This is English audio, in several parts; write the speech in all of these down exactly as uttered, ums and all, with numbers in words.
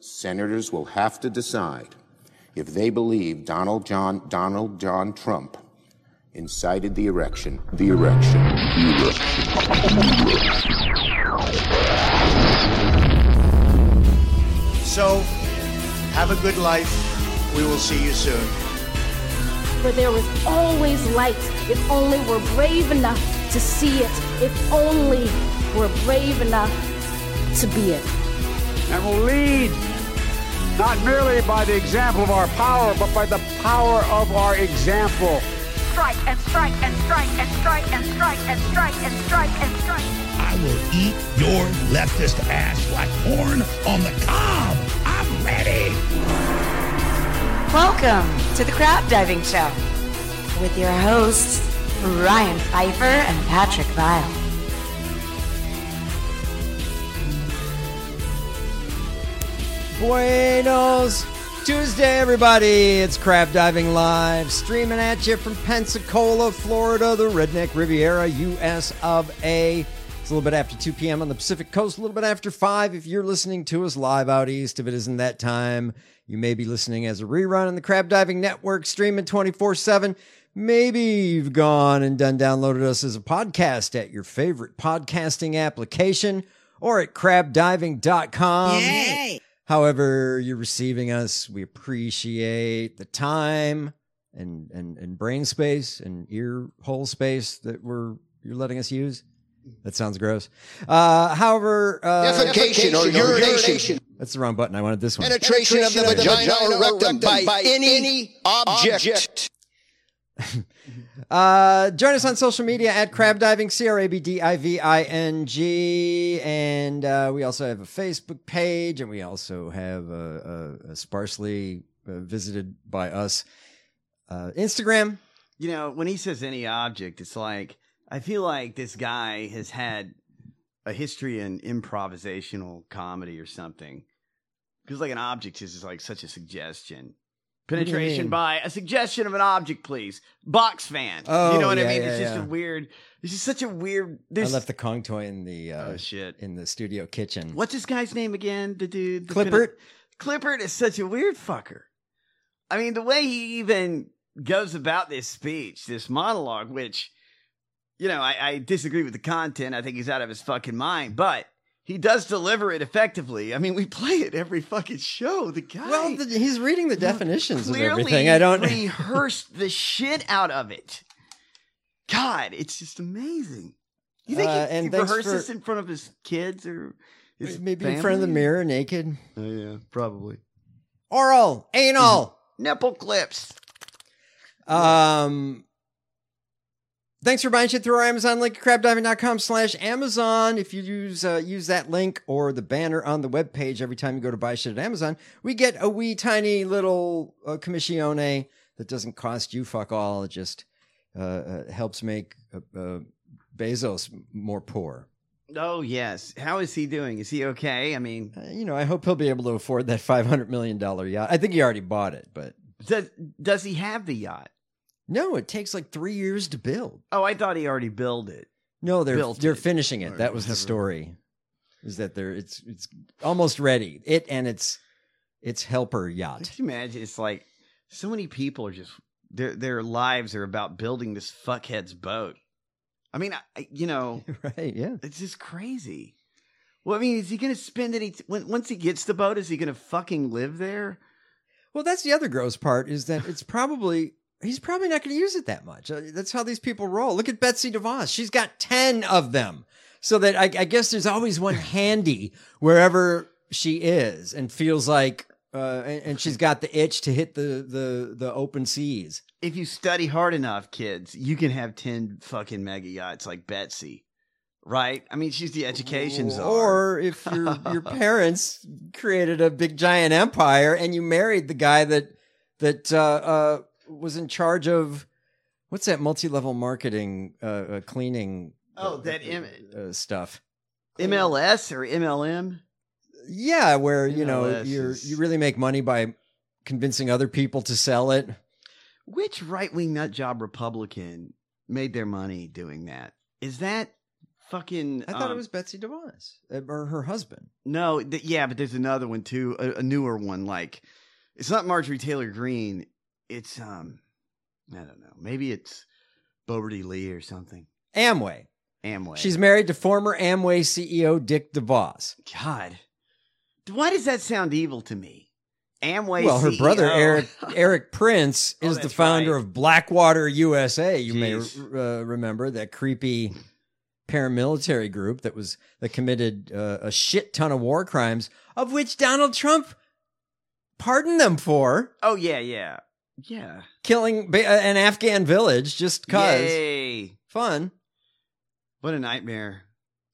Senators will have to decide if they believe Donald John Donald John Trump incited the erection, the erection, the erection. So, have a good life. We will see you soon. For there is always light if only we're brave enough to see it, if only we're brave enough to be it. And will lead not merely by the example of our power, but by the power of our example. Strike and strike and strike and strike and strike and strike and strike and strike. I will eat your leftist ass like corn on the cob. I'm ready. Welcome to the Crab Diving Show with your hosts, Ryan Pfeiffer and Patrick Vile. Buenos Tuesday, everybody. It's Crab Diving Live, streaming at you from Pensacola, Florida, the Redneck Riviera, U S of A. It's a little bit after two p.m. on the Pacific Coast, a little bit after five. If you're listening to us live out east, if it isn't that time, you may be listening as a rerun on the Crab Diving Network, streaming twenty-four seven. Maybe you've gone and done downloaded us as a podcast at your favorite podcasting application or at crab diving dot com. Yay! However you're receiving us, we appreciate the time and, and, and brain space and ear hole space that we're you're letting us use. That sounds gross. Uh, however, uh, defecation or urination. That's the wrong button. I wanted this one. Penetration, Penetration of the vagina, vagina or rectum by, by any, any object. object. Uh, join us on social media at Crab Diving, C R A B D I V I N G. And uh, we also have a Facebook page, and we also have a, a, a sparsely uh, visited by us uh, Instagram. You know, when he says any object, it's like, I feel like this guy has had a history in improvisational comedy or something. Because like an object is just like such a suggestion. Penetration by a suggestion of an object, please. Box fan. Oh, you know what yeah, I mean? yeah, it's just yeah. a weird. It's just such a weird. I left the Kong toy in the uh, oh shit in the studio kitchen. What's this guy's name again? The dude. The Clippert. Pin- Clippert is such a weird fucker. I mean, the way he even goes about this speech, this monologue, which, you know, I, I disagree with the content. I think he's out of his fucking mind, but he does deliver it effectively. I mean, we play it every fucking show. The guy. Well, the, he's reading the definitions of clearly everything. I don't rehearsed the shit out of it. God, it's just amazing. You think Uh, he, and he thanks rehearsed for- this in front of his kids or his maybe family? in front of the mirror, naked, Oh yeah, probably. oral, anal. Nipple clips. Um, thanks for buying shit through our Amazon link, crab diving dot com slash Amazon. If you use uh, use that link or the banner on the webpage every time you go to buy shit at Amazon, we get a wee tiny little uh, commissione that doesn't cost you fuck all. It just uh, uh, helps make uh, uh, Bezos more poor. Oh yes. How is he doing? Is he okay? I mean, Uh, you know, I hope he'll be able to afford that five hundred million dollars yacht. I think he already bought it, but does does he have the yacht? no, it takes like three years to build. Oh, I thought he already built it. No, they're Built they're it, finishing it. or That was the whatever. story. Is that they're it's it's almost ready. It and its its helper yacht. Just imagine, it's like so many people are just their their lives are about building this fuckhead's boat. I mean, I, you know, Right? Yeah. it's just crazy. Well, I mean, is he going to spend any t- when, once he gets the boat? Is he going to fucking live there? Well, that's the other gross part is that it's probably he's probably not going to use it that much. Uh, That's how these people roll. Look at Betsy DeVos. She's got ten of them. So that I, I guess there's always one handy wherever she is and feels like, uh, and, and she's got the itch to hit the, the, the open seas. If you study hard enough, kids, you can have ten fucking mega yachts like Betsy, right? I mean, she's the education czar. Or if your your parents created a big giant empire and you married the guy that that uh, uh, was in charge of what's that multi-level marketing uh, uh, cleaning Oh, uh, that M- uh, stuff. M L S or M L M? Yeah, where you know M L S you're is- you really make money by convincing other people to sell it. Which right-wing nut job Republican made their money doing that? Is that fucking. I thought um, it was Betsy DeVos uh, or her husband. No, th- yeah, but there's another one too, a, a newer one. Like, it's not Marjorie Taylor Greene. It's um, I don't know. Maybe it's Boberty Lee or something. Amway. Amway. She's married to former Amway C E O Dick DeVos. God, why does that sound evil to me? Amway. Well, her C E O. brother Eric Eric Prince Oh, is the that's founder right. of Blackwater U S A. You Jeez. may uh, remember that creepy paramilitary group that was that committed uh, a shit ton of war crimes, of which Donald Trump pardoned them for. Oh yeah, yeah, yeah. Killing ba- an Afghan village just cause. Yay. Fun. What a nightmare.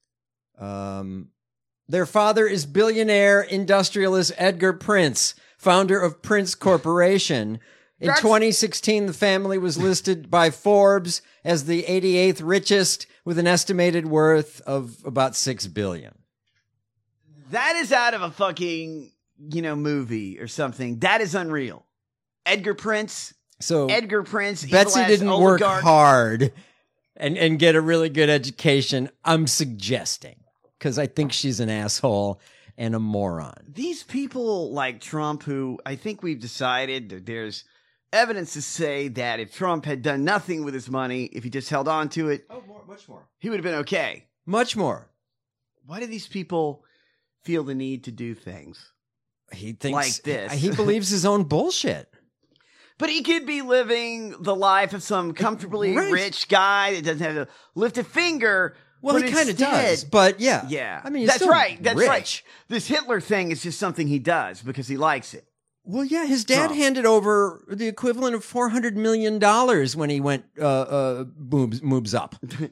Um, their father is billionaire industrialist Edgar Prince, founder of Prince Corporation. In That's- twenty sixteen, the family was listed by Forbes as the eighty-eighth richest, with an estimated worth of about six billion dollars. That is out of a fucking, you know, movie or something. That is unreal. Edgar Prince. So Edgar Prince. Betsy evil-ass didn't work oligarch. hard and, and get a really good education, I'm suggesting, because I think she's an asshole and a moron. These people like Trump, who I think we've decided that there's evidence to say that if Trump had done nothing with his money, if he just held on to it, Oh, more, much more. he would have been okay. Much more. Why do these people feel the need to do things? He thinks Like this. He believes his own bullshit. But he could be living the life of some comfortably Right. rich guy that doesn't have to lift a finger. Well, but he kind of instead- does, but yeah, Yeah. I mean, he's that's still right. That's rich. right. This Hitler thing is just something he does because he likes it. Well, yeah, his dad Trump. handed over the equivalent of four hundred million dollars when he went uh, uh, moves moves up.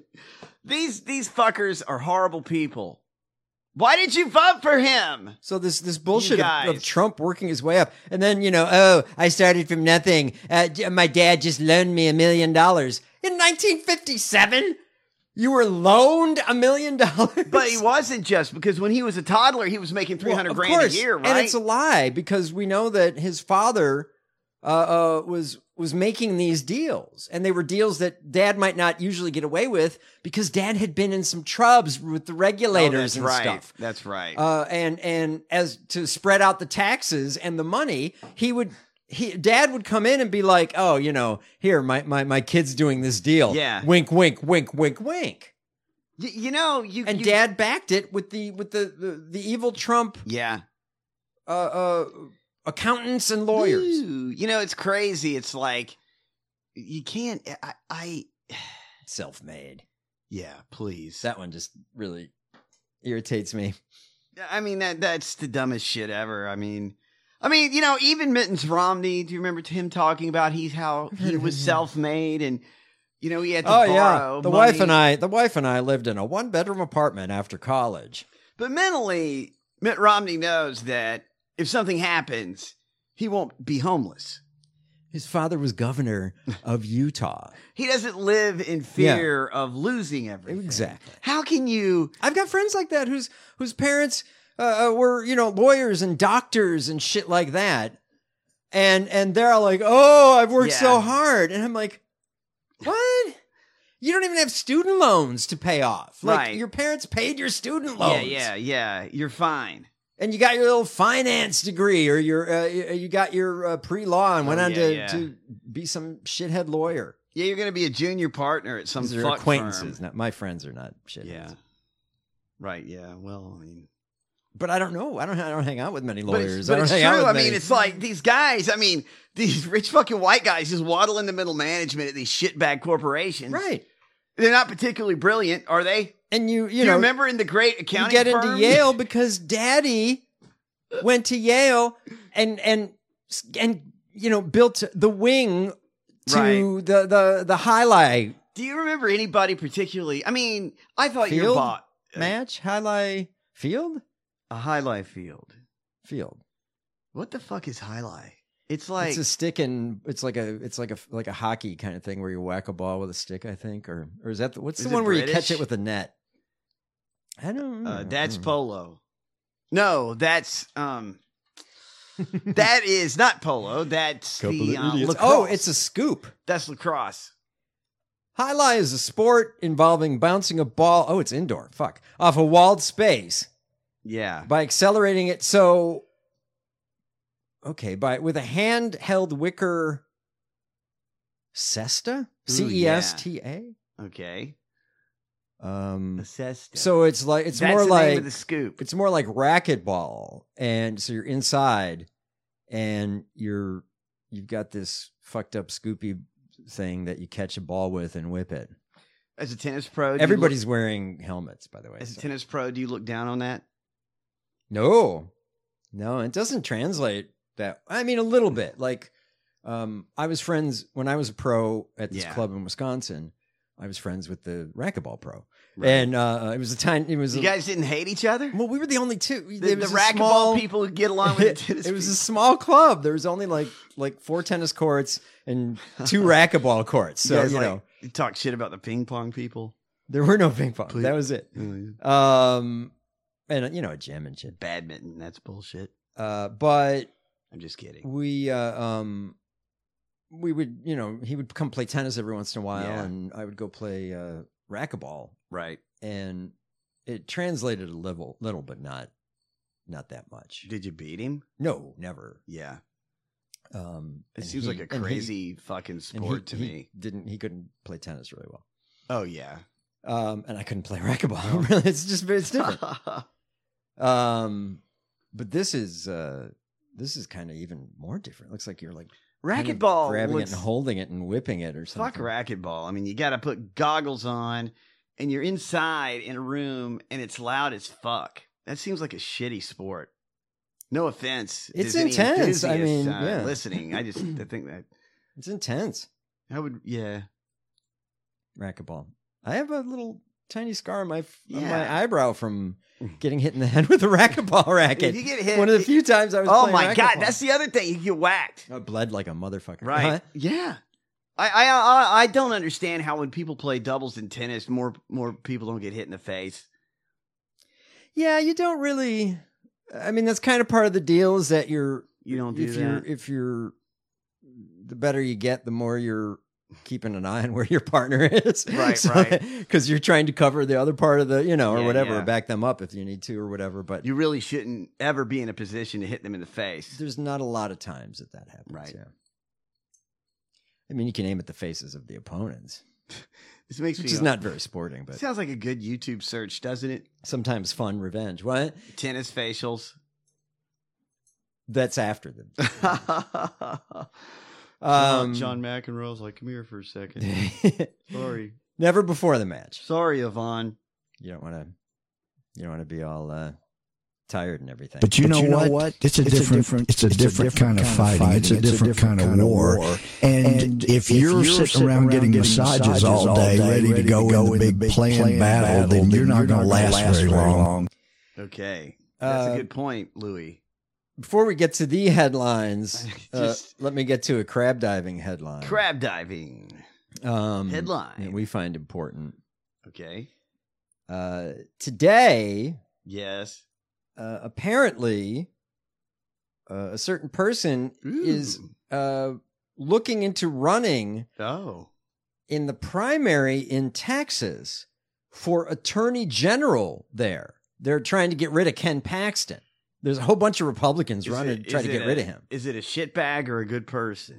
These these fuckers are horrible people. Why did you vote for him? So this this bullshit of, guys. of Trump working his way up, and then you know, oh, I started from nothing. Uh, j- my dad just loaned me a million dollars in nineteen fifty-seven. You were loaned a million dollars, But he wasn't just because when he was a toddler, he was making three hundred Well, of grand course. a year, right? And it's a lie because we know that his father uh, uh, was was making these deals, and they were deals that Dad might not usually get away with because Dad had been in some trubs with the Oh, regulators that's and right. stuff. That's right. Uh, and and as to spread out the taxes and the money, he would. He, Dad would come in and be like, "Oh, you know, here, my my my kid's doing this deal. Yeah. Wink, wink, wink, wink, wink." Y- you know, you And you, Dad backed it with the with the the, the evil Trump yeah. uh, uh, accountants and lawyers. Ooh, you know, it's crazy. It's like you can't. I, I Self-made. yeah. Please. That one just really irritates me. I mean that that's the dumbest shit ever. I mean, I mean, you know, even Mittens Romney. Do you remember him talking about he's how he was self-made and you know he had to Oh borrow yeah, the money. wife and I, the wife and I lived in a one-bedroom apartment after college. But mentally, Mitt Romney knows that if something happens, he won't be homeless. His father was governor of Utah. He doesn't live in fear of losing everything. Exactly. How can you? I've got friends like that whose whose parents uh, were, you know, lawyers and doctors and shit like that, and and they're all like, "Oh, I've worked Yeah. so hard," and I'm like, "What? You don't even have student loans to pay off. Like Right. your parents paid your student loans. Yeah, yeah, yeah. You're fine. And you got your little finance degree, or your uh, you got your uh, pre-law, and went Oh, on yeah, to, yeah. to be some shithead lawyer. Yeah, you're going to be a junior partner at some These are fuck acquaintances. firm. Not, my friends are not shitheads. Yeah. Right. Yeah. Well, I mean, But I don't know. I don't. I don't hang out with many but lawyers. it's, but I don't it's hang true. out with I many- mean, it's like these guys. I mean, these rich fucking white guys just waddle into middle management at these shitbag corporations. right. They're not particularly brilliant, are they? And you, you Do you know, remember in the great you accounting get firm? into Yale because Daddy went to Yale and and and you know built the wing to Right. the the the highlight Do you remember anybody particularly? I mean, I thought your Field? bot match highlight field a highlight field. field. What the fuck is highlight? It's like It's a stick and it's like a it's like a like a hockey kind of thing where you whack a ball with a stick, I think, or or is that the, what's Is the it one where you British? catch it with a net? I don't know. uh, that's Mm. polo. No, that's um, that is not polo. That's Couple the of uh, idiots. lacrosse. Oh, it's a scoop. that's lacrosse. Jai is a sport involving bouncing a ball. Oh, it's indoor. Fuck. Off a walled space. Yeah. By accelerating it. So, okay. By with a handheld wicker cesta? C E S T A? Okay. Um, A cesta. So it's like, it's That's more the like, name of the scoop. It's more like racquetball. And so you're inside and you're, you've got this fucked up scoopy thing that you catch a ball with and whip it. As a tennis pro, do you Everybody's look- wearing helmets, by the way. As a so. tennis pro, do you look down on that? No, no, it doesn't translate that. I mean, a little bit. Like, um, I was friends when I was a pro at this Yeah. club in Wisconsin. I was friends with the racquetball pro, Right. and uh, it was a time. It was You a- guys didn't hate each other? Well, we were the only two. The, It was the a racquetball small- people would get along with the tennis It was a people. small club. There was only like like four tennis courts and two racquetball courts. So you guys, you like, know, you talk shit about the ping pong people. there were no ping pong. Please. That was it. Oh, yeah. Um, and you know, a gym and shit. Badminton, that's bullshit. Uh, but I'm just kidding. we uh, um we would, you know, he would come play tennis every once in a while, Yeah. and I would go play uh, racquetball, Right. and it translated a little, little, but not not that much. Did you beat him? No, never. Yeah. Um, It and seems he- like a and he- crazy fucking and sport he- to he me. Didn't he couldn't play tennis really well. Oh, yeah. Um, and I couldn't play racquetball. Really, it's just it's different. um, but this is uh, this is kind of even more different. Looks like you're like kind of Racquetball grabbing looks- it and holding it and whipping it or something. Fuck racquetball. I mean, you got to put goggles on, and you're inside in a room, and it's loud as fuck. That seems like a shitty sport. No offense. It's to any intense. I enthusiasts, mean, uh, yeah. listening. I just I think that It's intense. I would, yeah. Racquetball. I have a little tiny scar on my on Yeah. my eyebrow from getting hit in the head with a racquetball racket. If you get hit, one of the few times I was. Oh playing my god, racquetball. that's the other thing. You get whacked. I bled like a motherfucker. Right. Huh? Yeah. I, I I I don't understand how when people play doubles in tennis, more more people don't get hit in the face. Yeah, you don't really. I mean, that's kind of part of the deal. Is that you're You don't do if you're that. if you're the better you get, the more you're keeping an eye on where your partner is. Right, right. Because you're trying to cover the other part of the, you know, or Yeah, whatever, yeah. or back them up if you need to, or whatever. But You really shouldn't ever be in a position to hit them in the face. there's not a lot of times that that happens. Right. Yeah. I mean, you can aim at the faces of the opponents, This makes which me is not very sporting, but sounds like a good YouTube search, doesn't it? sometimes fun revenge. What? Tennis facials. That's after them. John, Um, John McEnroe's like, come here for a second. Sorry. Never before the match. Sorry, Yvonne. You don't want to. You don't want to be all uh, tired and everything. But you, know, what? It's a different, it's a different, kind of fighting. It's a different kind of war. And if you're sitting around getting massages all day, ready to go in the big playing battle, then you're not going to last very long. Okay. That's Uh, a good point, Louis. Before we get to the headlines, uh, Just- let me get to a crab diving headline. Crab diving. um, Headline. that we find important. Okay. Uh, today, Yes. uh, apparently, uh, a certain person is uh, looking into running Oh. in the primary in Texas for attorney general there. They're trying to get rid of Ken Paxton. There's a whole bunch of Republicans Is running it- to try is to it get a- rid of him. Is it a shitbag or a good person?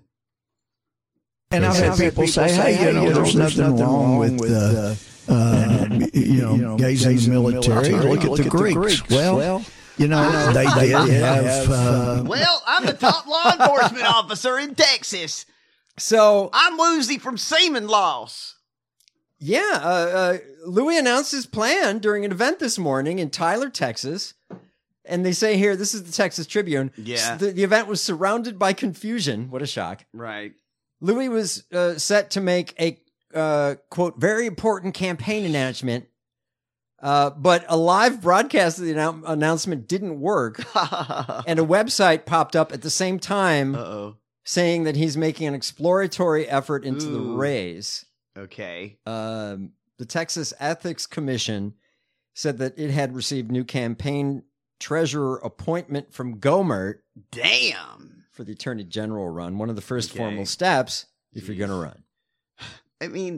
And I've had people say, hey, you know, there's nothing wrong with, uh, uh, you know, gays in the military. Look at the Greeks. Well, you know, they did have... uh, Well, I'm the top law enforcement officer in Texas. So I'm Woozy from Seaman Loss. Yeah, uh, uh, Louis announced his plan during an event this morning in Tyler, Texas. And they say here, this is the Texas Tribune. Yeah. The, the event was surrounded by confusion. What a shock. Right. Louis was uh, set to make a, uh, quote, very important campaign announcement. Uh, but a live broadcast of the annou- announcement didn't work. And a website popped up at the same time Uh-oh. saying that he's making an exploratory effort into the Ooh. race. Okay. Um, the Texas Ethics Commission said that it had received new campaign treasurer appointment from Gomert Damn. for the attorney general run. One of the first Okay. formal steps if you're Jeez. going to run. I mean,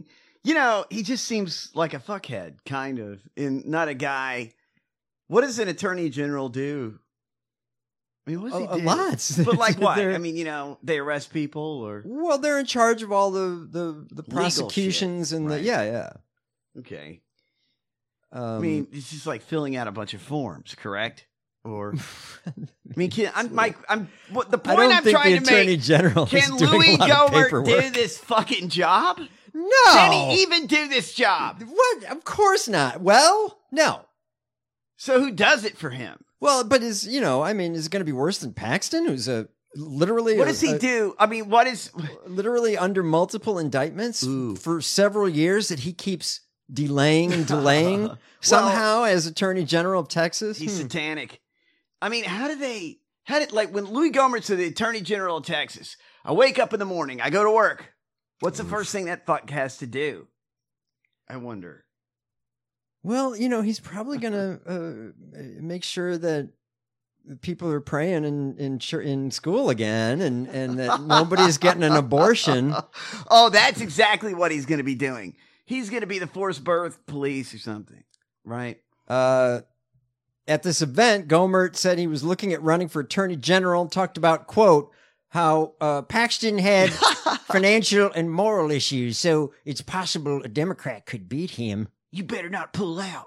You know, he just seems like a fuckhead, kind of, and not a guy. What does an attorney general do? I mean, what does A- he a do? lot. But like what? They're- I mean, you know, they arrest people or Well, they're in charge of all the the, the Legal prosecutions shit, and right. the yeah, yeah. okay. Um, I mean, it's just like filling out a bunch of forms, correct? Or I mean, can, I'm Mike. I'm what the I point don't I'm think trying the to attorney make. general is Can doing Louis a lot of Gohmert do paperwork. this fucking job? No. Can he even do this job? What? Of course not. Well, no. So who does it for him? Well, but is you know, I mean, is it going to be worse than Paxton, who's a literally What a- does he a- do? I mean, what is literally under multiple indictments for several years that he keeps delaying and delaying Well, somehow as Attorney General of Texas? he's Hmm. satanic? I mean, how do they? How did like when Louis Gohmert's the Attorney General of Texas? I wake up in the morning, I go to work. What's the first thing that fuck has to do? I wonder. Well, you know, he's probably going to uh, make sure that people are praying in in, chur- in school again, and and that nobody's getting an abortion. Oh, that's exactly what he's going to be doing. He's going to be the forced birth police or something, right? Uh, at this event, Gohmert said he was looking at running for attorney general. Talked about, quote, how uh, Paxton had financial and moral issues, so it's possible a Democrat could beat him. You better not pull out.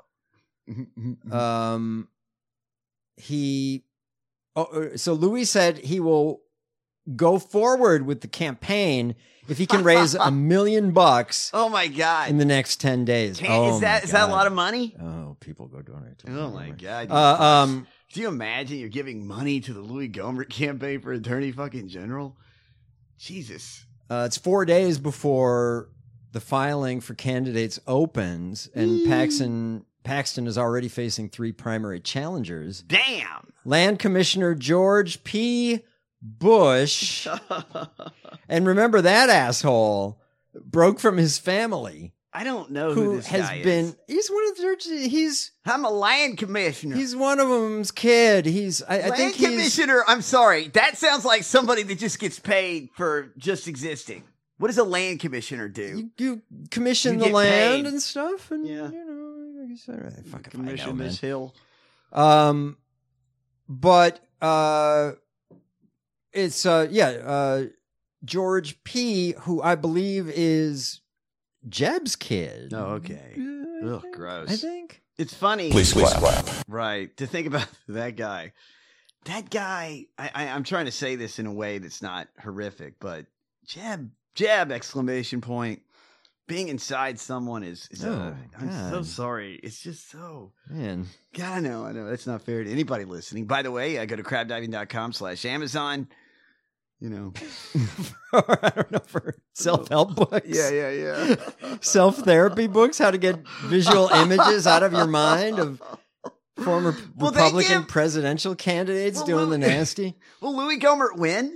Um, he, oh, uh, so Louis said he will go forward with the campaign if he can raise a million bucks Oh my God! in the next ten days. Can't- oh is that my is that a God. lot of money? Oh, people go donate. To Oh my God! Uh, um, Do you imagine you're giving money to the Louis Gohmert campaign for attorney fucking general? Jesus. Uh, it's four days before the filing for candidates opens, and Paxton Paxton is already facing three primary challengers. Damn. Land Commissioner George P. Bush, and remember that asshole broke from his family. I don't know who, Who this has guy been? is. He's one of their. He's I'm a land commissioner. he's one of them's kid. He's. I, I land think he's. commissioner. I'm sorry. That sounds like somebody that just gets paid for just existing. What does a land commissioner do? You, you commission You the get land paid. and stuff, and Yeah. you know, I guess I don't fucking I Commission know, man. this hill. Um, but uh, it's uh, yeah, uh, George P., who I believe is Jeb's kid. Oh, okay. Uh, Ugh, gross. I think. It's funny. Please clap. Right. To think about that guy. That guy, I, I, I'm trying to say this in a way that's not horrific, but jab, jab, exclamation point. Being inside someone is, is Oh, uh, I'm so God. sorry. It's just so, Man, God, I know, I know. That's not fair to anybody listening. By the way, I go to crabdiving.com slash Amazon. You know. I don't know, for self-help books. Yeah, yeah, yeah. Self-therapy books, how to get visual images out of your mind of former Will they Republican give- presidential candidates Will doing the Louis- nasty. Will Louis Gohmert win?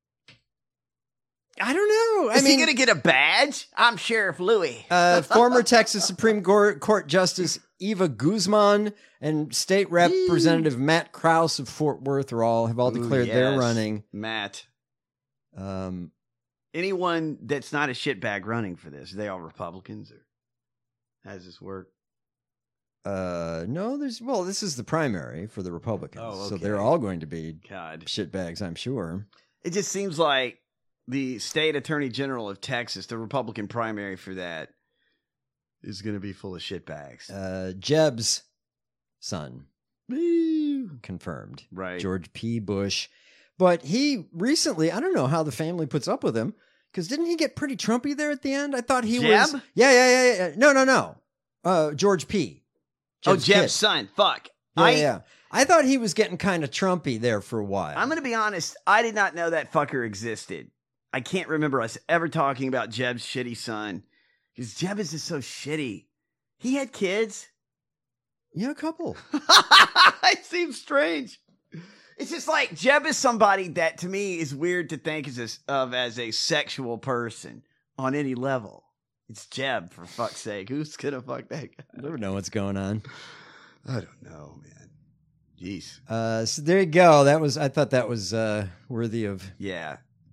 I don't know. I Is mean, he going to get a badge? I'm Sheriff Louis. Uh, former Texas Supreme Court, Court Justice Eva Guzman and State Representative Matt Krause of Fort Worth are all have all Ooh, declared they're yes. running. Matt. Um, Anyone that's not a shitbag running for this, are they all Republicans or how does this work? uh, no, there's well, this is the primary for the Republicans, Oh, so okay. they're all going to be God. shitbags, I'm sure. It just seems like the state attorney general of Texas, the Republican primary for that, is going to be full of shitbags. Uh, Jeb's son Woo. confirmed, Right. George P. Bush, but he recently, I don't know how the family puts up with him. Because didn't he get pretty Trumpy there at the end? I thought he was. Jeb? Yeah, yeah, yeah, yeah. No, no, no. Uh, George P. oh, Jeb's Jeb's kid. son. Fuck. Yeah, I, yeah. I thought he was getting kind of Trumpy there for a while. I'm going to be honest. I did not know that fucker existed. I can't remember us ever talking about Jeb's shitty son. Because Jeb is just so shitty. He had kids. Yeah, a couple. It seems strange. It's just like Jeb is somebody that to me is weird to think as a, of as a sexual person on any level. It's Jeb, for fuck's sake. Who's gonna fuck that guy? I don't know what's going on. I don't know, man. Jeez. Uh, so there you go. That was. I thought that was uh, worthy of Yeah.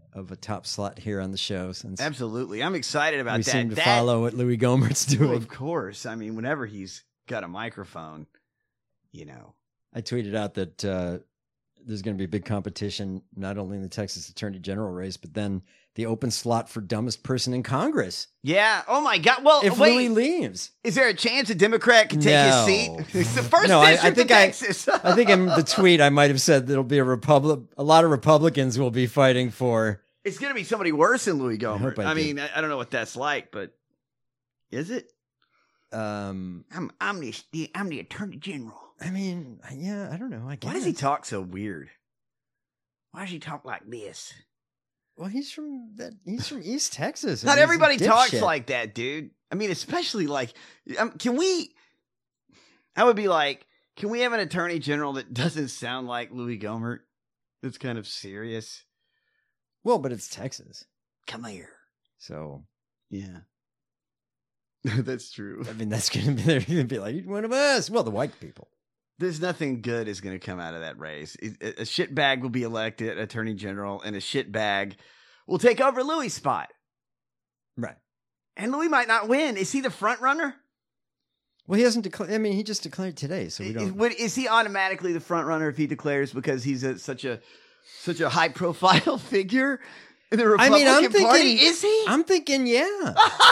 of a top slot here on the show. Since Absolutely. I'm excited about we that. seem to that, follow what Louis Gohmert's doing. Well, of course. I mean, whenever he's got a microphone, you know. I tweeted out that uh, there's going to be big competition, not only in the Texas Attorney General race, but then the open slot for dumbest person in Congress. Yeah. Oh, my God. Well, if wait. Louis leaves. Is there a chance a Democrat can take no. his seat? It's the first no, district I, I think of I, Texas. I think in the tweet I might have said there'll be a Republic. A lot of Republicans will be fighting for. It's going to be somebody worse than Louis Gohmert. I, I, I mean, I, I don't know what that's like, but is it? Um, I'm I'm the I'm the Attorney General. I mean, yeah, I don't know. I guess. Why does he talk so weird? Why does he talk like this? Well, he's from that. He's from East Texas. Not he's everybody talks dipshit. like that, dude. I mean, especially like, um, can we? I would be like, can we have an Attorney General that doesn't sound like Louis Gohmert? That's kind of serious. Well, but it's Texas. Come here. So, yeah. That's true. I mean, that's gonna be they're gonna be like one of us. Well, the white people. There's nothing good is going to come out of that race. A shitbag will be elected Attorney General, and a shitbag will take over Louis' spot. Right. And Louis might not win. Is he the front runner? Well, he hasn't declared. I mean, he just declared today, so we don't. Is, is he automatically the front runner if he declares because he's a, such a such a high profile figure in the Republican I mean, I'm Party? thinking, is he? I'm thinking, yeah.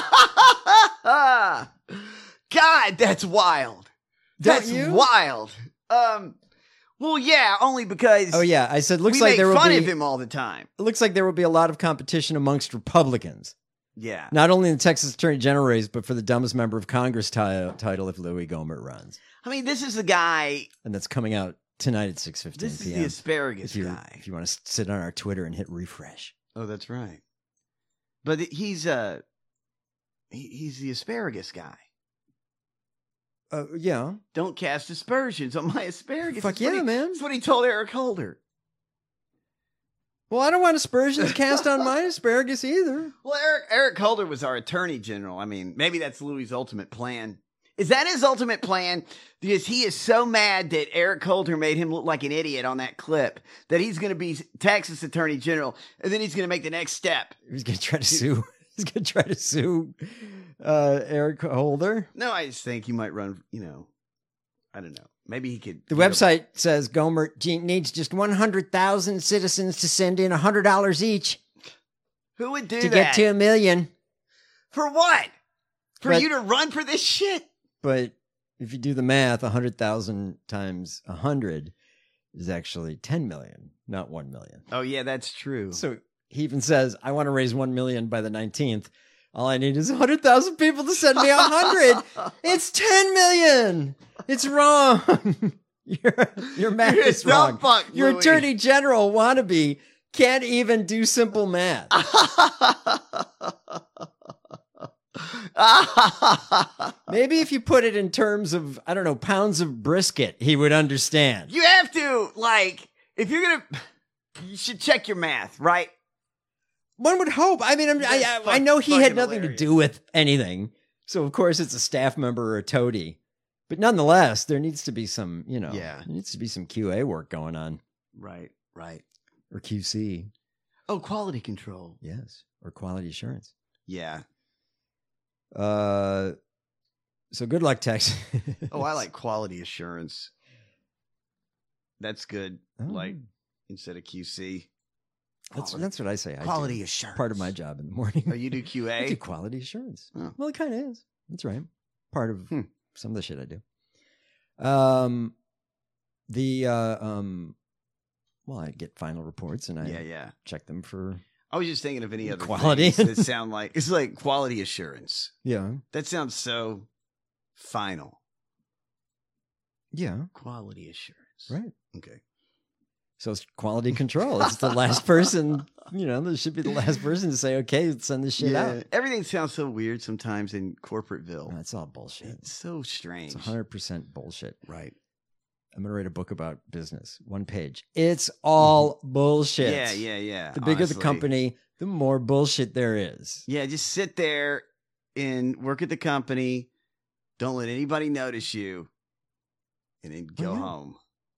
God, that's wild. Don't That's you? wild. Um, well, yeah, only because. Oh yeah, I said looks we like make there will fun be. of him all the time. It looks like there will be a lot of competition amongst Republicans. Yeah. Not only in the Texas Attorney General race, but for the dumbest member of Congress ti- title if Louis Gohmert runs. I mean, this is the guy. And that's coming out tonight at six fifteen This is p.m. the asparagus if you, guy. If you want to sit on our Twitter and hit refresh. Oh, that's right. But he's uh, he, he's the asparagus guy. Uh, yeah. Don't cast aspersions on my asparagus. Fuck That's what yeah, he- man. That's what he told Eric Holder. Well, I don't want aspersions cast on my asparagus either. Well, Eric Eric Holder was our attorney general. I mean, maybe that's Louis' ultimate plan. Is that his ultimate plan? Because he is so mad that Eric Holder made him look like an idiot on that clip that he's going to be Texas attorney general, and then he's going to make the next step. He's going to try to sue. He's going to try to sue uh, Eric Holder. No, I just think he might run, you know, I don't know. Maybe he could. The website says Gohmert needs just one hundred thousand citizens to send in one hundred dollars each. Who would do to that? get to a million. For what? For But- you to run for this shit? But if you do the math, one hundred thousand times one hundred is actually ten million, not one million. Oh, yeah, that's true. So he even says, I want to raise one million by the nineteenth. All I need is one hundred thousand people to send me one hundred. It's ten million. It's wrong. your, your math You're is a wrong. dumb fuck, Your Louis. attorney general wannabe can't even do simple math. Maybe if you put it in terms of, I don't know, pounds of brisket, he would understand. You have to, like, if you're going to, you should check your math, right? One would hope. I mean, I'm, I, I, I know he had nothing to do with anything. So, of course, it's a staff member or a toady. But nonetheless, there needs to be some, you know, Yeah. there needs to be some Q A work going on. Right, right. Or Q C. Oh, quality control. Yes. Or quality assurance. Yeah. Uh, so good luck, Texas. Oh, I like quality assurance. That's good. Oh. Like, instead of Q C. That's Quality- that's what I say. I Quality do. assurance. Part of my job in the morning. Oh, you do Q A? I do quality assurance. Oh. Well, it kind of is. That's right. Part of Hmm. some of the shit I do. Um, the uh, um, well, I get final reports and I Yeah, yeah. check them for I was just thinking of any other Quality. things that sound like, it's like quality assurance. yeah, That sounds so final. yeah, Quality assurance. right. Okay. So it's quality control. It's the last person. You know, this should be the last person to say, "Okay, let's send this shit out." Everything sounds so weird sometimes in Corporateville. That's all bullshit. It's so strange. It's one hundred percent bullshit. Right. I'm going to write a book about business. One page. It's all bullshit. Yeah, yeah, yeah. The bigger honestly. the company, the more bullshit there is. Yeah, just sit there and work at the company. Don't let anybody notice you. And then go Oh, yeah. home.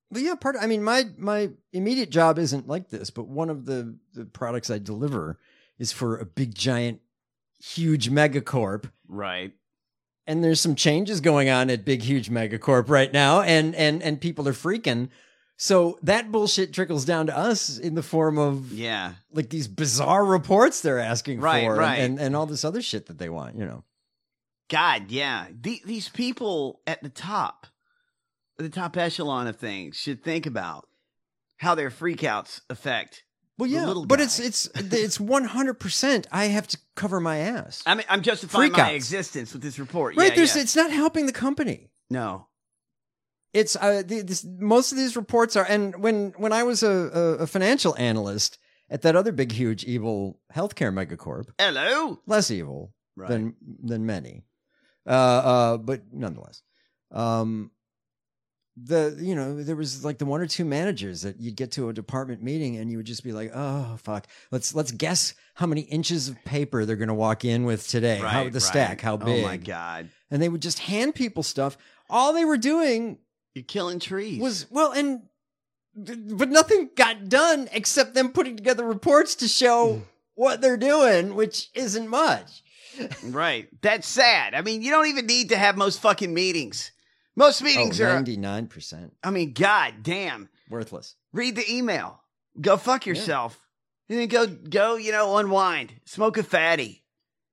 But yeah, part. I mean, my my immediate job isn't like this, but one of the the products I deliver is for a big, giant, huge megacorp. Right. And there's some changes going on at big, huge megacorp right now, and and and people are freaking. So that bullshit trickles down to us in the form of yeah, like these bizarre reports they're asking right, for, right. And, and all this other shit that they want, you know. God, yeah. The, these people at the top, the top echelon of things, should think about how their freakouts affect. Well, yeah, the little but guy. it's it's it's one hundred percent. I have to cover my ass. I mean, I'm justifying Freakouts. my existence with this report. Right? Yeah, There's yeah. it's not helping the company. No. It's uh, the, this, most of these reports are, and when when I was a, a, a financial analyst at that other big, huge, evil healthcare megacorp, hello, less evil right. than than many, uh, uh, but nonetheless, um, the you know there was like the one or two managers that you'd get to a department meeting and you would just be like, oh fuck, let's let's guess how many inches of paper they're going to walk in with today, right, how the right. stack, how big. Oh my god! And they would just hand people stuff. All they were doing. You're killing trees. Was well, and but nothing got done except them putting together reports to show what they're doing, which isn't much. Right. That's sad. I mean, you don't even need to have most fucking meetings. Most meetings oh, are ninety-nine percent. I mean, god damn. Worthless. Read the email. Go fuck yourself. Yeah. And then go go, you know, unwind. Smoke a fatty.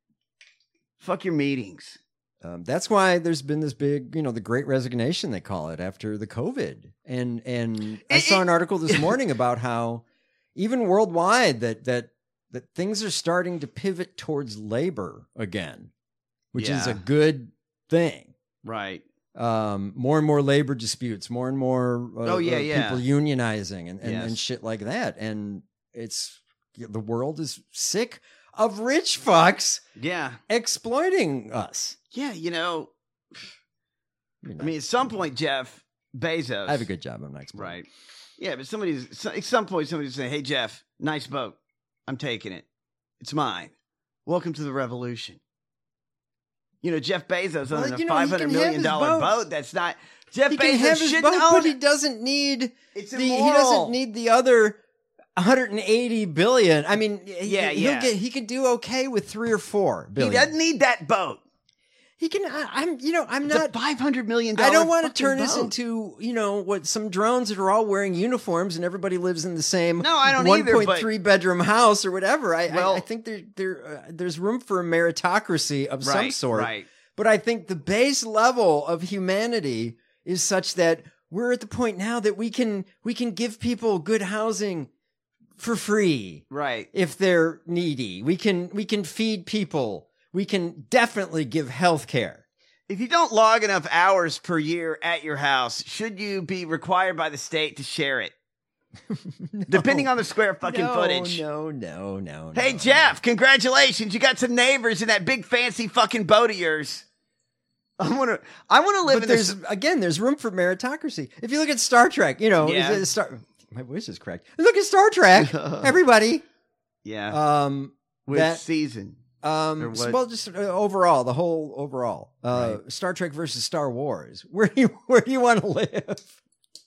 Fuck your meetings. Um, that's why there's been this big, you know, the Great Resignation, they call it, after the COVID. And and I saw an article this morning about how even worldwide that that that things are starting to pivot towards labor again, which yeah. is a good thing. Right. Um, more and more labor disputes, more and more uh, oh, yeah, uh, yeah. people unionizing and, and, yes. and shit like that. And it's the world is sick of rich fucks yeah. exploiting us. Yeah, you know, I mean, at some point, Jeff Bezos. I have a good job. I'm not explaining. Right. Yeah, but somebody's, at some point, somebody's saying, hey, Jeff, nice boat. I'm taking it. It's mine. Welcome to the revolution. You know, Jeff Bezos Well, owning you a know, he five hundred can million have his dollar boat. boat. That's not. Jeff He Bezos can have his shouldn't boat, own but he it. doesn't need It's the, he immoral. doesn't need the other one hundred eighty billion. I mean, Yeah, he, yeah. He'll get, he could do okay with three or four billion. He doesn't need that boat. He can. I, I'm. You know. I'm It's not. a five hundred million dollars I don't want to fucking turn this boat. into, you know, what some drones that are all wearing uniforms and everybody lives in the same No, I don't one either, point but- three bedroom house or whatever. I, Well- I, I think there there uh, there's room for a meritocracy of some Right, sort. right. But I think the base level of humanity is such that we're at the point now that we can we can give people good housing for free Right. if they're needy. We can we can feed people. We can definitely give health care. If you don't log enough hours per year at your house, should you be required by the state to share it? Depending on the square fucking no, footage. No, no, no, Hey, no. Jeff, congratulations. You got some neighbors in that big fancy fucking boat of yours. I want to I want to live But in there's this. again, there's room for meritocracy. If you look at Star Trek, you know, Yeah. is it Star, my voice is cracked. Look at Star Trek, everybody. Yeah. Um, Which that season? Or um, what? well, just uh, overall, the whole overall, uh, Star Trek versus Star Wars. Where do you where do you want to live?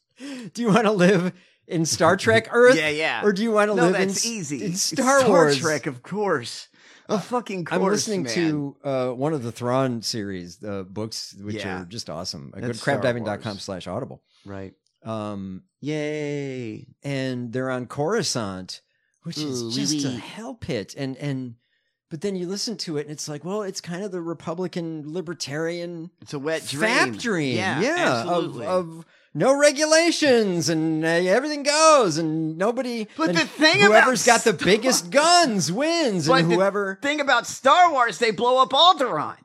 Do you want to live in Star Trek Earth? Yeah, yeah. Or do you want to No, live in, that's easy. in It's Star, Star Wars? Trek, of course. A fucking course, I'm listening man. to uh, one of the Thrawn series, the books, which Yeah. are just awesome. I go to That's crab Star diving dot com Wars. slash audible. Right. Um, Yay. and they're on Coruscant, which Ooh, is just wee a wee. hell pit. And and but then you listen to it, and it's like, well, it's kind of the Republican libertarian It's a wet dream. fap dream, Yeah, yeah, absolutely. of of no regulations and uh, everything goes, and nobody. But and the thing whoever's about got the biggest guns wins, But and the whoever. thing about Star Wars, they blow up Alderaan.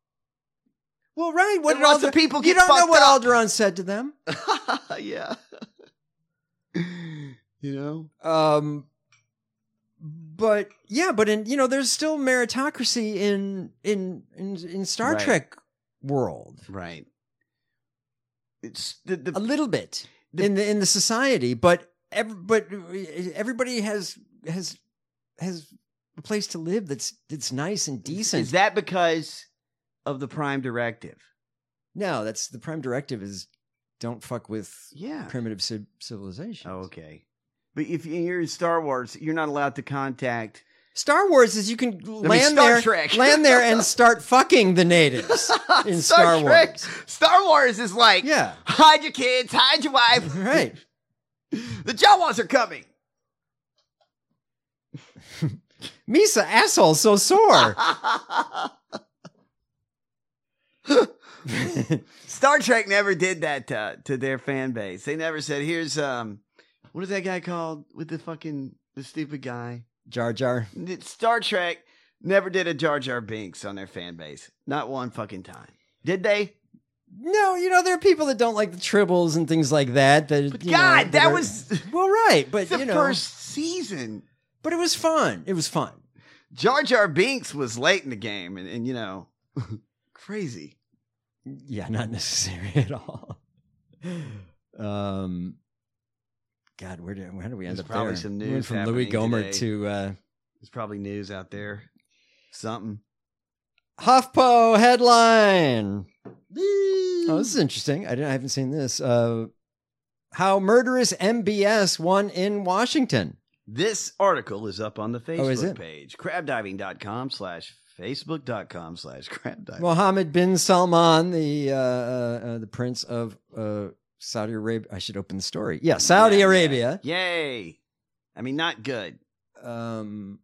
Well, right. What And did lots of Alder- people You get don't know fucked what up. Alderaan said to them. Yeah. You know? Um, but yeah, but in you know, there's still meritocracy in in in, in Star Right. Trek world, Right. It's the, the a little bit in the in the society, but every, but everybody has has has a place to live that's that's nice and decent. Is that because of the Prime Directive? No, that's the Prime Directive is don't fuck with Yeah. primitive ci- civilization. Oh, okay. But if you're in Star Wars, you're not allowed to contact. Star Wars is you can mean, land Star there, Trek. land there, and start fucking the natives in Star, Trek. Wars. Star Wars is like, Yeah. hide your kids, hide your wife. Right. The Jawas are coming. Misa, asshole, so sore. Star Trek never did that to, to their fan base. They never said, "Here's um, what is that guy called with the fucking the stupid guy?" Jar Jar. Star Trek never did a Jar Jar Binks on their fan base. Not one fucking time. Did they? No, you know there are people that don't like the tribbles and things like that. That But you know, God, that are- was well, right, but the you know, first season. but it was fun. It was fun. Jar Jar Binks was late in the game, and, and you know, crazy. Yeah, not necessary at all. Um, God, where did where did we end There's up probably there? some We news went from Louis happening Gohmert today. to uh, There's probably news out there. Something. HuffPo headline. Oh, this is interesting. I didn't. I haven't seen this. Uh, how murderous M B S won in Washington. This article is up on the Facebook Oh, is it? page. crabdiving.com slash facebook.com slash crabdiving. Mohammed bin Salman, the uh, uh, uh, the prince of uh, Saudi Arabia. I should open the story. Yeah, Saudi Yeah, Arabia. yeah. Yay. I mean, not good. Um,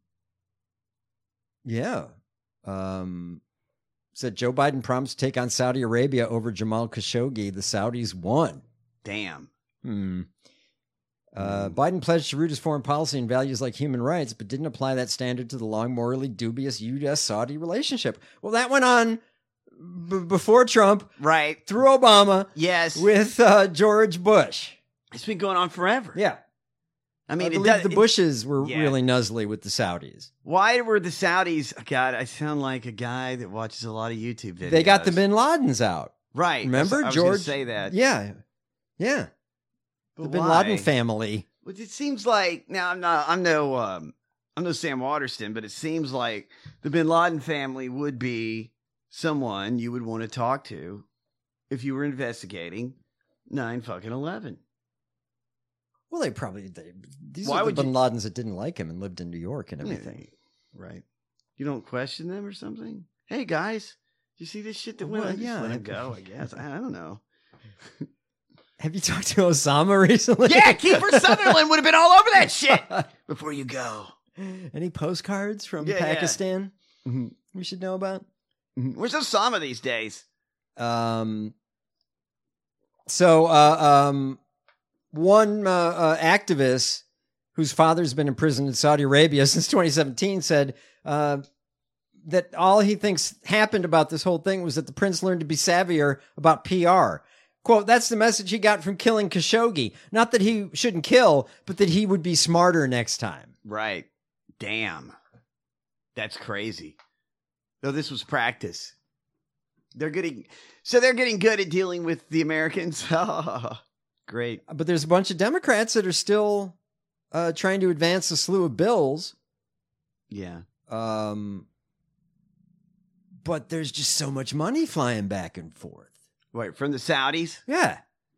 yeah. Um, said Joe Biden promised to take on Saudi Arabia over Jamal Khashoggi. The Saudis won. Damn. Hmm. Uh, Biden pledged to root his foreign policy and values like human rights, but didn't apply that standard to the long, morally dubious U S Saudi relationship. Well, that went on b- before Trump, Right. through Obama, Yes. with uh, George Bush. It's been going on forever. Yeah. I I mean, mean, it believe does, the it- Bushes were yeah. really nuzzly with the Saudis. Why were the Saudis? God, I sound like a guy that watches a lot of YouTube videos. They got the Bin Ladens out. Right. Remember I was gonna George? say that. Yeah, yeah. But the Bin why? Laden family. But it seems like now I'm not. I'm no. Um, I'm no Sam Waterston, but it seems like the Bin Laden family would be someone you would want to talk to if you were investigating nine fucking eleven. Well, they probably they, these Why are the would Bin you- Ladens that didn't like him and lived in New York and everything. Right. You don't question them or something. Hey guys, did you see this shit that went Well, on? Just yeah, let I- him go. I guess. I, I don't know. Have you talked to Osama recently? Yeah, Kiefer Sutherland would have been all over that shit before you go. Any postcards from Yeah, yeah. Pakistan Mhm. we should know about? Where's Osama these days? Um. So, uh, um, one uh, uh, activist whose father's been in prison in Saudi Arabia since twenty seventeen said uh, that all he thinks happened about this whole thing was that the prince learned to be savvier about P R. Quote, that's the message he got from killing Khashoggi. Not that he shouldn't kill, but that he would be smarter next time. Right. Damn. That's crazy. No, this was practice. They're getting so they're getting good at dealing with the Americans. Great. But there's a bunch of Democrats that are still uh, trying to advance a slew of bills. Yeah. Um, but there's just so much money flying back and forth. Wait, from the Saudis? Yeah.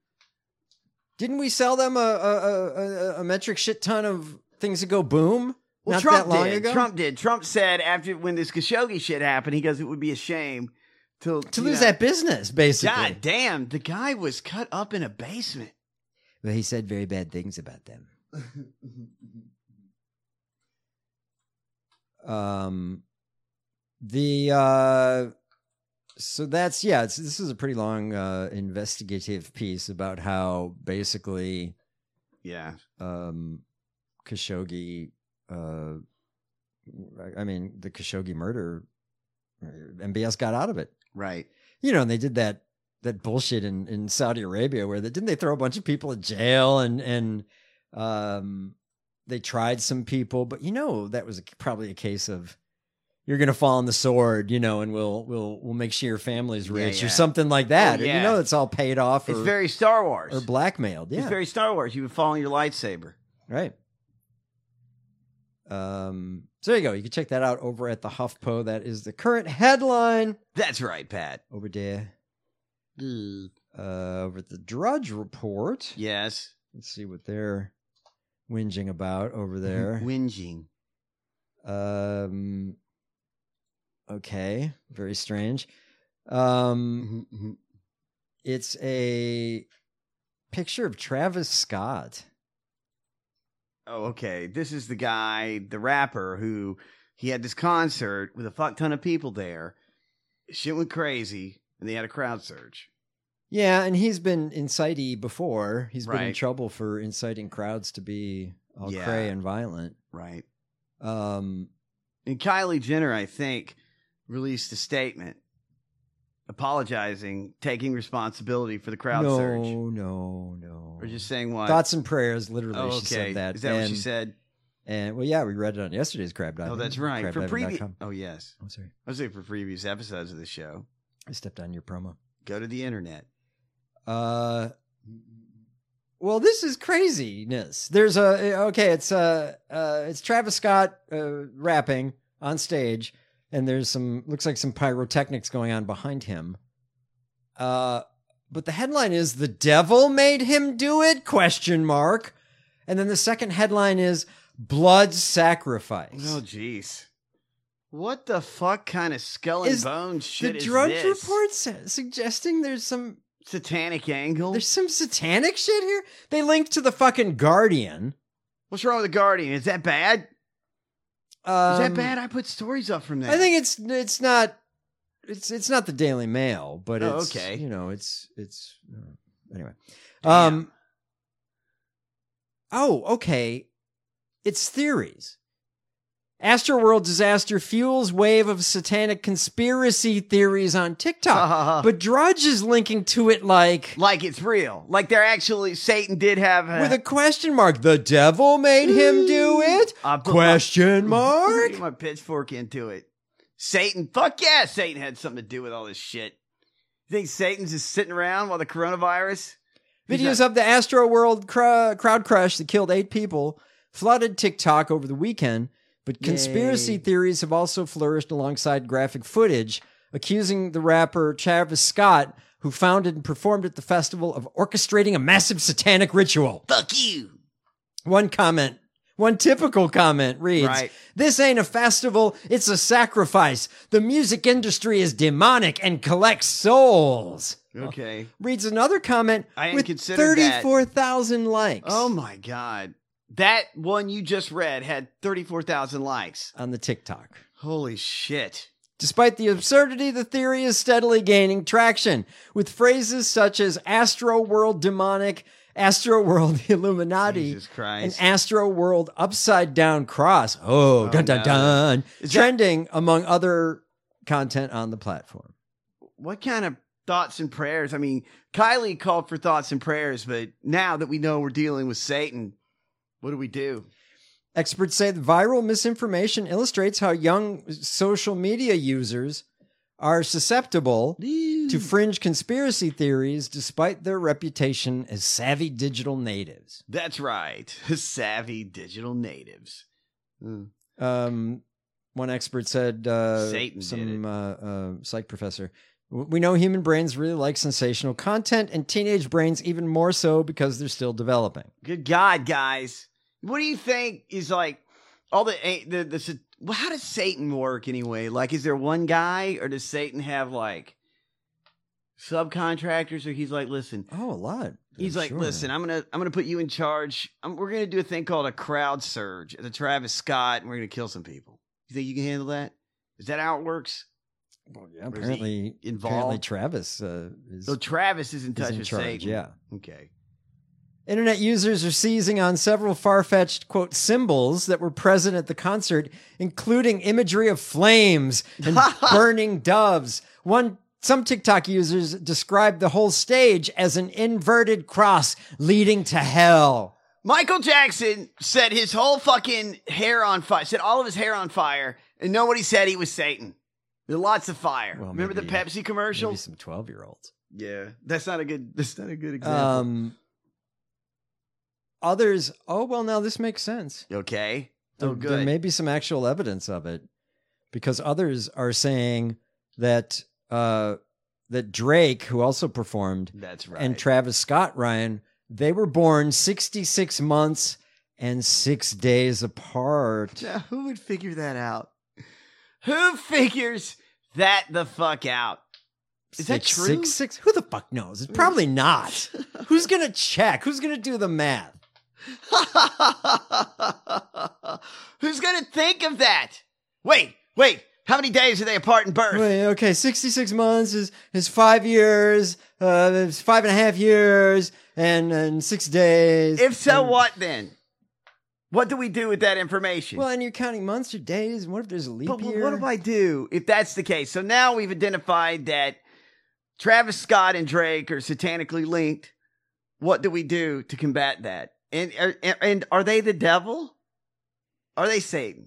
Didn't we sell them a a, a, a, a metric shit ton of things that go boom? Well, Not Trump that long did. ago. Trump did. Trump said after when this Khashoggi shit happened, he goes, "It would be a shame to to you lose know- that business, basically. God damn, the guy was cut up in a basement. Well, he said very bad things about them. um, the uh, so that's yeah. It's, this is a pretty long uh, investigative piece about how basically, Yeah. um, Khashoggi. Uh, I- I mean, the Khashoggi murder. M B S got out of it. Right. You know, and they did that that bullshit in, in Saudi Arabia where they didn't they throw a bunch of people in jail and and um they tried some people, but you know that was a, probably a case of you're gonna fall on the sword, you know, and we'll we'll we'll make sure your family's Yeah, rich yeah. or something like that. Oh, Or, yeah. you know, it's all paid off or, It's very Star Wars. or blackmailed. Yeah, It's very Star Wars. You would fall on your lightsaber. right. Um, so there you go. You can check that out over at the HuffPo. That is the current headline That's right, Pat. over there. uh, over at the Drudge Report. Yes. Let's see what they're whinging about over there. Whinging. Um. Okay, very strange. Um, mm-hmm. It's a picture of Travis Scott. Oh, okay. This is the guy, the rapper, who he had this concert with a fuck ton of people there. Shit went crazy, and they had a crowd surge. Yeah, and he's been incitee before. He's been in Right. trouble for inciting crowds to be all Yeah. cray and violent. Right. Um, And Kylie Jenner, I think, released a statement apologizing, taking responsibility for the crowd no, surge. no, no. Or just saying what? Thoughts and prayers. Literally, Oh, she okay. said that. Is that what she And- said? And well, yeah, we read it on yesterday's Crab Diving. Oh, that's right. For crab diving dot previous. com. Oh, yes. I'm sorry. I was saying for previous episodes of the show. I stepped on your promo. Go to the internet. Uh, well, this is craziness. There's a okay. It's uh, uh it's Travis Scott uh, rapping on stage, and there's some looks like some pyrotechnics going on behind him. Uh, but the headline is "The Devil Made Him Do It?" question mark, and then the second headline is "Blood Sacrifice." Oh, jeez. What the fuck kind of skull and Is bones shit the is Drudge this? Report su- suggesting there's some satanic angle? There's some satanic shit here. They linked to the fucking Guardian. What's wrong with the Guardian? Is that bad? Um, is that bad? I put stories up from there. I think it's it's not it's it's not the Daily Mail, but Oh, it's okay. you know it's it's uh, anyway. Um. Oh, okay. It's theories. Astroworld disaster fuels wave of satanic conspiracy theories on TikTok, but Drudge is linking to it like like it's real, like they're actually Satan did have a, with a question mark. The devil made him do it? I put Question my, mark. Put my pitchfork into it. Satan, fuck yeah, Satan had something to do with all this shit. You think Satan's just sitting around while the coronavirus? Videos of the Astro World cr- crowd crush that killed eight people flooded TikTok over the weekend, but conspiracy Yay. theories have also flourished alongside graphic footage accusing the rapper Travis Scott, who founded and performed at the festival, of orchestrating a massive satanic ritual. Fuck you. One comment, one typical comment reads, Right. "This ain't a festival, it's a sacrifice. The music industry is demonic and collects souls." Okay. Reads another comment I hadn't with considered that. thirty-four thousand likes. Oh my God. That one you just read had thirty-four thousand likes. On the TikTok. Holy shit. Despite the absurdity, the theory is steadily gaining traction, with phrases such as Astro World Demonic, Astro World Illuminati, Jesus Christ. and Astro World Upside Down Cross. Oh, Oh, dun dun no. dun. Is that- Trending among other content on the platform. What kind of thoughts and prayers? I mean, Kylie called for thoughts and prayers, but now that we know we're dealing with Satan, what do we do? Experts say the viral misinformation illustrates how young social media users are susceptible to fringe conspiracy theories despite their reputation as savvy digital natives. That's right. Savvy digital natives. Hmm. Um, one expert said, uh, Satan did some uh, uh, psych professor, we know human brains really like sensational content, and teenage brains even more so because they're still developing. Good God, guys. What do you think is like all the, the, the, well, how does Satan work anyway? Like, is there one guy, or does Satan have like subcontractors, or he's like, listen, Oh, a lot. he's like, Sure. listen, I'm going to, I'm going to put you in charge. I'm, we're going to do a thing called a crowd surge at the Travis Scott, and we're going to kill some people. You think you can handle that? Is that how it works? Well, yeah, Or is he apparently, involved? apparently Travis uh, is, So Travis is in is touch in with charge. Satan. Yeah. Okay. Internet users are seizing on several far-fetched, quote, symbols that were present at the concert, including imagery of flames and burning doves. One, some TikTok users described the whole stage as an inverted cross leading to hell. Michael Jackson set his whole fucking hair on fire, set all of his hair on fire, and nobody said he was Satan. There's lots of fire. Well, Remember maybe- the Pepsi commercial? Maybe some twelve-year-olds. Yeah, that's not a good. That's not a good example. Um, others, oh, well, now this makes sense. okay. There, Oh, there good. may be some actual evidence of it, because others are saying that uh, that Drake, who also performed, That's right. and Travis Scott, Ryan, they were born sixty-six months and six days apart. Now, who would figure that out? Who figures that the fuck out? Is that Six, true? Six, six. Who the fuck knows? It's probably not. Who's gonna check? Who's gonna do the math? Who's gonna think of that? Wait, wait. How many days are they apart in birth? Wait, okay, sixty-six months is is five years. Uh, it's five and a half years and and six days. If so, And- what then? What do we do with that information? Well, and you're counting months or days. What if there's a leap but year? what do I do if that's the case? So now we've identified that Travis Scott and Drake are satanically linked. What do we do to combat that? And and, and are they the devil? Are they Satan?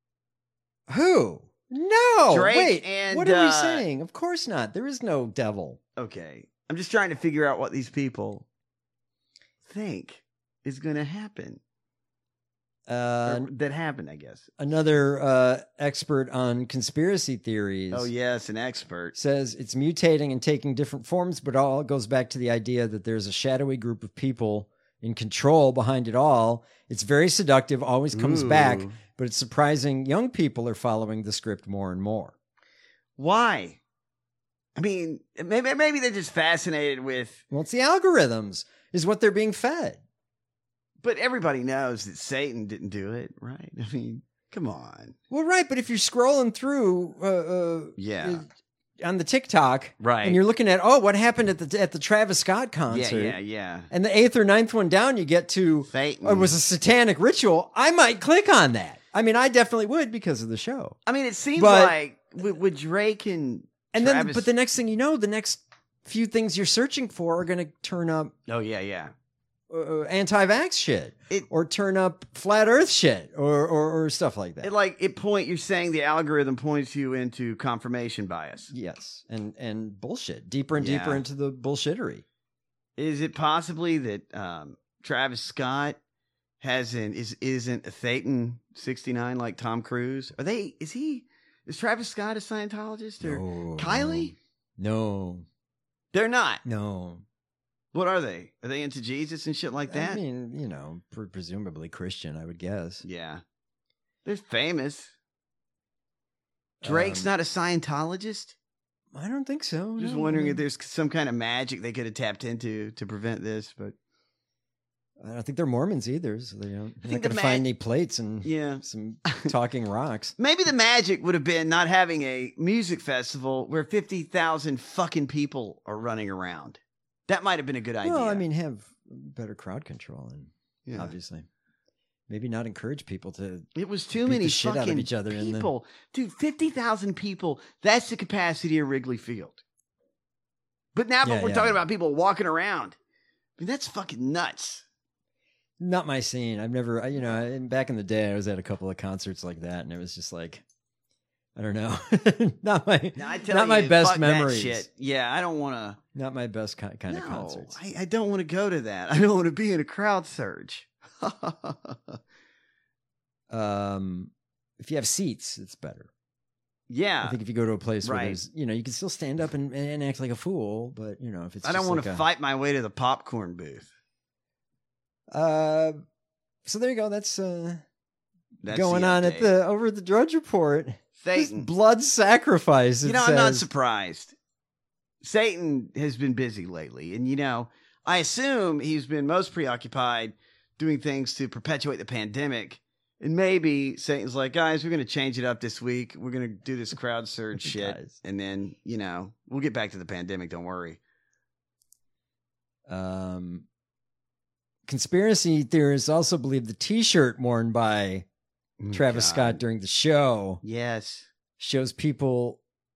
Who? No. Drake Wait. and, what are we uh, saying? Of course not. There is no devil. Okay. I'm just trying to figure out what these people think is going to happen. Uh, Or that happened, I guess. another uh, expert on conspiracy theories. Oh, yes, an expert. Says it's mutating and taking different forms, but all goes back to the idea that there's a shadowy group of people in control behind it all. It's very seductive, always comes Ooh. back, but it's surprising young people are following the script more and more. Why? I mean, maybe, maybe they're just fascinated with... Well, it's the algorithms is what they're being fed. But everybody knows that Satan didn't do it, right? I mean, come on. Well, right, but if you're scrolling through uh, uh, Yeah. on the TikTok, Right. and you're looking at, oh, what happened at the at the Travis Scott Yeah, concert? yeah, yeah. And the eighth or ninth one down, you get to, Satan. oh, it was a satanic ritual. I might click on that. I mean, I definitely would because of the show. I mean, it seems But- like with, with Drake and And then, Travis... but the next thing you know, the next few things you're searching for are going to turn up Oh, yeah, yeah. uh, anti-vax shit, It- or turn up flat Earth shit, or or, or stuff like that. It like it point. You're saying the algorithm points you into confirmation bias. Yes, and and bullshit, deeper and Yeah. deeper into the bullshittery. Is it possibly that um, Travis Scott has an is isn't a Satan sixty-nine like Tom Cruise? Are they? Is he? Is Travis Scott a Scientologist or No, Kylie? No, They're not. no. What are they? Are they into Jesus and shit like that? I mean, you know, pre- presumably Christian, I would guess. Yeah, they're famous. Drake's Um, not a Scientologist. I don't think so. Just no. wondering if there's some kind of magic they could have tapped into to prevent this, but I don't think they're Mormons either, so they don't. They're think not going the to ma- find any plates and yeah. some talking rocks. Maybe the magic would have been not having a music festival where fifty thousand fucking people are running around. That might have been a good idea. Well, I mean, have better crowd control, and Yeah. obviously, maybe not encourage people to. it was too beat many the shit fucking out of each other in the- people. Dude, fifty thousand people, that's the capacity of Wrigley Field. But now Yeah, but we're yeah. talking about people walking around. I mean, that's fucking nuts. Not my scene. I've never, I- you know, in- back in the day, I was at a couple of concerts like that, and it was just like, I don't know, not my, Now, I tell not my you, best fuck that memories. shit. Yeah, I don't want to. Not my best ki- kind of No, concerts. I, I don't want to go to that. I don't want to be in a crowd surge. Um, if you have seats, it's better. yeah. I think if you go to a place where right. there's, you know, you can still stand up and, and act like a fool, but you know, if it's, I don't just want like to a- fight my way to the popcorn booth. Uh, so there you go. That's uh That's going the on at update. the over at the Drudge Report. This Satan. blood sacrifice. You it know, I'm not says. surprised. Satan has been busy lately, and you know, I assume he's been most preoccupied doing things to perpetuate the pandemic. And maybe Satan's like, guys, we're going to change it up this week. We're going to do this crowd surge shit, Guys. and then you know we'll get back to the pandemic. Don't worry. Um, conspiracy theorists also believe the T-shirt worn by Travis God. Scott during the show Yes. shows people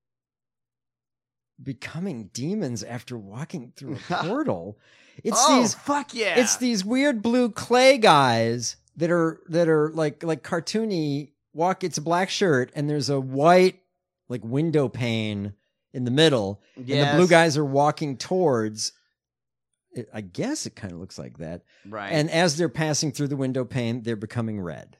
becoming demons after walking through a portal. It's oh, these fuck yeah! It's these weird blue clay guys that are that are like like cartoony. Walk. It's a black shirt and there's a white like window pane in the middle, and the blue Yes. guys are walking towards. It, I guess it kind of looks like that. right. And as they're passing through the window pane, they're becoming red.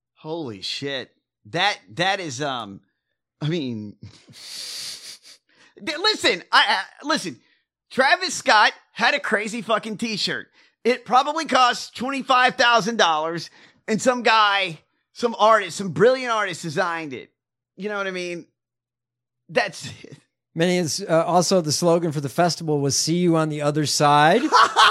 Holy shit. That that is um I mean Listen, I, I listen. Travis Scott had a crazy fucking T-shirt. It probably cost twenty-five thousand dollars, and some guy, some artist, some brilliant artist designed it. You know what I mean? That's it. Many is uh, also the slogan for the festival was "See you on the other side."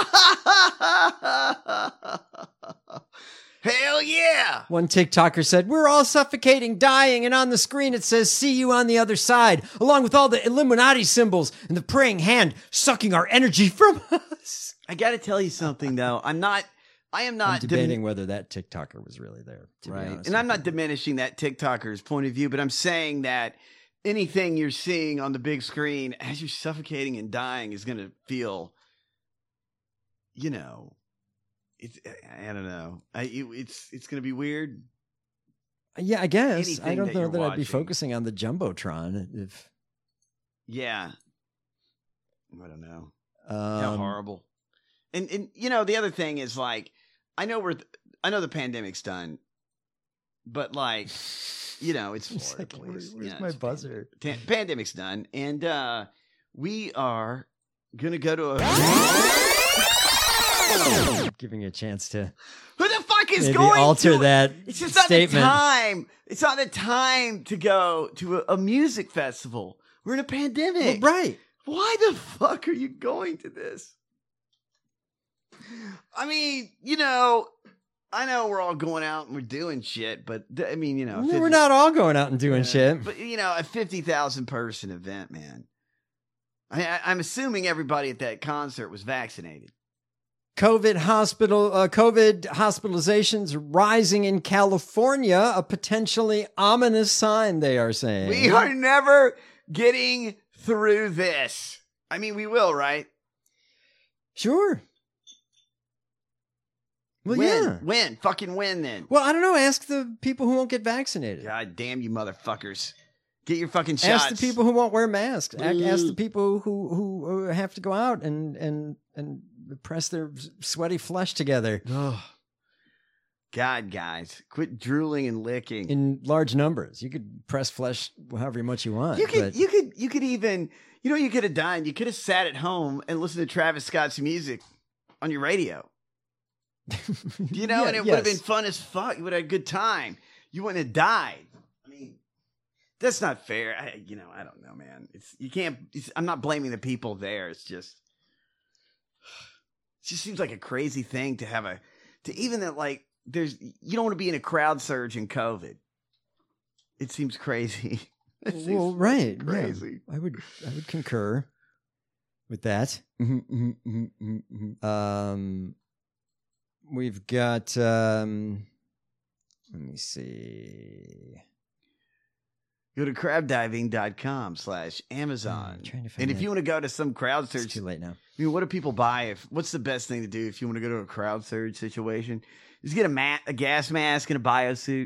Hell yeah! One TikToker said, "We're all suffocating, dying, and on the screen it says "See you on the other side," along with all the Illuminati symbols and the praying hand sucking our energy from us." I got to tell you something though. I'm not. I am not I'm debating dim- whether that TikToker was really there. To right, be honest and I'm with not diminishing that TikToker's point of view, but I'm saying that anything you're seeing on the big screen as you're suffocating and dying is going to feel, you know, it's, I don't know. I, it, it's, it's going to be weird. Yeah, I guess. Anything I don't that know you're that I'd be watching. focusing on the Jumbotron. If Yeah. I don't know. um, How horrible. And, and, you know, the other thing is like, I know we're, I know the pandemic's done, but like, you know, it's Florida, like, please. where- where's Yeah, my it's buzzer? Pan- pandemic's done, and uh, we are gonna go to a. Giving you a chance to Who the fuck is maybe going alter to? that It's just not statement. the time. It's not the time to go to a, a music festival. We're in a pandemic, Well, right? Why the fuck are you going to this? I mean, you know, I know we're all going out and we're doing shit, but th- I mean, you know, We're not all going out and doing Yeah, shit. But you know, a fifty thousand person event, man. I, I, I'm assuming everybody at that concert was vaccinated. COVID hospital, uh, COVID hospitalizations rising in California, a potentially ominous sign. They are saying We are never getting through this. I mean, we will, right? Sure. Well, win, yeah. win, fucking win. Then. Well, I don't know. Ask the people who won't get vaccinated. God damn you, motherfuckers! Get your fucking shots. Ask the people who won't wear masks. Ask, ask the Mm. people who, who uh, have to go out and and and press their sweaty flesh together Oh. God, guys, quit drooling and licking. in large numbers. You could press flesh however much you want. You could, but you could, you could even, you know, what you could have done. You could have sat at home and listened to Travis Scott's music on your radio. You know, Yeah, and it would have yes. been fun as fuck. You would have had a good time. You wouldn't have died. I mean, that's not fair. I, you know, I don't know, man. It's you can't. It's, I'm not blaming the people there. It's just, it just seems like a crazy thing to have a, to even that like there's you don't want to be in a crowd surge in COVID. It seems crazy. It seems Well, right. yeah. crazy. I would I would concur with that. Um, we've got. Um, let me see. Go to crabdiving.com slash Amazon. I'm trying to find And if that. you want to go to some crowd It's surge, too late now. I mean, what do people buy? If what's the best thing to do if you want to go to a crowd surge situation? Just get a mat, a gas mask, and a biosuit.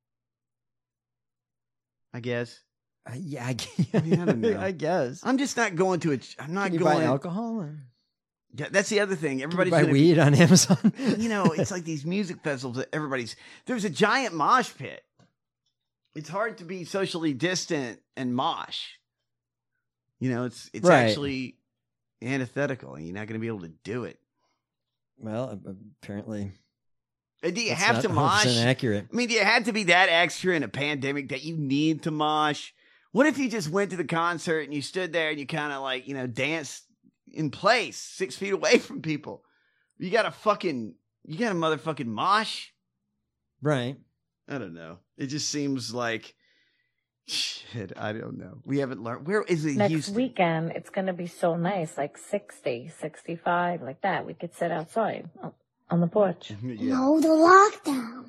I guess. Uh, yeah, I, I mean, I don't know. I guess. I'm just not going to a. I'm not Can you going. buy alcohol? Or Yeah, that's the other thing. can you Everybody's buy gonna, weed on Amazon. You know, it's like these music festivals that everybody's. There's a giant mosh pit. It's hard to be socially distant and mosh. You know, it's it's Right. actually antithetical, and you're not going to be able to do it. Well, apparently, And do you that's have not to one hundred percent mosh? accurate. I mean, do you have to be that extra in a pandemic that you need to mosh? What if you just went to the concert and you stood there and you kind of like, you know, danced in place six feet away from people? You got a fucking, you got a motherfucking mosh? Right. I don't know. It just seems like, shit, I don't know. We haven't learned. Where is it? Next Houston? weekend, it's going to be so nice, like sixty, sixty-five, like that. We could sit outside on- on the porch. Yeah. No, the lockdown.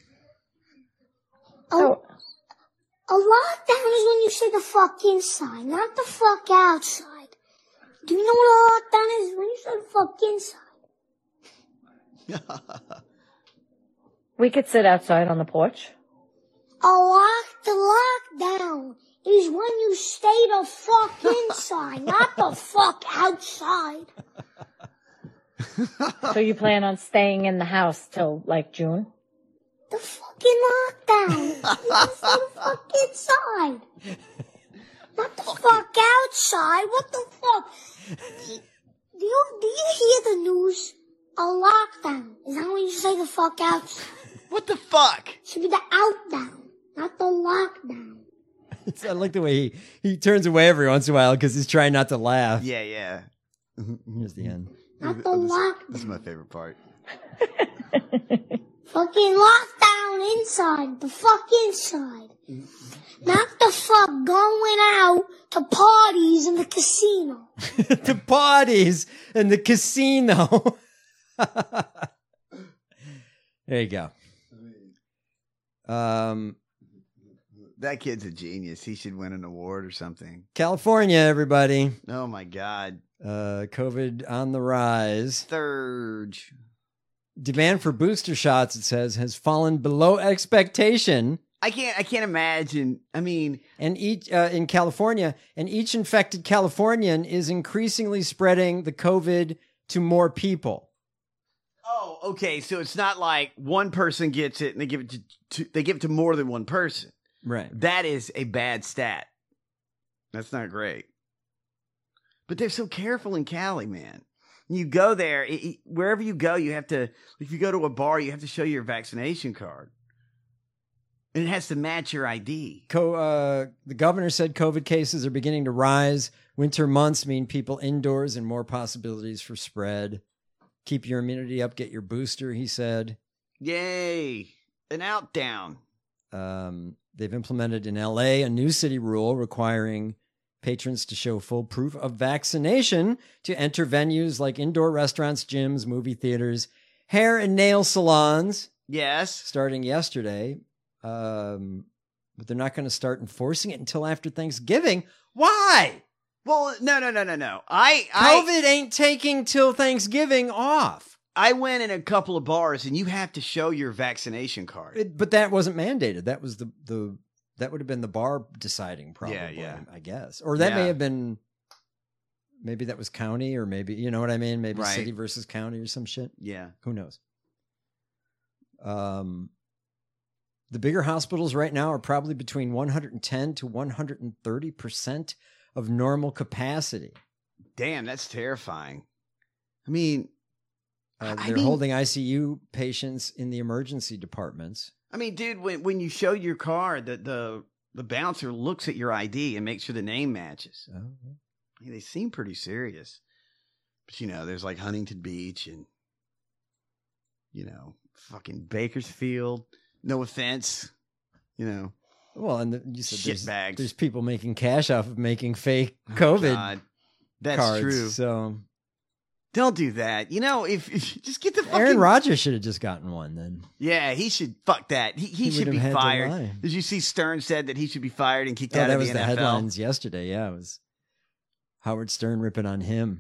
Oh, a lockdown is when you say the fuck inside, not the fuck outside. Do you know what a lockdown is? When you say the fuck inside. We could sit outside on the porch. A lock, the lockdown is when you stay the fuck inside, not the fuck outside. So you plan on staying in the house till like June? The fucking lockdown. You stay the fuck inside. Not the fuck outside. What the fuck? Do, do you do you hear the news? A lockdown. Is that when you say the fuck outside? What the fuck? Should be the outdown, not the lockdown. It's, I like the way he, he turns away every once in a while because he's trying not to laugh. Yeah, yeah. Here's the end. Not the Oh, this, lockdown. this is my favorite part. Fucking lockdown inside. The fuck inside. Not the fuck going out to parties in the casino. The parties and the casino. There you go. Um, that kid's a genius. He should win an award or something. California, everybody. Oh my God. Uh, COVID on the rise. Third. Demand for booster shots, it says, has fallen below expectation. I can't. I can't imagine. I mean, and each uh, in California, and each infected Californian is increasingly spreading the COVID to more people. Oh, okay. So it's not like one person gets it and they give it to, to they give it to more than one person. Right. That is a bad stat. That's not great. But they're so careful in Cali, man. You go there, it, it, wherever you go, you have to. If you go to a bar, you have to show your vaccination card. And it has to match your I D. Co- uh, the governor said COVID cases are beginning to rise. Winter months mean people indoors and more possibilities for spread. Keep your immunity up. Get your booster, he said. Yay. An out down. Um, they've implemented in L A a new city rule requiring patrons to show full proof of vaccination to enter venues like indoor restaurants, gyms, movie theaters, hair and nail salons. Yes. Starting yesterday. Um, but they're not going to start enforcing it until after Thanksgiving. Why? Well, no, no, no, no, no. I, COVID I, ain't taking till Thanksgiving off. I went in a couple of bars and you have to show your vaccination card. It, but that wasn't mandated. That was the, the, that would have been the bar deciding probably, yeah, yeah. I guess. Or that yeah. may have been, maybe that was county or maybe, you know what I mean? Maybe right. city versus county or some shit. Yeah. Who knows? Um, The bigger hospitals right now are probably between one hundred ten to one hundred thirty percent of normal capacity. Damn, that's terrifying. I mean, uh, I they're mean, holding I C U patients in the emergency departments. I mean, dude, when when you show your card, the the, the bouncer looks at your I D and makes sure the name matches. Oh. I mean, they seem pretty serious. But, you know, there's like Huntington Beach and, you know, fucking Bakersfield. No offense, you know. Well, and the, you said shit there's, bags. there's people making cash off of making fake COVID God, that's cards. true. So don't do that. You know, if, if just get the fucking. Aaron Rodgers should have just gotten one then. Yeah, he should. Fuck that. He, he, He should would be have had to fired. lie. Did you see Stern said that he should be fired and kicked Oh, out that of was the the N F L? headlines yesterday. Yeah, it was Howard Stern ripping on him.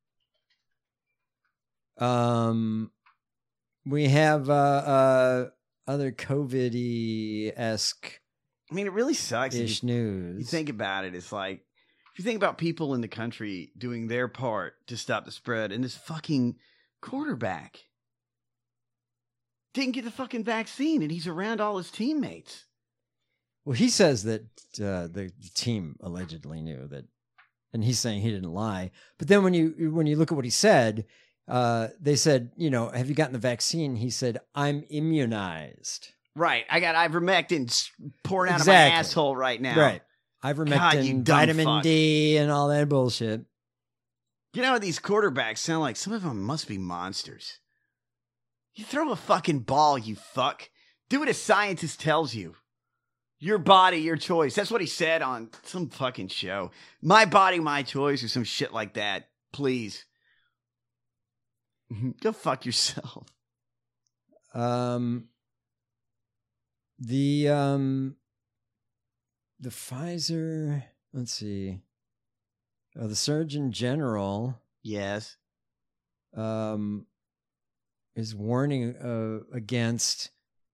Um, we have uh, uh other COVID-y-esque. I mean, it really sucks. Ish If you, news. you think about it, it's like if you think about people in the country doing their part to stop the spread, and this fucking quarterback didn't get the fucking vaccine, and he's around all his teammates. Well, he says that uh, the team allegedly knew that, and he's saying he didn't lie. But then when you when you look at what he said, uh, they said, you know, have you gotten the vaccine? He said, I'm immunized. Right. I got ivermectin pouring out Exactly. of my asshole right now. Right. God, you Ivermectin, dumb vitamin fuck. D, and all that bullshit. You know, these quarterbacks sound like some of them must be monsters. You throw a fucking ball, you fuck. Do what a scientist tells you. Your body, your choice. That's what he said on some fucking show. My body, my choice, or some shit like that. Please. Go fuck yourself. Um, the um, the Pfizer. Let's see. Uh, the Surgeon General. Yes. Um, is warning uh, against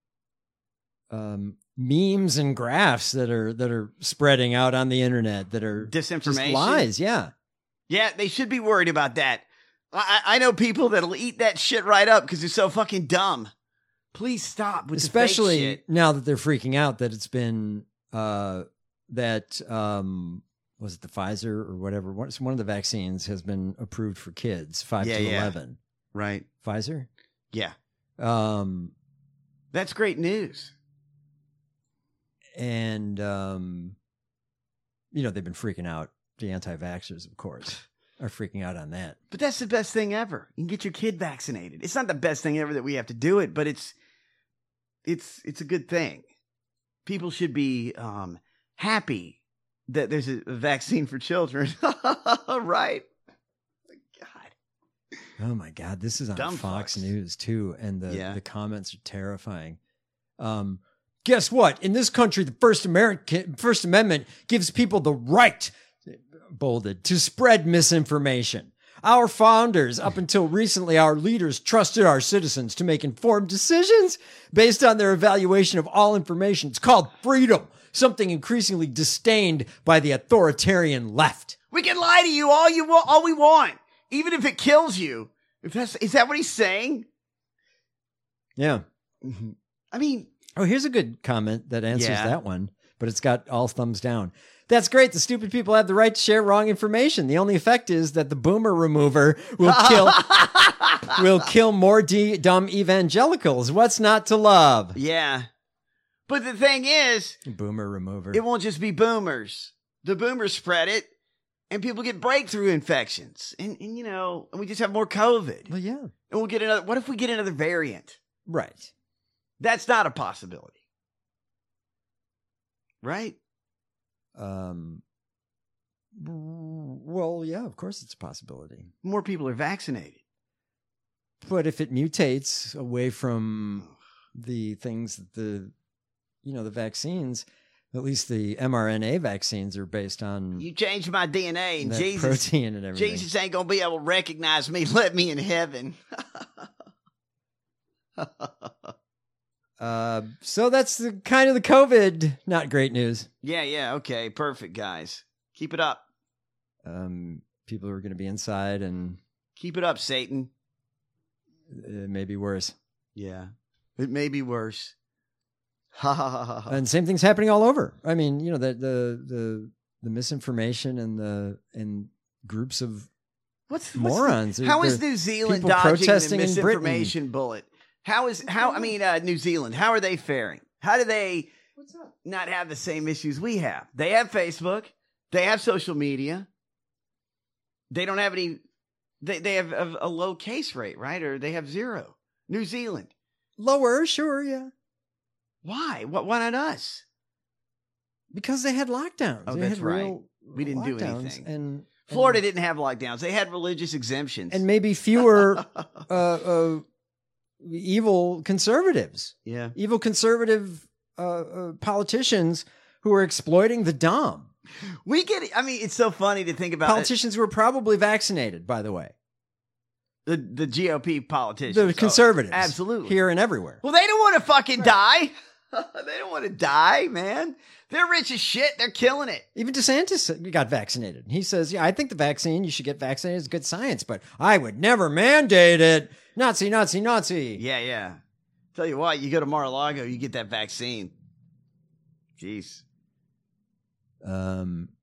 um memes and graphs that are that are spreading out on the internet that are Disinformation. just lies. Yeah. Yeah, they should be worried about that. I, I know people that'll eat that shit right up because they're so fucking dumb. Please stop with Especially the fake shit. now that they're freaking out that it's been uh that um was it the Pfizer or whatever? One one of the vaccines has been approved for kids, five Yeah, to yeah. eleven. Right. Pfizer? Yeah. Um, That's great news. and, um, you know, they've been freaking out. The anti-vaxxers, of course, are freaking out on that. But that's the best thing ever. You can get your kid vaccinated. It's not the best thing ever that we have to do it, but it's it's it's a good thing. People should be um, happy that there's a, a vaccine for children. Right. Oh my God, this is on Dumb Fox fucks. News too, and the, Yeah. the comments are terrifying. Um, guess what? In this country, the First American First Amendment gives people the right, bolded, to spread misinformation. Our founders, up until recently, our leaders trusted our citizens to make informed decisions based on their evaluation of all information. It's called freedom, something increasingly disdained by the authoritarian left. We can lie to you all you want, all we want, even if it kills you. If that's is that what he's saying? Yeah. I mean, oh, here's a good comment that answers Yeah. that one, but it's got all thumbs down. That's great. The stupid people have the right to share wrong information. The only effect is that the boomer remover will kill will kill more de- dumb evangelicals. What's not to love? Yeah. But the thing is, Boomer remover. it won't just be boomers. The boomers spread it, and people get breakthrough infections. And, and you know, and we just have more COVID. Well, yeah. And we'll get another, what if we get another variant? Right. That's not a possibility. Right? Um. Well, yeah, of course it's a possibility. More people are vaccinated. But if it mutates away from the things that the, you know, the vaccines, at least the mRNA vaccines are based on You changed my D N A, and that Jesus, protein and everything. Jesus ain't gonna be able to recognize me. Let me in heaven. Uh, so that's the kind of the COVID, not great news. Yeah, yeah, okay, perfect, guys. Keep it up. Um, people are going to be inside and Keep it up, Satan. it may be worse. Yeah, it may be worse. Ha ha ha ha. ha. And same thing's happening all over. I mean, you know, the the the, the misinformation and the and groups of What's morons. What's the, how is They're- New Zealand people dodging the protesting in Britain. misinformation bullet? How is how? I mean, uh, New Zealand. How are they faring? How do they not have the same issues we have? They have Facebook. They have social media. They don't have any. They they have a, a low case rate, right? Or they have zero. New Zealand. Lower, sure, yeah. Why? What? Why not us? Because they had lockdowns. Oh, They that's had right. real We didn't do lockdowns, anything. And Florida didn't have lockdowns. They had religious exemptions. and maybe fewer uh, uh, evil conservatives. Yeah. Evil conservative uh, uh, politicians who are exploiting the dumb. We get it. I mean, it's so funny to think about Politicians who are probably vaccinated, by the way. the the G O P politicians. The Oh, conservatives. absolutely. Here and everywhere. Well, they don't want to fucking die. They don't want to die, man. They're rich as shit. They're killing it. Even DeSantis got vaccinated. He says, yeah, I think the vaccine, you should get vaccinated. It's good science, but I would never mandate it. Nazi, Nazi, Nazi. Yeah, yeah. Tell you what, you go to Mar-a-Lago, you get that vaccine. Jeez. Um,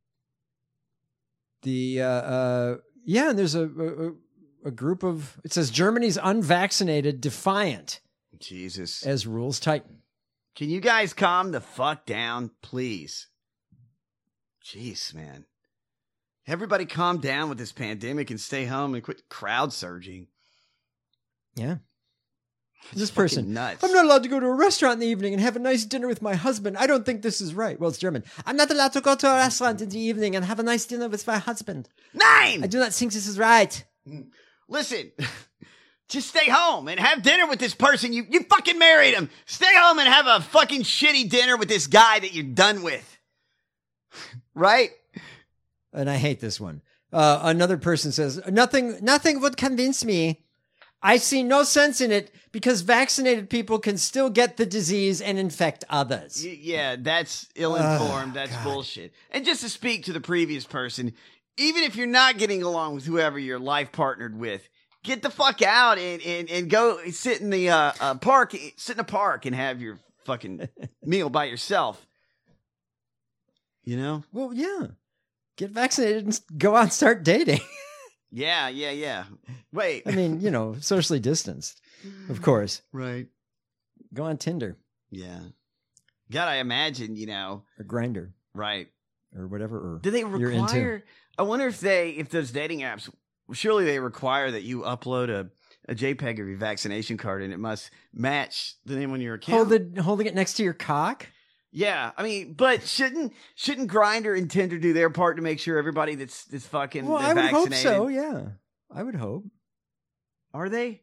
the, uh, uh, yeah, and there's a, a, a group of, it says Germany's unvaccinated defiant Jesus. as rules tighten. Can you guys calm the fuck down, please? Jeez, man. Everybody calm down with this pandemic and stay home and quit crowd surging. Yeah. This fucking person, nuts. I'm not allowed to go to a restaurant in the evening and have a nice dinner with my husband. I don't think this is right. Well, it's German. I'm not allowed to go to a restaurant in the evening and have a nice dinner with my husband. Nine! I do not think this is right. Listen, just stay home and have dinner with this person. You you fucking married him. Stay home and have a fucking shitty dinner with this guy that you're done with. Right? And I hate this one. Uh, another person says, nothing, nothing would convince me. I see no sense in it because vaccinated people can still get the disease and infect others. Y- Yeah, that's ill-informed. that's bullshit. And just to speak to the previous person, even if you're not getting along with whoever you're life partnered with, get the fuck out and, and, and go sit in the uh, uh, park, sit in a park and have your fucking meal by yourself. You know? Well, yeah. get vaccinated and go out and start dating. Yeah, yeah, yeah. Wait. I mean, you know, socially distanced, of course. Right. Go on Tinder. Yeah. God, I imagine, you know. Or Grindr. Right. Or whatever. Or Do they you're into. require? I wonder if they, if those dating apps, surely they require that you upload a, a JPEG of your vaccination card and it must match the name on your account. Hold it, holding it next to your cock? Yeah, I mean, but shouldn't shouldn't Grindr and Tinder do their part to make sure everybody that's that's fucking Well, I would vaccinated? hope so. Yeah, I would hope. Are they?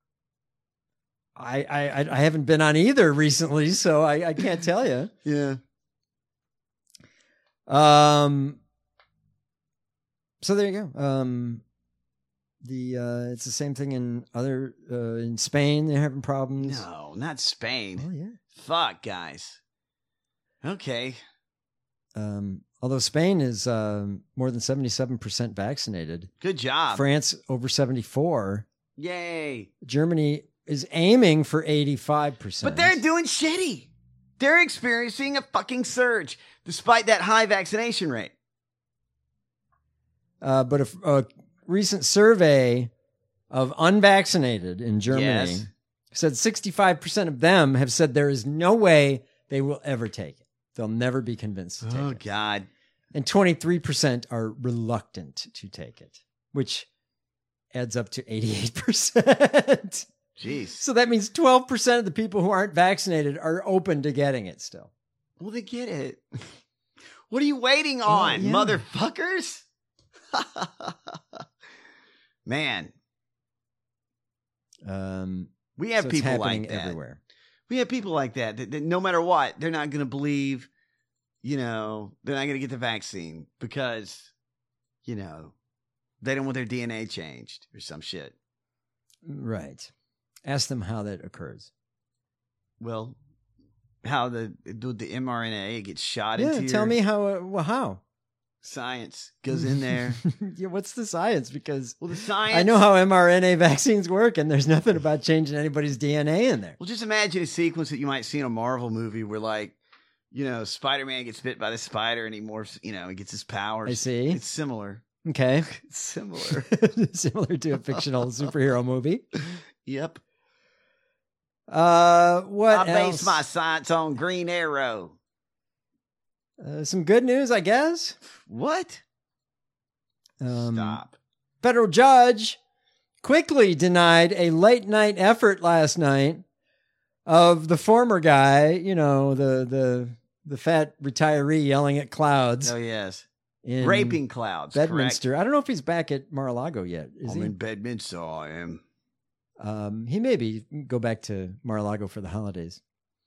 I I I haven't been on either recently, so I, I can't tell you. Yeah. Um. So there you go. Um. The uh, it's the same thing in other uh, in Spain. They're having problems. No, not Spain. Oh yeah. Fuck, guys. Okay. Um. Although Spain is um, more than seventy-seven percent vaccinated. Good job. France over seventy-four. Yay. Germany is aiming for eighty-five percent. But they're doing shitty. They're experiencing a fucking surge despite that high vaccination rate. Uh, but a, a recent survey of unvaccinated in Germany Yes. said sixty-five percent of them have said there is no way they will ever take it. They'll never be convinced to take Oh, it. God. And twenty-three percent are reluctant to take it, which adds up to eighty-eight percent. Jeez. So that means twelve percent of the people who aren't vaccinated are open to getting it still. Well, they get it. What are you waiting on, yeah. motherfuckers? Man. Um, We have so it's people happening like that. everywhere. We have people like that, that, that no matter what, they're not going to believe, you know, they're not going to get the vaccine because, you know, they don't want their D N A changed or some shit. Right. Ask them how that occurs. Well, how the the, the mRNA gets shot Yeah, into tell your me how. Uh, well, how? science goes in there. Yeah, what's the science? Because Well, the science. I know how mRNA vaccines work, and there's nothing about changing anybody's D N A in there. Well, just imagine a sequence that you might see in a Marvel movie where, like, you know, Spider-Man gets bit by the spider and he morphs, you know, he gets his powers. I see. It's similar. Okay. It's similar. Similar to a fictional superhero movie. Yep. Uh, what I else? base my science on Green Arrow. Uh, some good news, I guess. What? Um, Stop. Federal judge quickly denied a late night effort last night of the former guy, you know, the the the fat retiree yelling at clouds. Oh, yes. in Raping clouds. Bedminster. Correct. I don't know if he's back at Mar-a-Lago yet. Is I'm he? in Bedminster, I am. Um, he may be go back to Mar-a-Lago for the holidays.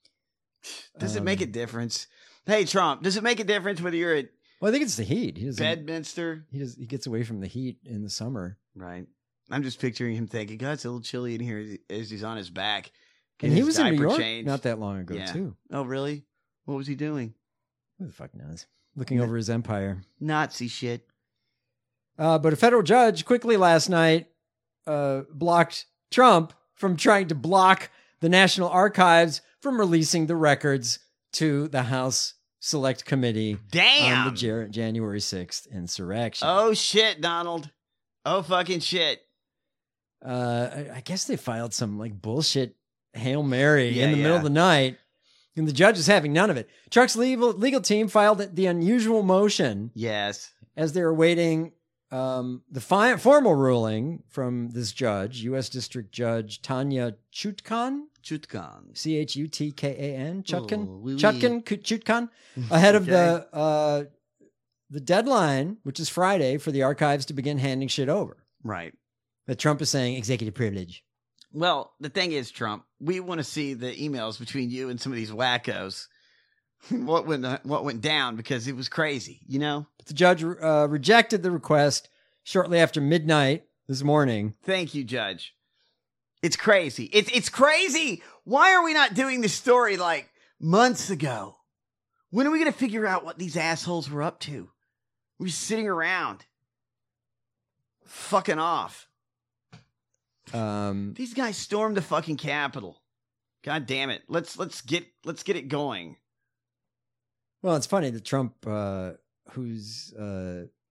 Does it Um, make a difference? Hey, Trump, does it make a difference whether you're at Well, I think it's the heat. He doesn't. Bedminster? He does. He gets away from the heat in the summer. Right. I'm just picturing him thinking, God, it's a little chilly in here as he's on his back. And Get he his was in New diaper York changed. not that long ago Yeah. too. Oh, really? What was he doing? Who the fuck knows? Looking over his empire. Nazi shit. Uh, but a federal judge quickly last night uh, blocked Trump from trying to block the National Archives from releasing the records to the House Select Committee Damn. on the Jan- January sixth insurrection. Oh, shit, Donald. Oh, fucking shit. Uh, I, I guess they filed some like bullshit Hail Mary Yeah, in the middle yeah. of the night, and the judge is having none of it. Truck's legal legal team filed the unusual motion Yes. as they were waiting um, the fi- formal ruling from this judge, U S District Judge Tanya Chutkan, Chutkan. C H U T K A N, Chutkan, Oh, oui, oui. Chutkan, Chutkan, ahead of Okay. the uh, the deadline, which is Friday, for the archives to begin handing shit over. Right. That Trump is saying executive privilege. Well, the thing is, Trump, we want to see the emails between you and some of these wackos. what went what went down, because it was crazy, you know? The judge uh, rejected the request shortly after midnight this morning. Thank you, Judge. It's crazy. It's it's crazy. Why are we not doing this story like months ago? When are we going to figure out what these assholes were up to? We're just sitting around, fucking off. Um, These guys stormed the fucking Capitol. God damn it. Let's let's get let's get it going. Well, it's funny that Trump, uh, who's uh,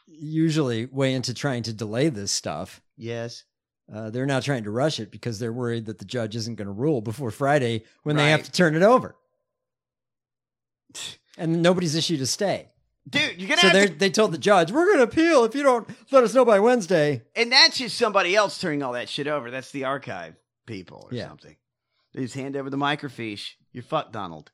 usually way into trying to delay this stuff. Yes. Uh, they're now trying to rush it because they're worried that the judge isn't going to rule before Friday when they have Right. to turn it over. And nobody's issued a stay. Dude, you're going So to they have to... they told the judge, we're going to appeal if you don't let us know by Wednesday. And that's just somebody else turning all that shit over. That's the archive people or Yeah. something. They just hand over the microfiche. You're fucked, Donald.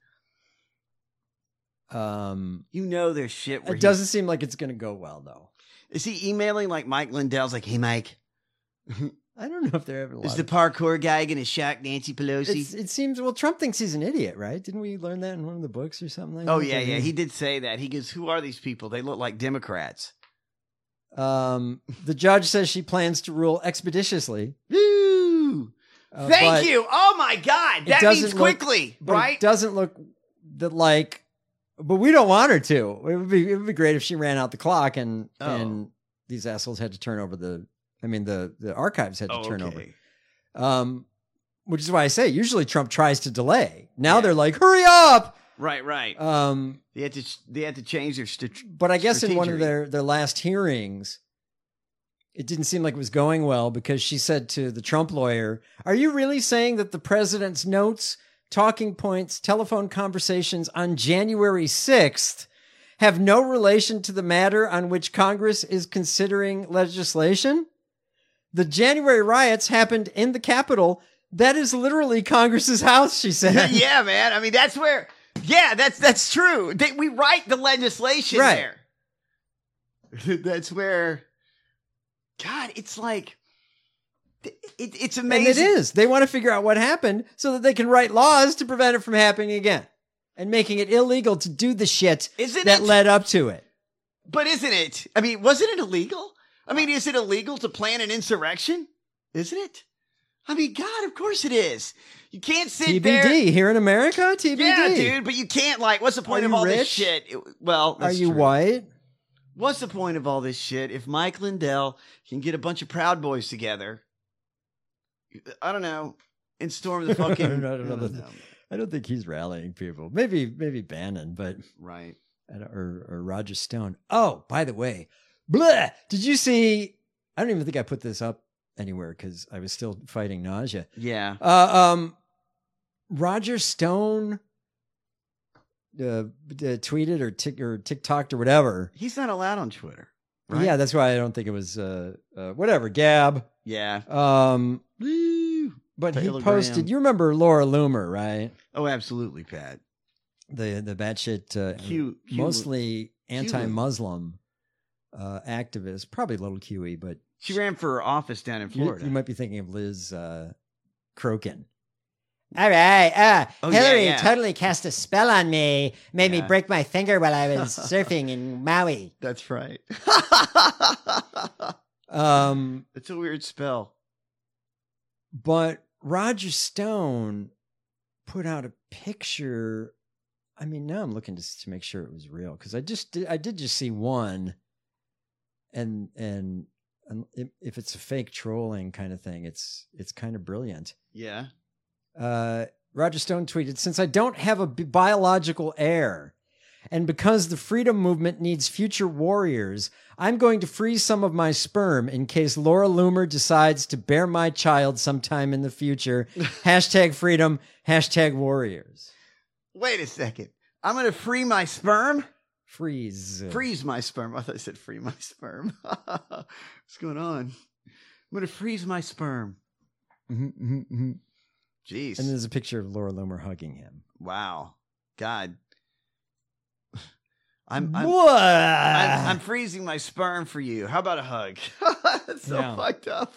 Um, You know there's shit where it he- doesn't seem like it's going to go well, though. Is he emailing like Mike Lindell's like, hey, Mike, I don't know if they're ever. is the parkour guy going to shock Nancy Pelosi? It's, it seems, well, Trump thinks he's an idiot, right? Didn't we learn that in one of the books or something like that? Oh, yeah, That yeah. He did say that. He goes, who are these people? They look like Democrats. Um, the judge says she plans to rule expeditiously. Woo! Uh, Thank but you. Oh, my God. it That doesn't means look- quickly, but right? It doesn't look that like, but we don't want her to. It would be it would be great if she ran out the clock and Oh. and these assholes had to turn over the. I mean the the archives had to Oh, turn okay. over. Um, which is why I say usually Trump tries to delay. Now they're like, hurry up. Right, right. Um, they had to they had to change their st- But I guess in one of strategery. their, their last hearings, it didn't seem like it was going well because she said to the Trump lawyer, are you really saying that the president's notes, talking points, telephone conversations on January sixth have no relation to the matter on which Congress is considering legislation? The January riots happened in the Capitol. That is literally Congress's house, she said. Yeah, man. I mean, that's where. Yeah, that's that's true. They, we write the legislation Right. there. That's where. God, it's like. It, it's amazing. And it is. They want to figure out what happened so that they can write laws to prevent it from happening again and making it illegal to do the shit Isn't that it? led up to it. But isn't it? I mean, wasn't it illegal? I mean, is it illegal to plan an insurrection? Isn't it? I mean, God, of course it is. You can't sit T B D there. here in America, T B D. Yeah, dude, but you can't, like, what's the point Are of you all this rich? shit? It- well, Are that's you true. white? What's the point of all this shit if Mike Lindell can get a bunch of Proud Boys together? I don't know, and storm the fucking. I don't know. I don't know. I don't think he's rallying people. Maybe, maybe Bannon, but Right. I don't- or, or Roger Stone. Oh, by the way, bleh, did you see? I don't even think I put this up anywhere because I was still fighting nausea. Yeah. Uh, um, Roger Stone uh, uh, tweeted or tick or TikToked or whatever. He's not allowed on Twitter. Right? Yeah, that's why I don't think it was uh, uh, whatever. Gab. Yeah. Um, but he Telegram. posted. You remember Laura Loomer, right? Oh, absolutely, Pat. The the batshit, uh, Q- Q- mostly anti-Muslim uh, activist, probably a little Q E, but She ran for office down in you, Florida. you might be thinking of Liz uh, Crokin. All right, uh, Oh, yeah, Hillary yeah. totally cast a spell on me, made me Yeah. break my finger while I was surfing in Maui. That's right. Um, It's a weird spell. but Roger Stone put out a picture. I mean, now I'm looking to to make sure it was real because I just did, I did just see one, and and and if, if it's a fake trolling kind of thing, it's it's kind of brilliant. Yeah. Uh, Roger Stone tweeted, since I don't have a bi- biological heir, and because the freedom movement needs future warriors, I'm going to freeze some of my sperm in case Laura Loomer decides to bear my child sometime in the future. Hashtag freedom, hashtag warriors. Wait a second. I'm going to free my sperm? Freeze. Freeze my sperm. I thought I said free my sperm. What's going on? I'm going to freeze my sperm. Mhm, mhm, mhm. Jeez. And there's a picture of Laura Loomer hugging him. Wow. God. I'm I'm, What? I'm I'm freezing my sperm for you. How about a hug? That's so Yeah. fucked up.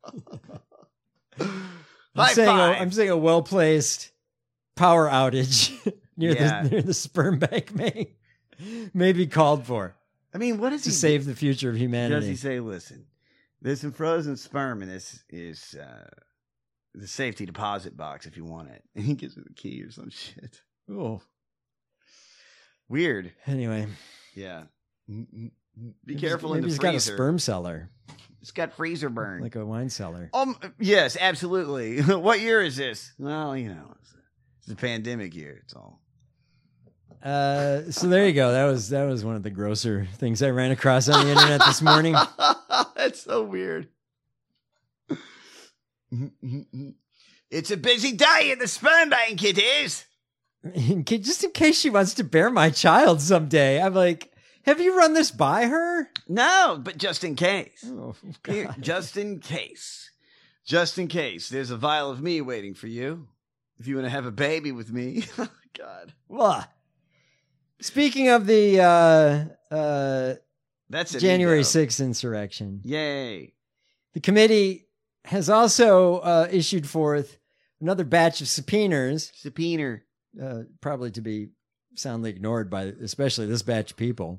I'm High saying, a, five. I'm saying a well-placed power outage near Yeah. the near the sperm bank may may be called for I mean, what does to he save the future of Does humanity. he say, listen, there's some frozen sperm in this is uh, the safety deposit box if you want it. And he gives me the key or some shit. Oh, Weird. anyway, Yeah. Be maybe careful Maybe in the he's freezer. got a sperm cellar, It's got freezer burn. like a wine cellar. Um. Yes, absolutely. What year is this? Well, you know, it's a, it's a pandemic year. It's all. Uh, so there you go. That was that was one of the grosser things I ran across on the internet this morning. That's so weird. It's a busy day at the sperm bank, it is. Just in case she wants to bear my child someday. I'm like, have you run this by her? No, but just in case. Oh, Here, just in case. Just in case. There's a vial of me waiting for you. If you want to have a baby with me. God. Well, speaking of the uh, uh, That's an January ego. sixth insurrection. Yay. The committee has also uh, issued forth another batch of subpoenas. Subpoena. Uh, probably to be soundly ignored by especially this batch of people.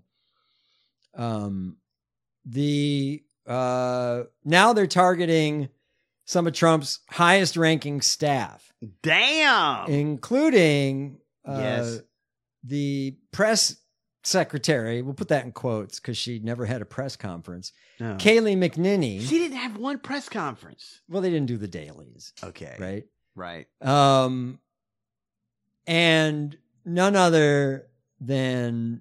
Um, the uh, now they're targeting some of Trump's highest ranking staff. Damn. Including uh, Yes. the press secretary. We'll put that in quotes because she never had a press conference. No. Kayleigh McEnany. She didn't have one press conference. Well, they didn't do the dailies. Okay. Right? Right. Um, and none other than,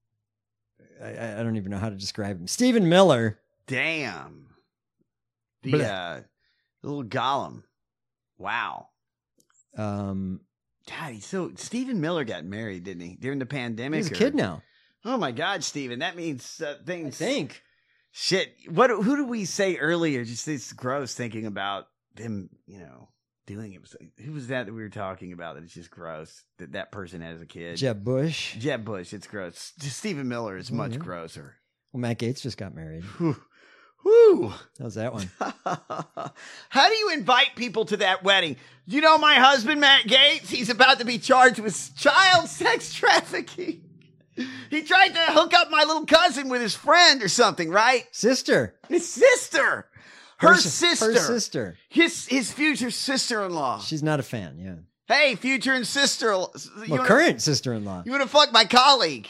I, I don't even know how to describe him, Stephen Miller. Damn. The Blah. uh, little Gollum. Wow. Um, God, he's so Stephen Miller got married, didn't he? During the pandemic. he's a or- kid now. Oh my God, Stephen. That means uh, I things. think. Shit. What? Who did we say earlier? Just it's gross thinking about him. You know, doing it. Was, who was that that we were talking about? That it's just gross that that person has a kid. Jeb Bush. Jeb Bush. It's gross. Just Stephen Miller is Oh, much yeah. grosser. Well, Matt Gaetz just got married. Woo. How's that one? How do you invite people to that wedding? You know my husband, Matt Gaetz? He's about to be charged with child sex trafficking. He tried to hook up my little cousin with his friend or something, right? Sister. His sister. Her, Her- sister. her sister. His his future sister-in-law. She's not a fan, yeah. Hey, future and sister. You Well, wanna, current sister-in-law. You want to fuck my colleague?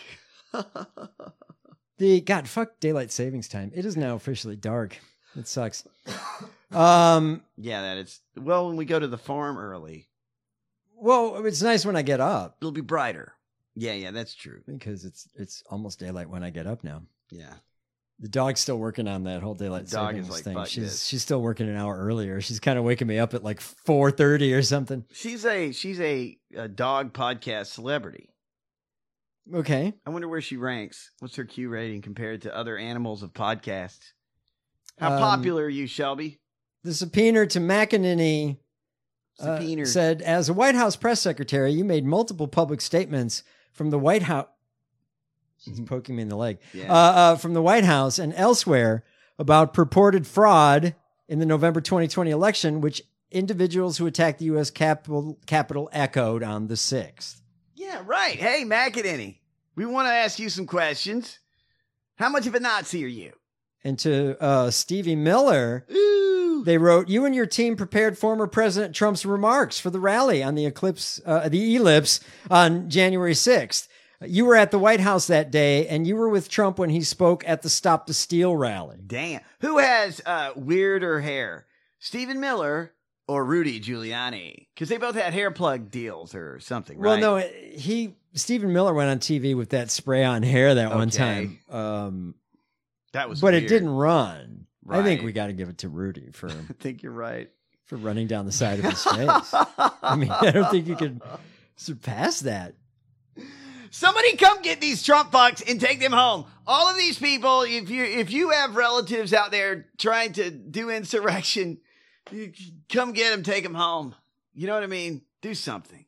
The God, fuck daylight savings time. It is now officially dark. It sucks. Um, Yeah, that is. Well, when we go to the farm early, well, it's nice when I get up it'll be brighter. Yeah, yeah, that's true. because it's it's almost daylight when I get up now. Yeah. The dog's still working on that whole daylight The dog savings is like, thing. "Fuck She's this." she's still working an hour earlier. She's kind of waking me up at like four thirty or something. She's a she's a, a dog podcast celebrity. Okay. I wonder where she ranks. What's her Q rating compared to other animals of podcasts? How Um, popular are you, Shelby? The subpoena to McEnany uh, Subpoena. said, as a White House press secretary, you made multiple public statements from the White House. She's poking me in the leg. Yeah. Uh, uh, from the White House and elsewhere about purported fraud in the November twenty twenty election, which individuals who attacked the U S Capitol, Capitol echoed on the sixth. Yeah, right. Hey, McEnany, we want to ask you some questions. How much of a Nazi are you? And to uh, Stevie Miller, Ooh. they wrote, you and your team prepared former President Trump's remarks for the rally on the eclipse, uh, the ellipse on January sixth. You were at the White House that day, and you were with Trump when he spoke at the Stop the Steal rally. Damn. Who has uh, weirder hair, Stephen Miller or Rudy Giuliani? Because they both had hair plug deals or something, Well, right? no, he Stephen Miller went on T V with that spray on hair that one Okay. time. Um, That was but weird. it didn't run. I think Right. we got to give it to Rudy for I think you're right. for running down the side of his face. I mean, I don't think you could surpass that. Somebody come get these Trump fucks and take them home. All of these people, if you if you have relatives out there trying to do insurrection, you come get them, take them home. You know what I mean? Do something.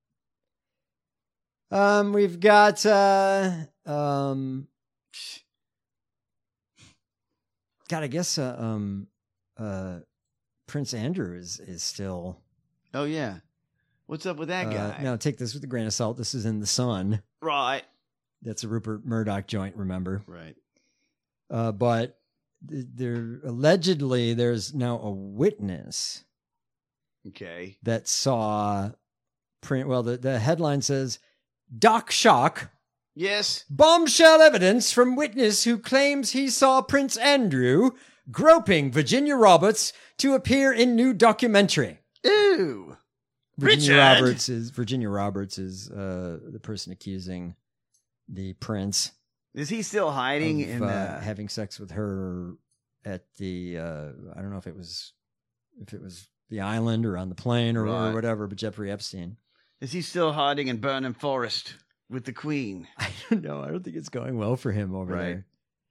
Um, we've got uh, um, God, I guess uh, um, uh, Prince Andrew is is still. Oh yeah, what's up with that Uh, guy? now take this with a grain of salt. This is in the Sun. Right, That's a Rupert Murdoch joint. Remember? right. Uh, but th- there allegedly there's now a witness Okay. that saw print. Well, the, the headline says Doc Shock. Yes. Bombshell evidence from witness who claims he saw Prince Andrew groping Virginia Roberts to appear in new documentary. Ooh. Virginia Richard! Roberts is Virginia Roberts is uh, the person accusing the prince. Is he still hiding of, in uh, uh, having sex with her at the? Uh, I don't know if it was if it was the island or on the plane or, Right. or whatever. But Jeffrey Epstein. Is he still hiding in Burnham Forest with the Queen? I don't know. I don't think it's going well for him over Right. there.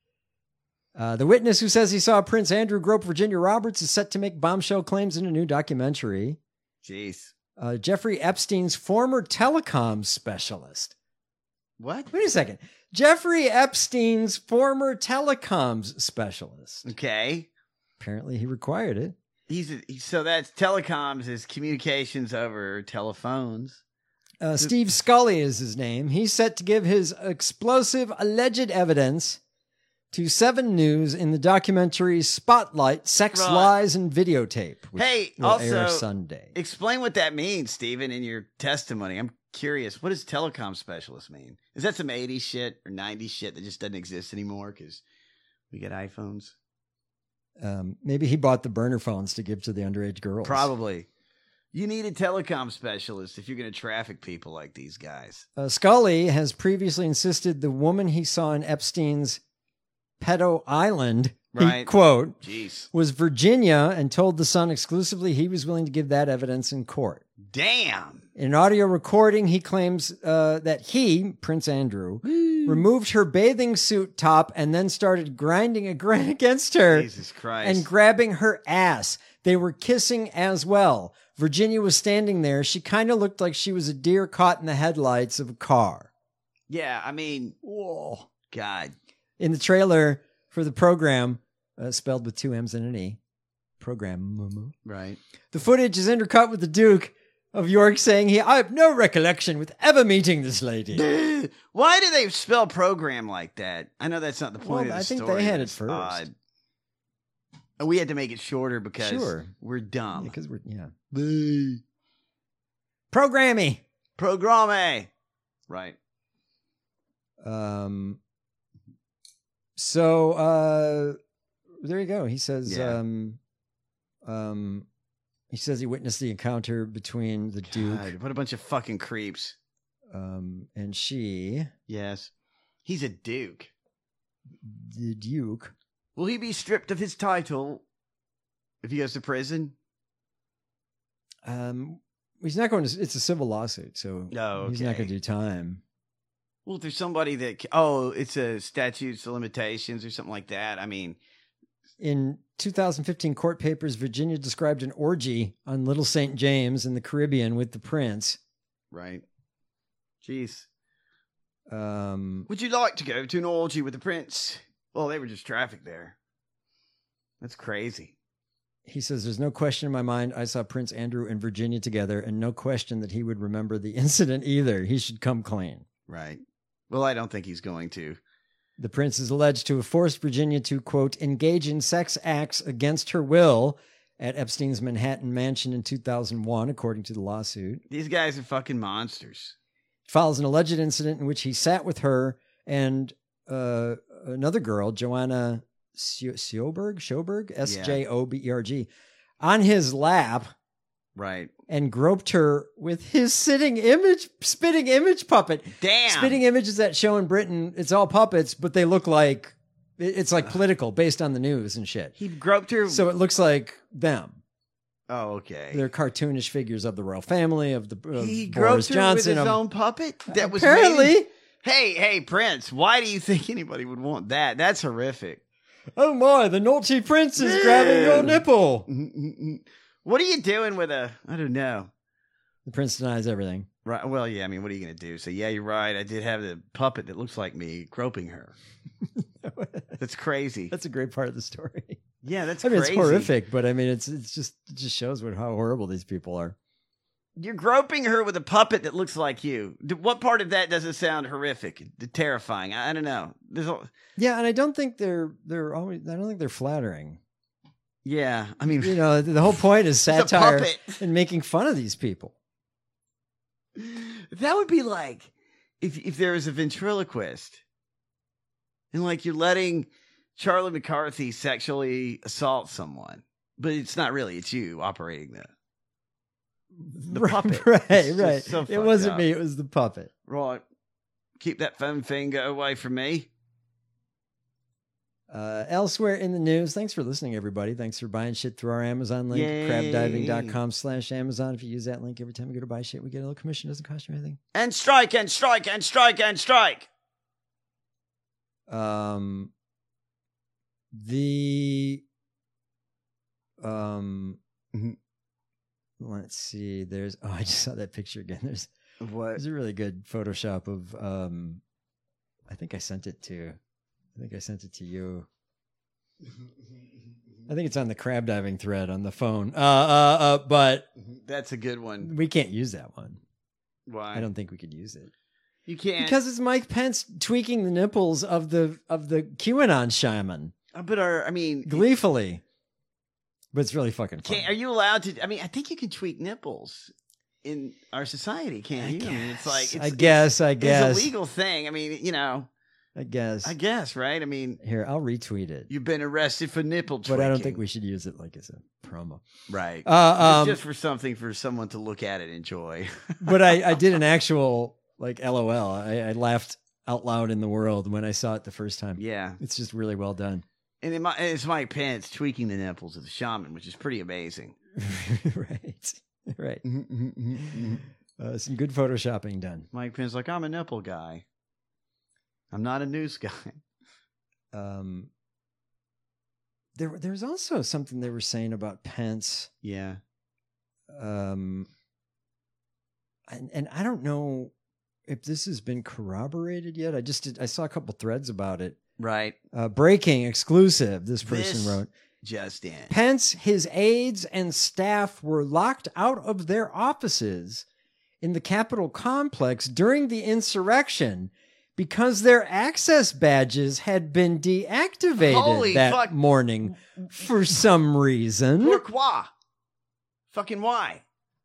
Uh, the witness who says he saw Prince Andrew grope Virginia Roberts is set to make bombshell claims in a new documentary. Jeez. Uh, Jeffrey Epstein's former telecom specialist. What? Wait a second. Jeffrey Epstein's former telecoms specialist. Okay. Apparently he required it. He's a, he- so that's telecoms is communications over telephones. Uh, Steve Scully is his name. He's set to give his explosive alleged evidence to Seven News in the documentary Spotlight, Sex, Right. Lies, and Videotape, which Hey, will also air Sunday. explain what that means, Stephen, in your testimony. I'm curious. What does telecom specialist mean? Is that some eighties shit or nineties shit that just doesn't exist anymore because we get iPhones? Um, maybe he bought the burner phones to give to the underage girls. Probably. You need a telecom specialist if you're going to traffic people like these guys. Uh, Scully has previously insisted the woman he saw in Epstein's pedo island, he, Right. quote, Jeez. was Virginia, and told the Sun exclusively he was willing to give that evidence in court. Damn. In an audio recording, he claims uh, that he, Prince Andrew, removed her bathing suit top and then started grinding ag- against her Jesus Christ. and grabbing her ass. They were kissing as well. Virginia was standing there. She kind of looked like she was a deer caught in the headlights of a car. Yeah, I mean, whoa. God. In the trailer for the program, uh, spelled with two M's and an E, program, Right. the footage is intercut with the Duke of York saying he, I have no recollection with ever meeting this lady. Why do they spell program like that? I know that's not the point Well, of the I think story. they had it It's first. odd. And we had to make it shorter because Sure. we're dumb. Because we're, yeah. Programmy. Programme. Right. Um, so, uh, there you go. He says, Yeah. um, um, he says he witnessed the encounter between the Duke God, what a bunch of fucking creeps. um, and she, Yes. He's a duke. the Duke. Will he be stripped of his title if he goes to prison? Um, he's not going to, it's a civil lawsuit, so No, he's not okay. going to do time. Well, if there's somebody that, ca- oh, it's a statutes of limitations or something like that. I mean, In two thousand fifteen court papers, Virginia described an orgy on Little Saint James in the Caribbean with the prince. right. Jeez. Um, Would you like to go to an orgy with the prince? Well, they were just trafficked there. That's crazy. he says, there's no question in my mind I saw Prince Andrew and Virginia together, and no question that he would remember the incident either. He should come clean. Right. Well, I don't think he's going to. The prince is alleged to have forced Virginia to, quote, engage in sex acts against her will at Epstein's Manhattan mansion in two thousand one, according to the lawsuit. These guys are fucking monsters. It follows an alleged incident in which he sat with her and uh, another girl, Joanna Sjo- Sjoberg, Sjoberg, S J O B E R G, on his lap. Right. And groped her with his sitting image, spitting image puppet. Damn. Spitting images that show in Britain, it's all puppets, but they look like, it- it's like political, based on the news and shit. He groped her. So it looks like them. Oh, okay. They're cartoonish figures of the royal family, of the of He Boris groped her Johnson. with his of- own puppet? That was Apparently. made in- Hey, hey, Prince, why do you think anybody would want that? That's horrific. Oh my, the naughty prince is grabbing your nipple. What are you doing with a, I don't know. The prince denies everything. Right. Well, yeah, I mean, what are you going to do? So, yeah, you're right. I did have the puppet that looks like me groping her. That's crazy. That's a great part of the story. Yeah, that's I mean, crazy. it's horrific, but I mean, it's it's just it just shows what how horrible these people are. You're groping her with a puppet that looks like you. D- What part of that doesn't sound horrific, d- terrifying? I, I don't know. There's a, Yeah, and I don't think they're they're always I don't think they're flattering. yeah, I mean, You know, the whole point is It's a satire puppet. and making fun of these people. that would be like if if there was a ventriloquist and like you're letting Charlie McCarthy sexually assault someone, but it's not really, it's you operating the the puppet. Right, It's just right. so it fucked wasn't up. me. It was the puppet. Right. Keep that foam finger away from me. Uh, elsewhere in the news, thanks for listening, everybody. Thanks for buying shit through our Amazon link, Yay. crabdiving.com slash Amazon. If you use that link every time we go to buy shit, we get a little commission. Doesn't cost you anything. And strike and strike and strike and strike. Um, the, um, let's see, there's, oh, I just saw that picture again. There's, what? There's a really good Photoshop of, um, I think I sent it to, I think I sent it to you. I think it's on the crab diving thread on the phone. Uh, uh, uh, but That's a good one. we can't use that one. Why? I don't think we could use it. You can't. Because it's Mike Pence tweaking the nipples of the of the QAnon shaman Uh, But are, I mean, gleefully. But it's really fucking fun. Can, are you allowed to? I mean, I think you can tweak nipples in our society, can't you? I, mean, it's like it's, I guess, it's, I guess. it's a legal thing. I mean, you know, I guess. I guess, right? I mean, Here, I'll retweet it. you've been arrested for nipple tweaking, But I don't think we should use it like as a promo. right? Uh, um, just for something for someone to look at and enjoy. But I, I did an actual, like, LOL. I, I laughed out loud in the world when I saw it the first time. Yeah. It's just really well done. And it, mi- it's Mike Pence tweaking the nipples of the shaman, which is pretty amazing. Right. Right. Uh, some good photoshopping done. Mike Pence like, I'm a nipple guy. I'm not a news guy. Um, there, there's also something they were saying about Pence. Yeah. Um, and, and I don't know if this has been corroborated yet. I just did, I saw a couple threads about it. Right. Uh, breaking exclusive, this person This wrote. Just in. Pence, his aides, and staff were locked out of their offices in the Capitol complex during the insurrection because their access badges had been deactivated Holy that fuck. morning for some reason. Pourquoi? Fucking why?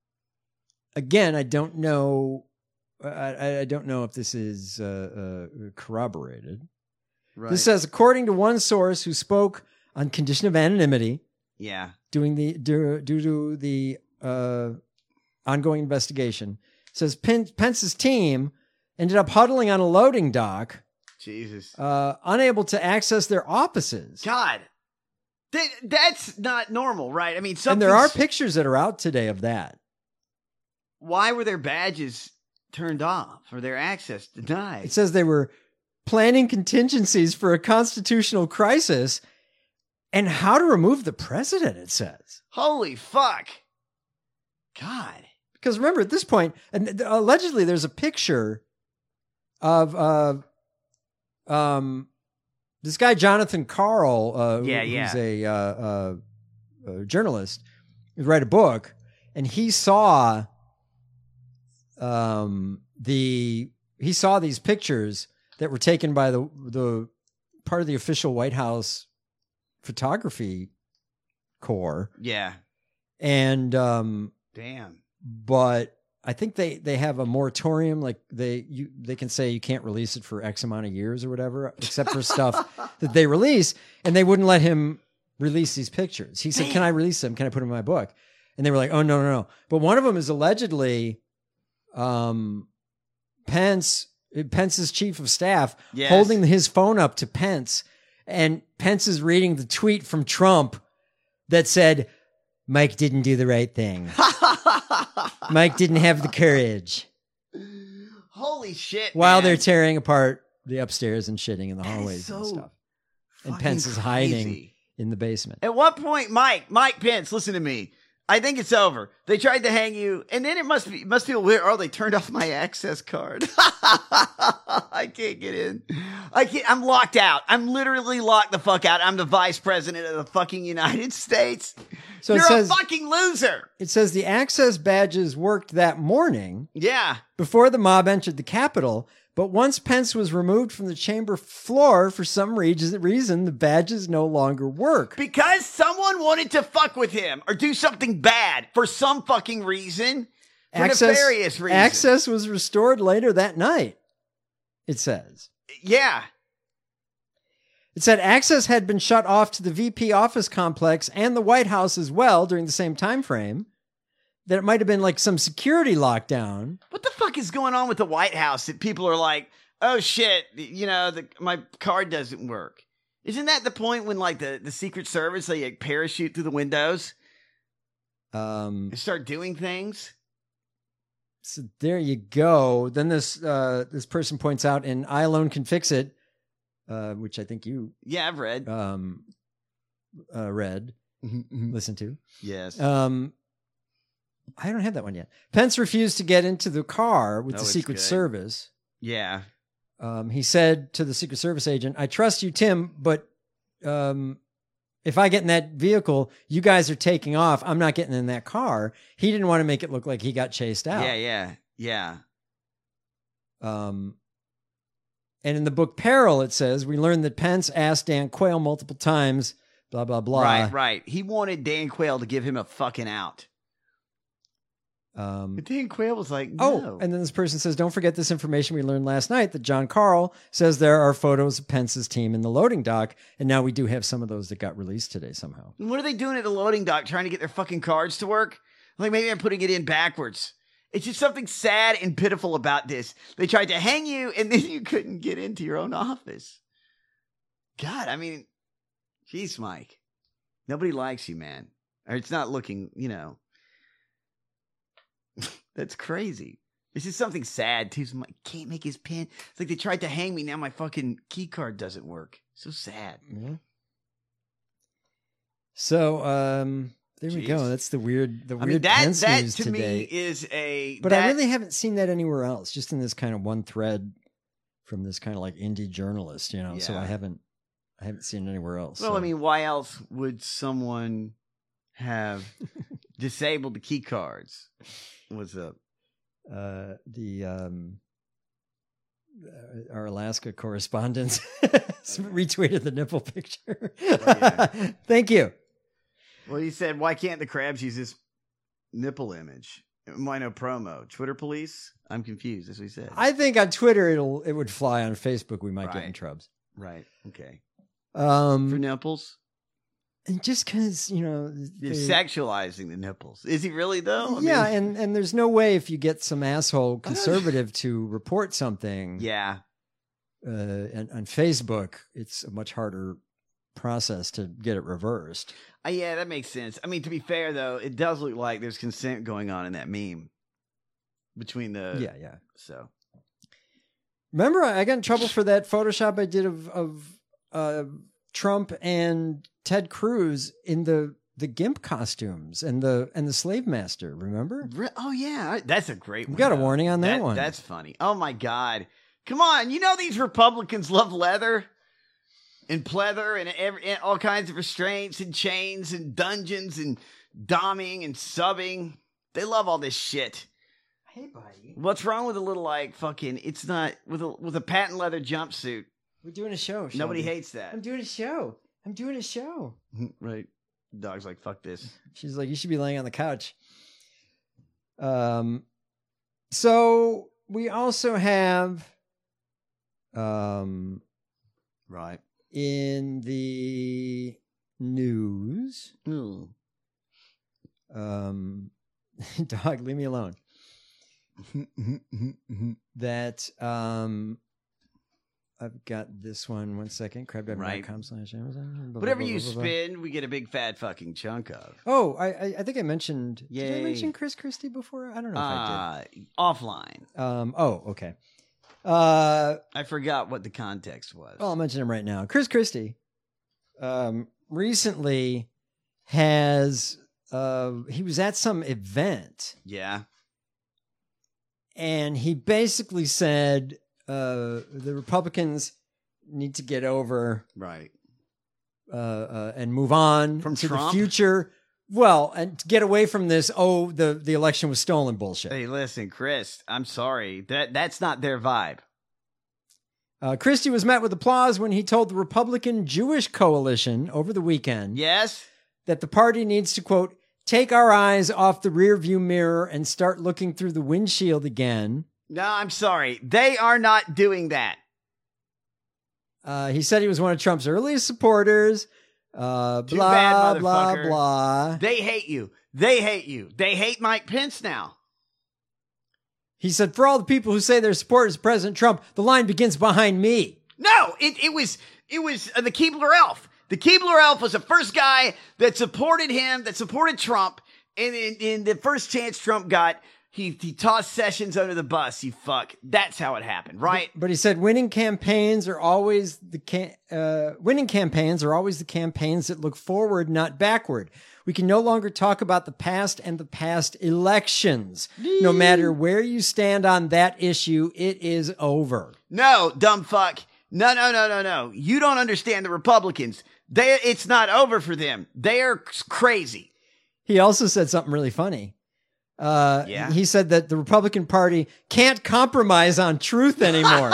Again, I don't know. I, I don't know if this is uh, uh, corroborated. Right. This says, according to one source who spoke on condition of anonymity, Yeah. doing the due, due to the uh, ongoing investigation, says Pen- Pence's team ended up huddling on a loading dock, Jesus. uh, unable to access their offices. God. That, that's not normal, right? I mean, And there are something's- pictures that are out today of that. Why were their badges turned off or their access denied? It says they were planning contingencies for a constitutional crisis and how to remove the president, it says. Holy fuck. God. Because remember, at this point, and allegedly there's a picture of uh, um, this guy, Jonathan Carl, uh, Yeah, who- yeah. who's a, uh, uh, a journalist, who wrote a book, and he saw um, the he saw these pictures that were taken by the the part of the official White House photography corps, Yeah. and um, Damn. but I think they, they have a moratorium. Like they you they can say you can't release it for X amount of years or whatever, except for stuff that they release, and they wouldn't let him release these pictures. He said, Damn. "Can I release them? Can I put them in my book?" And they were like, "Oh no, no, no!" But one of them is allegedly, um, Pence Pence's chief of staff Yes. holding his phone up to Pence, and Pence is reading the tweet from Trump that said, Mike didn't do the right thing. Mike didn't have the courage. Holy shit. While man. they're tearing apart the upstairs and shitting in the That is hallways and so stuff. And fucking Pence is hiding crazy. in the basement. At what point, Mike, Mike Pence, listen to me. I think it's over. They tried to hang you, and then it must be must feel weird. Oh, they turned off my access card. I can't get in. I can't. I'm locked out. I'm literally locked the fuck out. I'm the vice president of the fucking United States. So it You're says- a fucking loser. It says the access badges worked that morning Yeah. before the mob entered the Capitol, but once Pence was removed from the chamber floor for some reason, reason the badges no longer work. Because someone wanted to fuck with him or do something bad for some fucking reason. For nefarious reasons. access was restored later that night, it says. Yeah. It said access had been shut off to the V P office complex and the White House as well during the same time frame. that it might have been like some security lockdown. What the fuck is going on with the White House that people are like, oh shit, you know, the, my card doesn't work? Isn't that the point when like the, the Secret Service, they like, parachute through the windows um, and start doing things? So there you go. Then this uh, this person points out, and I Alone Can Fix It, uh, which I think you yeah I've read um, uh, read listen to yes. Um, I don't have that one yet. Pence refused to get into the car with Oh, the it's Secret good. Service. Yeah. Um, he said to the Secret Service agent, I trust you, Tim, but um, if I get in that vehicle, you guys are taking off. I'm not getting in that car. He didn't want to make it look like he got chased out. Yeah, yeah, yeah. Um, and in the book Peril, it says, we learned that Pence asked Dan Quayle multiple times, blah, blah, blah. Right, right. He wanted Dan Quayle to give him a fucking out. Um, But Dan Quayle was like, no. Oh, and then this person says, don't forget this information we learned last night that John Carl says there are photos of Pence's team in the loading dock. And now we do have some of those that got released today somehow. What are they doing at the loading dock, trying to get their fucking cards to work? Like maybe they're putting it in backwards. It's just something sad and pitiful about this. They tried to hang you and then you couldn't get into your own office. God, I mean, geez, Mike. Nobody likes you, man. Or it's not looking, you know. That's crazy. It's just something sad, too. Somebody can't make his pin. It's like they tried to hang me. Now my fucking key card doesn't work. So sad. Yeah. So, um, there we Jeez. go. That's the weird, the I weird mean, that, Pence that news to today. me is a... But that, I really haven't seen that anywhere else, just in this kind of one thread from this kind of like indie journalist, you know. So Yeah. I haven't, I haven't seen it anywhere else. Well, so. I mean, why else would someone have disabled the key cards? What's up? Uh, the um, uh, our Alaska correspondent retweeted the nipple picture. Thank you. Well, he said, why can't the crabs use this nipple image? Why no promo? Twitter police? I'm confused. That's what he said. I think on Twitter it'll it would fly. On Facebook we might get in Right. troubles. Right. Okay. Um, For nipples? and just because you know, You're they- sexualizing the nipples. Is he really, though? I yeah, mean- and and there's no way if you get some asshole conservative to report something, Yeah. uh, and on Facebook, it's a much harder process to get it reversed. Uh, yeah, that makes sense. I mean, to be fair, though, it does look like there's consent going on in that meme between the... yeah, yeah. So... Remember, I got in trouble for that Photoshop I did of of uh, Trump and Ted Cruz in the the GIMP costumes and the and the slave master. Remember? Re- Oh, yeah. That's a great We one. got a though. warning on that one. That's funny. Oh, my God. Come on. You know these Republicans love leather and pleather and, every, and all kinds of restraints and chains and dungeons and doming and subbing. They love all this shit. Hey, buddy, What's wrong with a little, like, fucking, it's not, with a with a patent leather jumpsuit. we're doing a show. Nobody Shelby. hates that. I'm doing a show. I'm doing a show. Right. Dog's like, fuck this. She's like, you should be laying on the couch. Um, so we also have, um, Right. in the news, Ooh. um, dog, leave me alone. that um, I've got this one. One second. crab diving dot com slash Amazon. Blah, Whatever blah, you blah, blah, blah. spin, we get a big fat fucking chunk of. Oh, I I, I think I mentioned. Did I Yay. mention Chris Christie before? I don't know if Uh, offline. I did. Um. Oh, okay. Uh. I forgot what the context was. Well, I'll mention him right now. Chris Christie, um, recently has uh he was at some event Yeah. and he basically said uh the Republicans need to get over Right. uh, uh and move on From to Trump? the future. Well, and to get away from this, oh, the, the election was stolen bullshit. Hey, listen, Chris, I'm sorry. That that's not their vibe. Uh, Christie was met with applause when he told the Republican Jewish Coalition over the weekend Yes? that the party needs to, quote, take our eyes off the rearview mirror and start looking through the windshield again. No, I'm sorry. They are not doing that. Uh, he said he was one of Trump's earliest supporters. Uh, Too blah, bad, blah, motherfucker. blah. They hate you. They hate you. They hate Mike Pence now. He said, for all the people who say their support is President Trump, the line begins behind me. No, it, it was it was uh, the Keebler Elf. The Keebler Elf was the first guy that supported him, that supported Trump. And in, in the first chance Trump got, he, he tossed Sessions under the bus. You fuck. That's how it happened, right? But, but he said winning campaigns are always the cam- uh, winning campaigns are always the campaigns that look forward, not backward. We can no longer talk about the past and the past elections. No matter where you stand on that issue, it is over. No, dumb fuck. No, no, no, no, no. You don't understand the Republicans. They, it's not over for them. They are crazy. He also said something really funny. Uh, yeah. He said that the Republican Party can't compromise on truth anymore.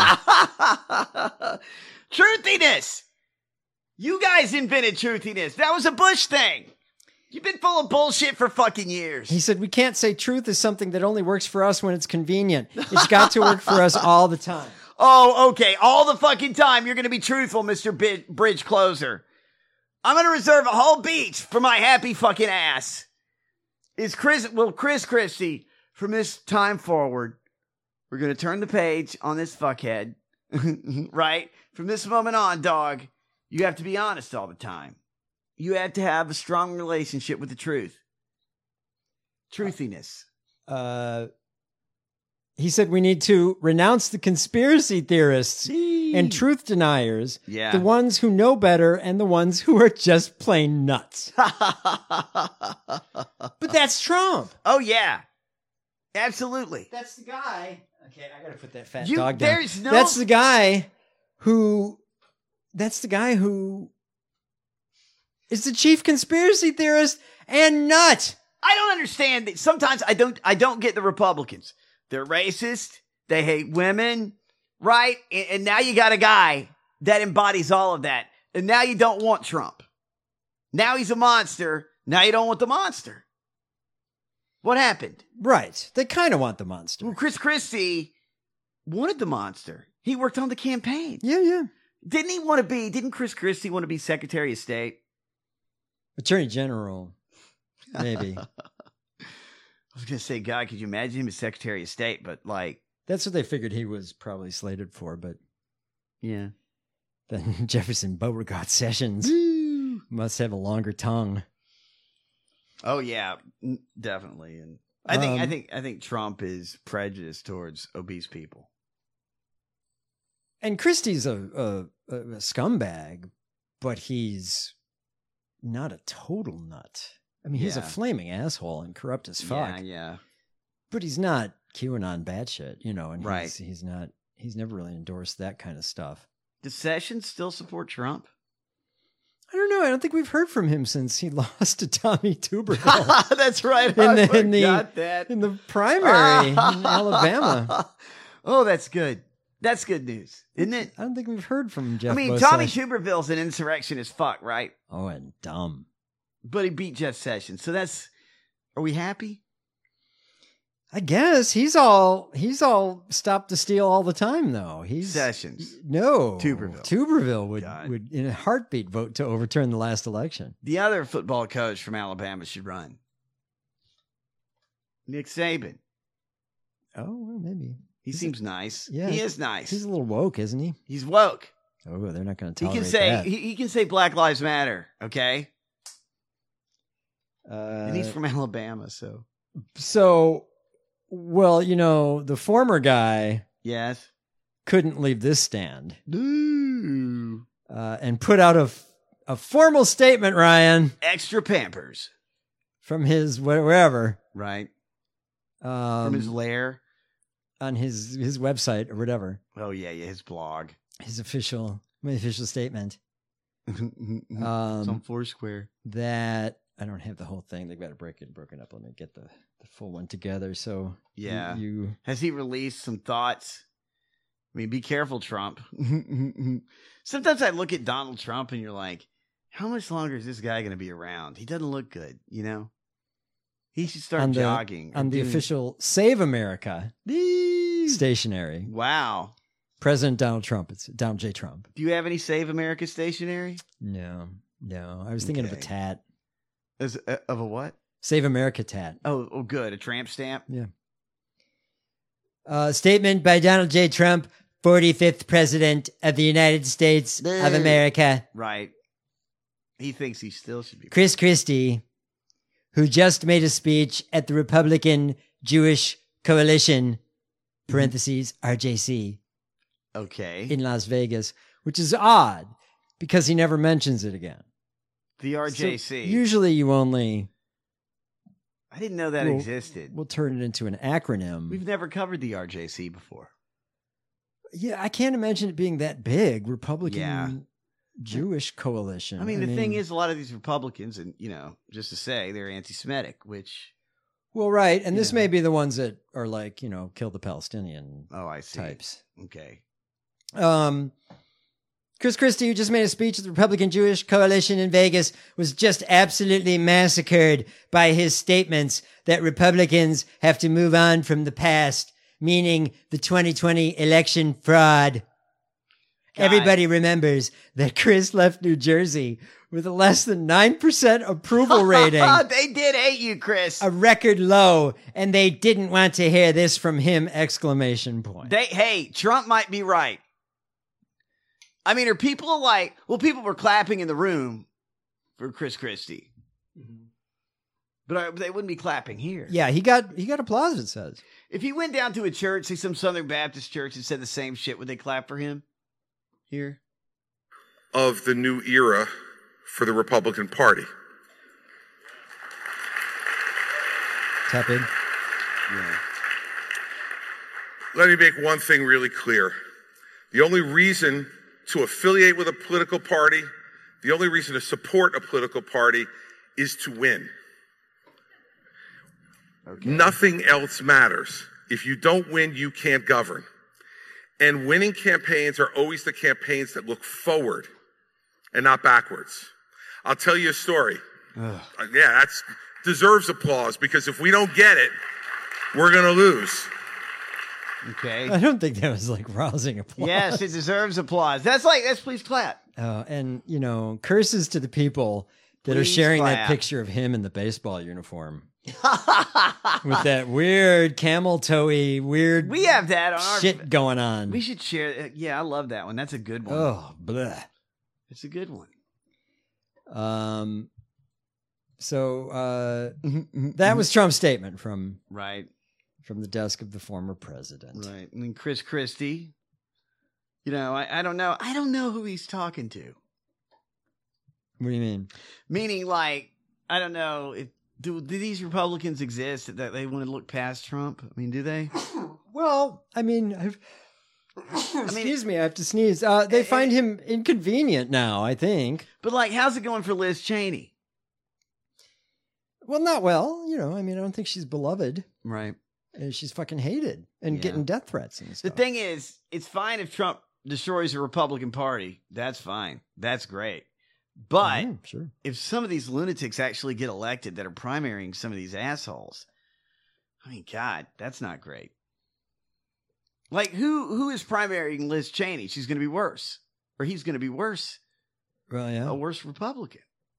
Truthiness. You guys invented truthiness. That was a Bush thing. You've been full of bullshit for fucking years. He said, we can't say truth is something that only works for us when it's convenient. It's got to work for us all the time. Oh, okay. All the fucking time you're going to be truthful, Mister B- Bridge Closer. I'm going to reserve a whole beach for my happy fucking ass. Is Chris, well, Chris Christie, from this time forward, we're going to turn the page on this fuckhead, right? From this moment on, dog, you have to be honest all the time. You have to have a strong relationship with the truth. Truthiness. Uh, he said we need to renounce the conspiracy theorists and truth deniers, Yeah. the ones who know better and the ones who are just plain nuts. But that's Trump. Oh, yeah. Absolutely. That's the guy. Okay, I gotta put that fat You- dog down. there's no- That's the guy who. That's the guy who is the chief conspiracy theorist and nut. I don't understand that. Sometimes I don't I don't get the Republicans. They're racist. They hate women, right? And, and now you got a guy that embodies all of that. And now you don't want Trump. Now he's a monster. Now you don't want the monster. What happened? Right. They kind of want the monster. Well, Chris Christie wanted the monster. He worked on the campaign. Yeah, yeah. Didn't he want to be, didn't Chris Christie want to be Secretary of State? Attorney General, maybe. I was going to say, God, could you imagine him as Secretary of State? But like, That's what they figured he was probably slated for, but yeah. then Jefferson Beauregard Sessions must have a longer tongue. Oh yeah, n- definitely. And I think, I Um, think, I think Trump is prejudiced towards obese people. And Christie's a, a, a scumbag, but he's not a total nut. I mean, he's a Yeah. flaming asshole and corrupt as fuck. Yeah, yeah. But he's not QAnon bad shit, you know, and Right. he's, he's not, he's never really endorsed that kind of stuff. Does Sessions still support Trump? I don't know. I don't think we've heard from him since he lost to Tommy Tuberville. That's right. in I the, in the, forgot that. in the primary in Alabama. Oh, that's good. That's good news, isn't it? I don't think we've heard from Jeff I mean, Bush. Tommy Tuberville's an insurrection as fuck, right? Oh, and dumb. But he beat Jeff Sessions. So that's, are we happy? I guess he's all he's all stopped the steal all the time, though. He's Sessions. No, Tuberville. Tuberville would God. would in a heartbeat vote to overturn the last election. The other football coach from Alabama should run. Nick Saban. Oh, well, maybe. He seems nice. Yeah, He is nice. He's a little woke, isn't he? He's woke. Oh, they're not going to He tolerate can say that. he, he can say Black Lives Matter, okay? uh, And he's from Alabama, so so, well, you know, the former guy yes. couldn't leave this stand Ooh. uh, and put out a f- a formal statement, Ryan, Extra Pampers, from his wh- wherever, right? um, From his lair. on his his website or whatever. Oh yeah, yeah, his blog. His official, my official statement. It's on Um, Foursquare. that I don't have the whole thing. They've got to break it broken up. Let me get the, the full one together. So you- Yeah. you, Has he released some thoughts? I mean, be careful, Trump. Sometimes I look at Donald Trump and you're like, how much longer is this guy going to be around? He doesn't look good, you know? He should start on the, jogging. or on the doing- official Save America stationery. Wow. President Donald Trump. It's Donald J. Trump. Do you have any Save America stationery? No, no. I was thinking of a Okay. tat. As, uh, of a what? Save America tat. Oh, oh, good. A tramp stamp? Yeah. Uh, statement by Donald J. Trump, forty-fifth President of the United States of America. Right. He thinks he still should be. Chris Christie, who just made a speech at the Republican Jewish Coalition, parentheses, R J C. Okay. In Las Vegas, which is odd because he never mentions it again. The R J C. So usually you only... I didn't know that we'll, existed. We'll turn it into an acronym. We've never covered the R J C before. Yeah, I can't imagine it being that big. Republican Yeah. Jewish Coalition. I mean, I the mean, thing is, a lot of these Republicans, and, you know, just to say, they're anti-Semitic, which... Well, right, and this know. may be the ones that are like, you know, kill the Palestinian oh, I see. types. Okay. Um, Chris Christie, who just made a speech at the Republican Jewish Coalition in Vegas, was just absolutely massacred by his statements that Republicans have to move on from the past, meaning the twenty twenty election fraud. God. Everybody remembers that Chris left New Jersey with a less than nine percent approval rating. They did hate you, Chris. A record low, and they didn't want to hear this from him, exclamation point. They, hey, Trump might be right. I mean, are people like, well, people were clapping in the room for Chris Christie. Mm-hmm. But I, they wouldn't be clapping here. Yeah, he got he got applause, it says. If he went down to a church, say some Southern Baptist church, and said the same shit, would they clap for him here? Of the new era for the Republican Party. Tepid. Yeah. Let me make one thing really clear. The only reason to affiliate with a political party, the only reason to support a political party is to win. Okay. Nothing else matters. If you don't win, you can't govern. And winning campaigns are always the campaigns that look forward and not backwards. I'll tell you a story. Ugh. Yeah, that's deserves applause because if we don't get it, we're going to lose. Okay. I don't think that was like rousing applause. Yes, it deserves applause. That's like, that's please clap. Uh, and, you know, curses to the people that please are sharing clap. that picture of him in the baseball uniform. With that weird camel toe-y, weird we have that on our shit going on. We should share. Yeah, I love that one. That's a good one. Oh, bleh. It's a good one. Um, so uh, that was Trump's statement from right from the desk of the former president. Right, and then Chris Christie. You know, I, I don't know. I don't know who he's talking to. What do you mean? Meaning, like, I don't know if. Do, do these Republicans exist that they want to look past Trump? I mean, do they? Well, I mean, I've, excuse me, I have to sneeze. Uh, they find him inconvenient now, I think. But, like, how's it going for Liz Cheney? Well, not well. You know, I mean, I don't think she's beloved. Right. Uh, she's fucking hated and Yeah. getting death threats and The stuff. thing is, it's fine if Trump destroys the Republican Party. That's fine. That's great. But Mm, sure. if some of these lunatics actually get elected that are primarying some of these assholes, I mean, God, that's not great. Like, who who is primarying Liz Cheney? She's going to be worse. Or he's going to be worse. Well, yeah. A worse Republican.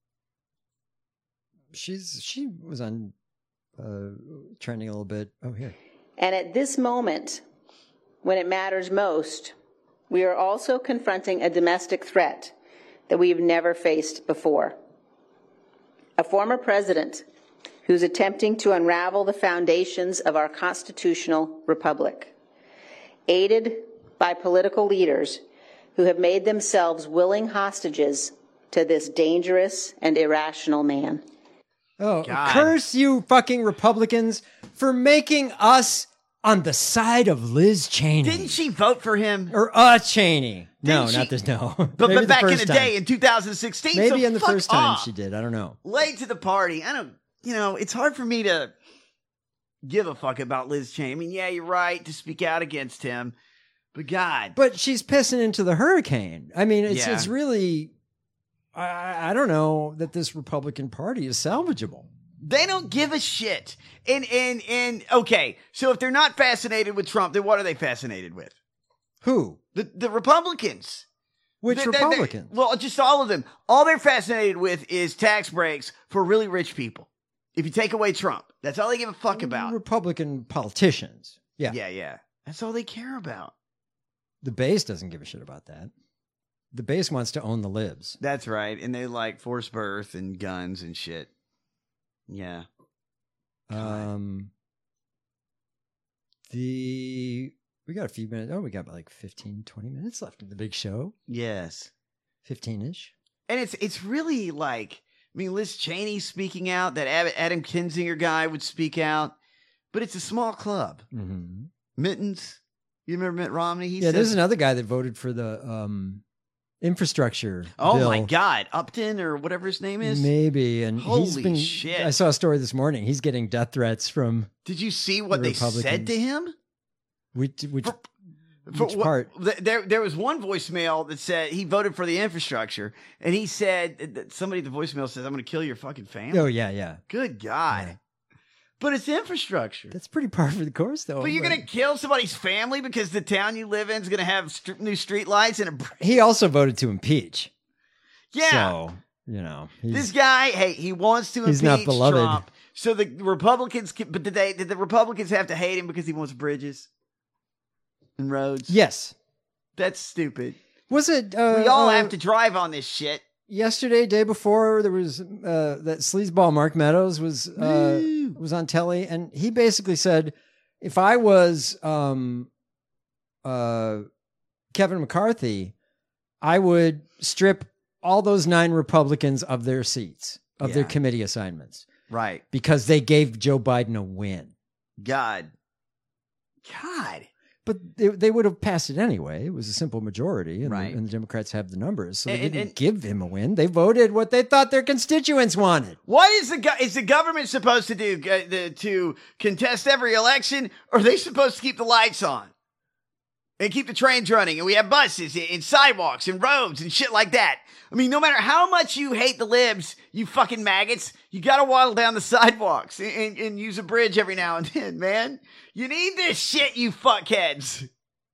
She's She was on uh, trending a little bit. Oh, here. And at this moment, when it matters most, we are also confronting a domestic threat that we've never faced before. A former president who's attempting to unravel the foundations of our constitutional republic, aided by political leaders who have made themselves willing hostages to this dangerous and irrational man. Oh, God. curse you fucking Republicans for making us on the side of Liz Cheney. Didn't she vote for him? Or uh Cheney. No, Didn't not she? this, no. But, Maybe but back in first the time. day, in two thousand sixteen, Maybe so in the fuck first time off. she did. I don't know. Late to the party. I don't, you know, it's hard for me to give a fuck about Liz Cheney. I mean, yeah, you're right to speak out against him, but God. But she's pissing into the hurricane. I mean, it's Yeah. it's really, I, I don't know that this Republican Party is salvageable. They don't give a shit. And, and, and, okay, so if they're not fascinated with Trump, then what are they fascinated with? Who? The, the Republicans. Which They- they- they- Republicans? well, just all of them. All they're fascinated with is tax breaks for really rich people. If you take away Trump, that's all they give a fuck about. Republican politicians. Yeah. Yeah, yeah. That's all they care about. The base doesn't give a shit about that. The base wants to own the libs. That's right. And they like forced birth and guns and shit. Yeah. Um, the we got a few minutes. Oh, we got like fifteen, twenty minutes left of the big show. Yes. fifteen-ish. And it's it's really like, I mean, Liz Cheney speaking out, that Adam Kinzinger guy would speak out, but it's a small club. Mm-hmm. Mittens, you remember Mitt Romney? He yeah, said, there's another guy that voted for the um, infrastructure oh bill. my God, Upton or whatever his name is? Maybe. And Holy he's been, shit. I saw a story this morning. He's getting death threats from Did you see what the they said to him? Which, which, For which what- part? th- There, there was one voicemail that said he voted for the infrastructure, and he said that somebody at the voicemail says, "I'm going to kill your fucking family." Oh, yeah, yeah. Good God! But it's infrastructure. That's pretty par for the course, though. But you're going to kill somebody's family because the town you live in is going to have st- new street lights and a. br- He also voted to impeach. Yeah. So, you know. he's- This guy, hey, he wants to He's impeach not beloved. Trump. So the Republicans, can, but did they? Did the Republicans have to hate him because he wants bridges and roads? Yes. That's stupid. Was it? Uh, we all uh, have to drive on this shit. Yesterday, day before, there was uh, that sleazeball Mark Meadows was uh, was on telly, and he basically said, if I was um, uh, Kevin McCarthy, I would strip all those nine Republicans of their seats, of their Yeah. committee assignments, Right. because they gave Joe Biden a win. God. God. But they, they would have passed it anyway. It was a simple majority, and, Right. the, and the Democrats have the numbers, so they And- didn't and- give him a win. They voted what they thought their constituents wanted. What is the go- is the government supposed to do uh, the, to contest every election, or are they supposed to keep the lights on and keep the trains running, and we have buses and, and sidewalks and roads and shit like that? I mean, no matter how much you hate the libs, you fucking maggots, you gotta waddle down the sidewalks and, and, and use a bridge every now and then, man. You need this shit, you fuckheads.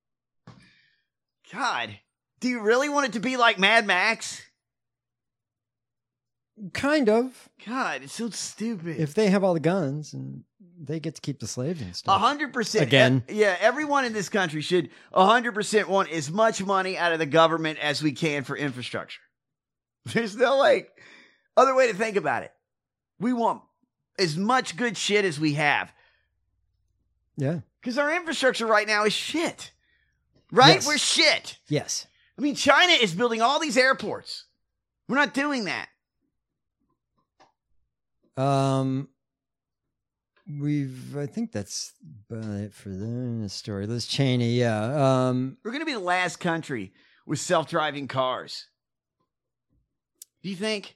God, do you really want it to be like Mad Max? Kind of. God, it's so stupid. If they have all the guns and they get to keep the slaves and A stuff. hundred percent. Again. E- yeah, everyone in this country should a hundred percent want as much money out of the government as we can for infrastructure. There's no like other way to think about it. We want as much good shit as we have. Yeah. Because our infrastructure right now is shit. Right? Yes. We're shit. Yes. I mean, China is building all these airports. We're not doing that. Um, we've. I think that's about it for the story. Liz Cheney. Yeah. Um, We're going to be the last country with self-driving cars. Do you think?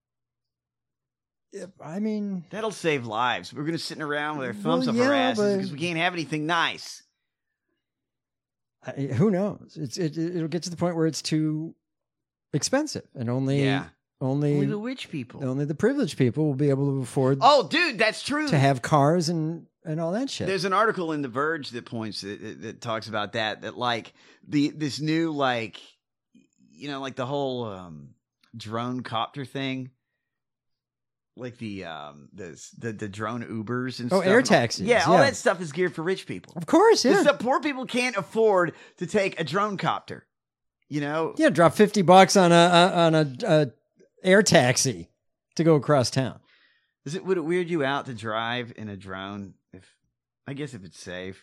I mean, that'll save lives. We're going to sit around with our thumbs Well, up our yeah, asses but- because we can't have anything nice. I, who knows? It's it. It'll get to the point where it's too expensive, and only Yeah. only Only the rich people. only the privileged people will be able to afford Oh, dude, that's true. to have cars and and all that shit. There's an article in The Verge that points that, that, that talks about that. That like the this new like you know like the whole um, drone copter thing, like the um the the, the drone Ubers and Oh, stuff. air taxis, Yeah, all yeah. that stuff is geared for rich people. Of course, yeah. The stuff poor people can't afford to take a drone copter. You know, Yeah, drop fifty bucks on a, a on a, a air taxi to go across town. Is it would it weird you out to drive in a drone? If I guess if it's safe.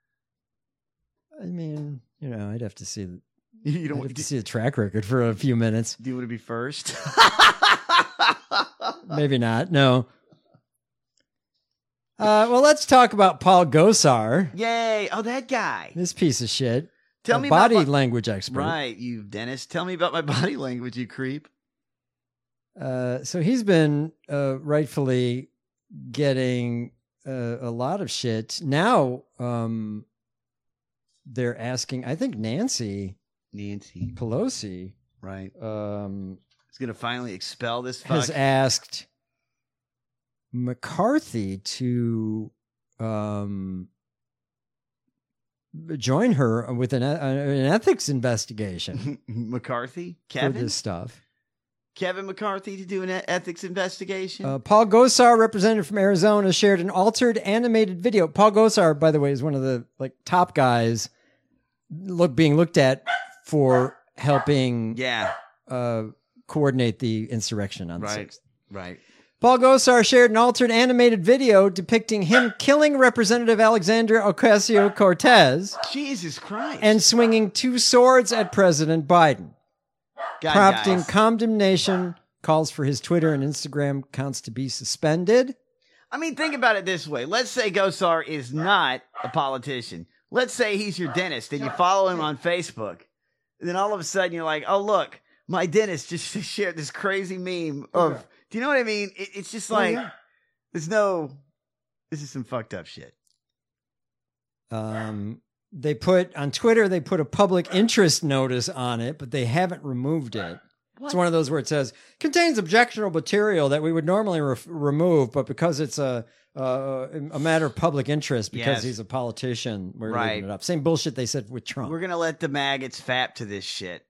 I mean, you know, I'd have to see. You don't I'd have to see the track record for a few minutes. Do you want to be first? Maybe not. No. Uh, well, let's talk about Paul Gosar, Yay! Oh, that guy. this piece of shit. Tell a me about body my- language expert. Right, you Dennis. Tell me about my body language, you creep. Uh, so he's been uh, rightfully getting uh, a lot of shit. Now um, they're asking, I think Nancy, Nancy Pelosi, right, um, is going to finally expel this fuck. has asked McCarthy to um, join her with an, an ethics investigation McCarthy, for Kevin. this stuff. Kevin McCarthy to do an ethics investigation? Uh, Paul Gosar, representative from Arizona, shared an altered animated video. Paul Gosar, by the way, is one of the like top guys look being looked at for helping yeah. uh, coordinate the insurrection on the right. sixth. Right. Paul Gosar shared an altered animated video depicting him killing Representative Alexandria Ocasio-Cortez. Jesus Christ. And swinging two swords at President Biden. God, prompting guys. condemnation, calls for his Twitter and Instagram accounts to be suspended. I mean, think about it this way. Let's say Gosar is not a politician. Let's say he's your dentist and you follow him on Facebook. And then all of a sudden you're like, oh, look, my dentist just shared this crazy meme of, okay. do you know what I mean? It, it's just like, oh, yeah. there's no, this is some fucked up shit. Um, they put, on Twitter, they put a public interest notice on it, but they haven't removed it. What? It's one of those where it says, contains objectionable material that we would normally re- remove, but because it's a uh, a matter of public interest, because yes. he's a politician, we're right. leaving it up. Same bullshit they said with Trump. We're going to let the maggots fap to this shit.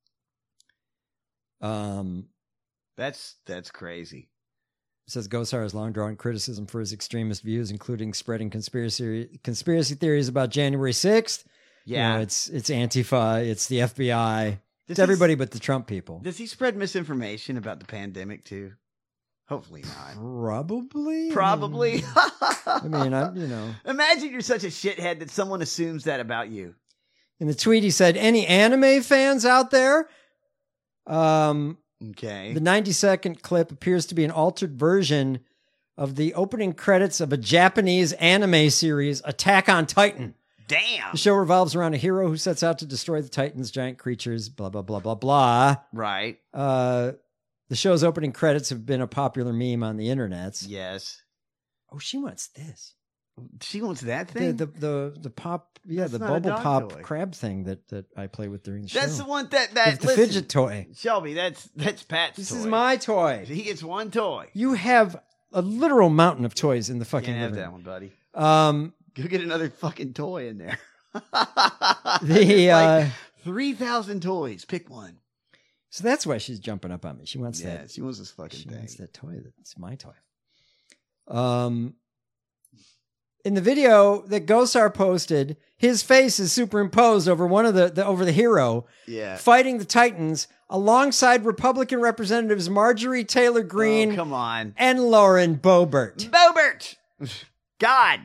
Um, That's that's crazy. It says Gosar has long drawn criticism for his extremist views, including spreading conspiracy conspiracy theories about January sixth. Yeah. You know, it's it's Antifa, it's the F B I, does it's everybody but the Trump people. Does he spread misinformation about the pandemic too? Hopefully not. Probably. Probably. I mean, I you know. Imagine you're such a shithead that someone assumes that about you. In the tweet, he said, "Any anime fans out there?" Um. Okay. The ninety second clip appears to be an altered version of the opening credits of a Japanese anime series, Attack on Titan. Damn. The show revolves around a hero who sets out to destroy the Titans, giant creatures, blah, blah, blah, blah, blah. Right. Uh, the show's opening credits have been a popular meme on the internets. Yes. Oh, she wants this. She wants that thing? The the the, the pop, yeah, That's the not a bubble dog pop toy. crab thing that, that I play with during the show. That's the one that, that With the listen, fidget toy. Shelby, that's that's Pat's This toy. is my toy. He gets one toy. You have a literal mountain of toys in the fucking Can't have living that room. one, buddy. Um, Go get another fucking toy in there. the uh, like three thousand toys. Pick one. So that's why she's jumping up on me. She wants Yeah, that. she wants this fucking She thing. wants that toy. That's my toy. Um, in the video that Gosar posted, his face is superimposed over one of the, the over the hero Yeah. fighting the Titans alongside Republican Representatives Marjorie Taylor Greene Oh, come on. and Lauren Boebert. Boebert! God.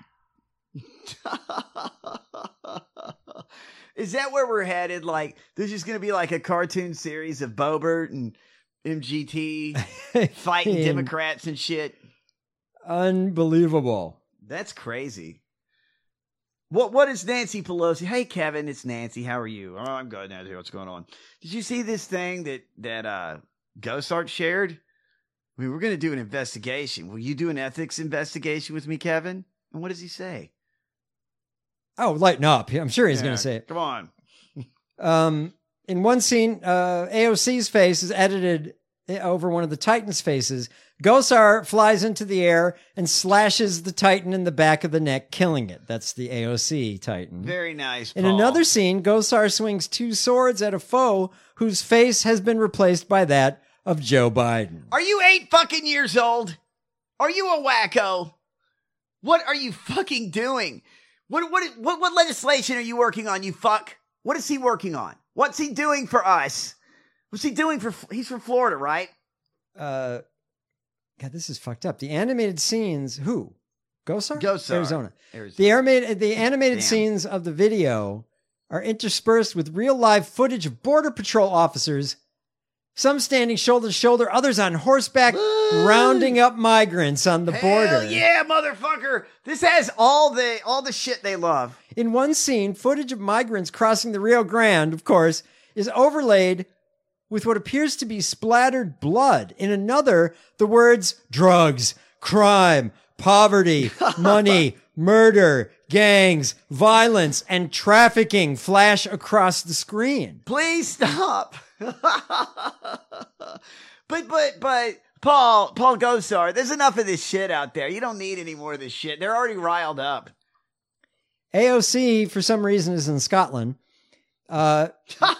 Is that where we're headed? Like, there's just going to be like a cartoon series of Boebert and M G T fighting And- Democrats and shit. Unbelievable. That's crazy. What What is Nancy Pelosi? Hey, Kevin, it's Nancy. How are you? Oh, I'm good, Nancy. What's going on? Did you see this thing that, that uh, Gosart shared? I mean, we're going to do an investigation. Will you do an ethics investigation with me, Kevin? And what does he say? Oh, lighten up. I'm sure he's Yeah, going to say it. Come on. Um, in one scene, uh, A O C's face is edited over one of the Titans' faces. Gosar flies into the air and slashes the Titan in the back of the neck, killing it. That's the A O C Titan. Very nice, In Paul. another scene, Gosar swings two swords at a foe whose face has been replaced by that of Joe Biden. Are you eight fucking years old? Are you a wacko? What are you fucking doing? What what what what legislation are you working on, you fuck? What is he working on? What's he doing for us? What's he doing for... He's from Florida, right? Uh, God, this is fucked up. The animated scenes, who? Gosar? Gosar. Arizona. Arizona. The, animated, the animated Damn. scenes of the video are interspersed with real live footage of Border Patrol officers, some standing shoulder to shoulder, others on horseback, rounding up migrants on the Hell border. yeah, motherfucker! This has all the all the shit they love. In one scene, footage of migrants crossing the Rio Grande, of course, is overlaid with what appears to be splattered blood. In another, the words drugs, crime, poverty, money, murder, gangs, violence, and trafficking flash across the screen. Please stop. but but but Paul Paul Gosar, there's enough of this shit out there. You don't need any more of this shit. They're already riled up. A O C, for some reason, is in Scotland. Uh,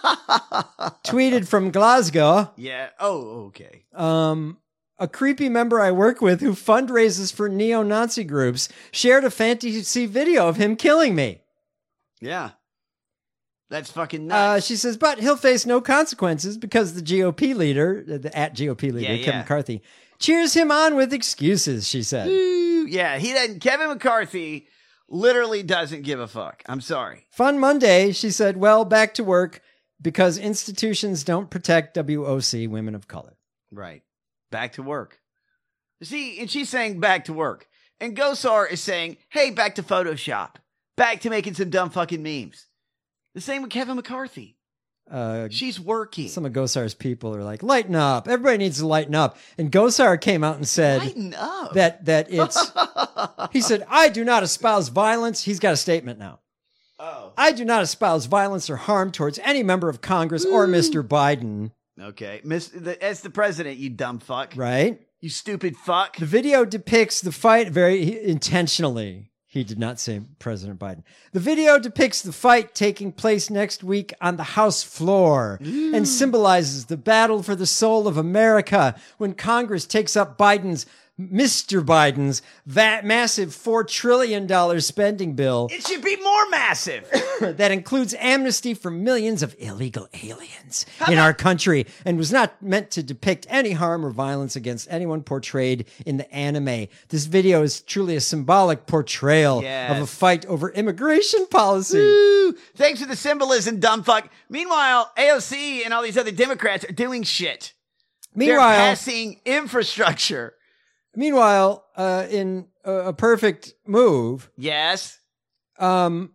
tweeted from Glasgow. Yeah. Oh, okay. Um, a creepy member I work with who fundraises for neo-Nazi groups shared a fantasy video of him killing me. Yeah. That's fucking nuts. Uh, she says, but he'll face no consequences because the G O P leader, the at G O P leader, Yeah, Kevin yeah. McCarthy, cheers him on with excuses, she said. Ooh, yeah, he doesn't. Kevin McCarthy literally doesn't give a fuck. I'm sorry. Fun Monday, she said, well, back to work because institutions don't protect W O C, women of color. Right. Back to work. See, and she's saying back to work. And Gosar is saying, hey, back to Photoshop. Back to making some dumb fucking memes. The same with Kevin McCarthy. Uh, She's working. Some of Gosar's people are like, lighten up. Everybody needs to lighten up. And Gosar came out and said Lighten up. that that it's, he said, I do not espouse violence. He's got a statement now. Oh. I do not espouse violence or harm towards any member of Congress or Mister Biden. Okay. Miss, the, as the president, you dumb fuck. Right? You stupid fuck. The video depicts the fight very intentionally. He did not say President Biden. The video depicts the fight taking place next week on the House floor and symbolizes the battle for the soul of America when Congress takes up Biden's, Mister Biden's, that massive four trillion dollars spending bill It should be more massive. that includes amnesty for millions of illegal aliens in our country and was not meant to depict any harm or violence against anyone portrayed in the anime. This video is truly a symbolic portrayal Yes. of a fight over immigration policy. Woo! Thanks for the symbolism, dumb fuck. Meanwhile, A O C and all these other Democrats are doing shit. Meanwhile, They're passing infrastructure. meanwhile, uh, in a, a perfect move, Yes. um,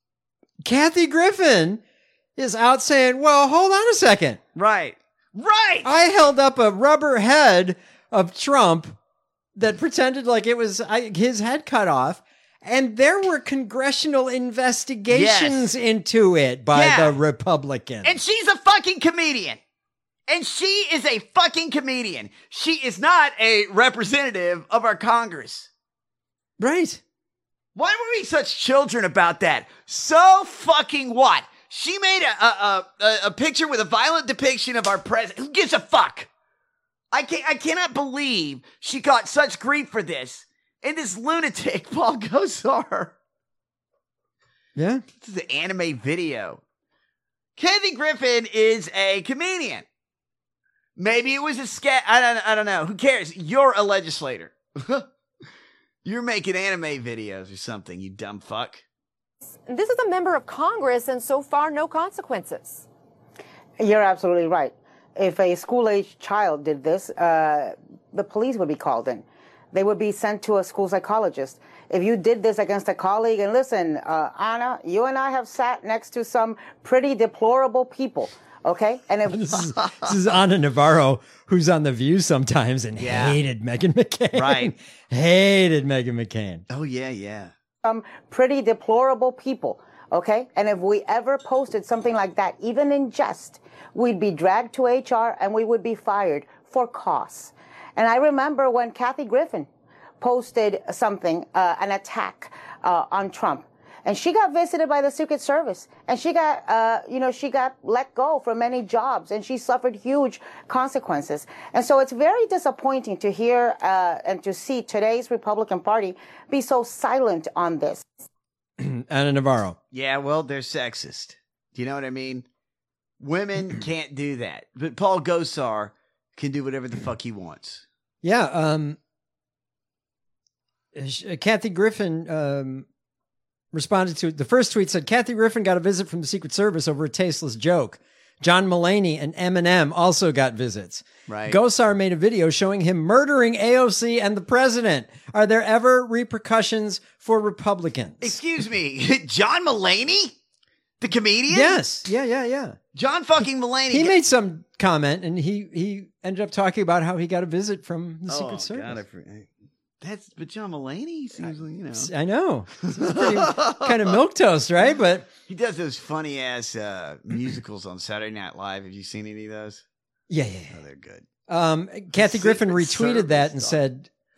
Kathy Griffin is out saying, well, hold on a second. Right. Right. I held up a rubber head of Trump that pretended like it was I, his head cut off. And there were congressional investigations Yes. into it by Yeah. the Republicans. And she's a fucking comedian. And she is a fucking comedian. She is not a representative of our Congress. Right. Why were we such children about that? So fucking what? She made a, a, a, a picture with a violent depiction of our president. Who gives a fuck? I can't, I cannot believe she got such grief for this. And this lunatic, Paul Gosar. Yeah. This is an anime video. Kathy Griffin is a comedian. Maybe it was a scat. I don't, I don't know. Who cares? You're a legislator. You're making anime videos or something, you dumb fuck. This is a member of Congress, and so far, no consequences. You're absolutely right. If a school-age child did this, uh, the police would be called in. They would be sent to a school psychologist. If you did this against a colleague, and listen, uh, Anna, you and I have sat next to some pretty deplorable people, okay? And if This is, this is Ana Navarro, who's on The View sometimes and Yeah. hated Meghan McCain. Right. Hated Meghan McCain. Oh, yeah, yeah. some pretty deplorable people, okay? And if we ever posted something like that, even in jest, we'd be dragged to H R and we would be fired for costs. And I remember when Kathy Griffin posted something, uh, an attack uh, on Trump, and she got visited by the Secret Service, and she got, uh, you know, she got let go from many jobs, and she suffered huge consequences. And so it's very disappointing to hear uh, and to see today's Republican Party be so silent on this. Ana Navarro. Yeah, well, they're sexist. Do you know what I mean? Women can't do that. But Paul Gosar can do whatever the fuck he wants. Yeah. Um, Kathy Griffin um, responded to it. The first tweet said, Kathy Griffin got a visit from the Secret Service over a tasteless joke. John Mulaney and Eminem also got visits. Right. Gosar made a video showing him murdering A O C and the president. Are there ever repercussions for Republicans? Excuse me, John Mulaney? The comedian? Yes. Yeah, yeah, yeah. John fucking Mulaney. He made some comment and he, he ended up talking about how he got a visit from the Oh, Secret Service. God, I for- That's, but John Mulaney seems like, you know. I know. It's pretty kind of milquetoast, right? But he does those funny ass uh, musicals on Saturday Night Live. Have you seen any of those? yeah, yeah, yeah. Oh, they're good. Um, Kathy Griffin Secret retweeted Service that and stuff. said,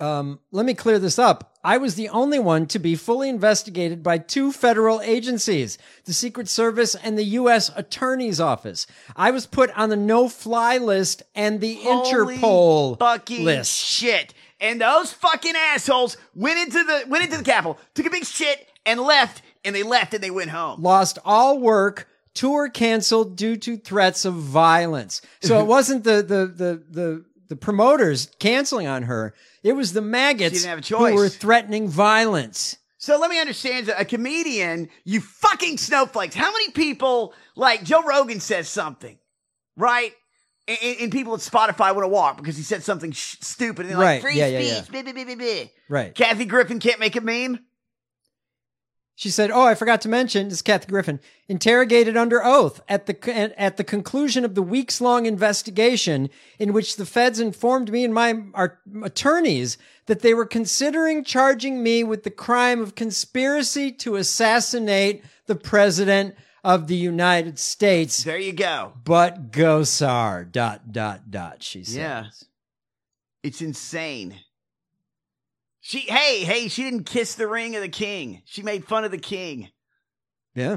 Um, let me clear this up. I was the only one to be fully investigated by two federal agencies, the Secret Service and the U S Attorney's Office. I was put on the no-fly list and the Holy Interpol fucking list. shit. And those fucking assholes went into the went into the Capitol, took a big shit, and left. And they left and they went home. Lost all work. Tour canceled due to threats of violence. So it wasn't the the the the the promoters canceling on her. It was the maggots She didn't have a choice. who were threatening violence. So let me understand, a comedian, you fucking snowflakes. How many people, like Joe Rogan says something, right? And, and people at Spotify want to walk because he said something sh- stupid. And they're Right. like, free Yeah, yeah, speech, yeah. blah, blah, blah, blah, blah. Right. Kathy Griffin can't make a meme? She said, "Oh, I forgot to mention, this is Kathy Griffin, interrogated under oath at the at the conclusion of the weeks-long investigation in which the feds informed me and my our attorneys that they were considering charging me with the crime of conspiracy to assassinate the president of the United States." There you go. But Gosar, dot, dot, dot, she says. Yeah. It's insane. She, hey, hey, she didn't kiss the ring of the king. She made fun of the king. Yeah.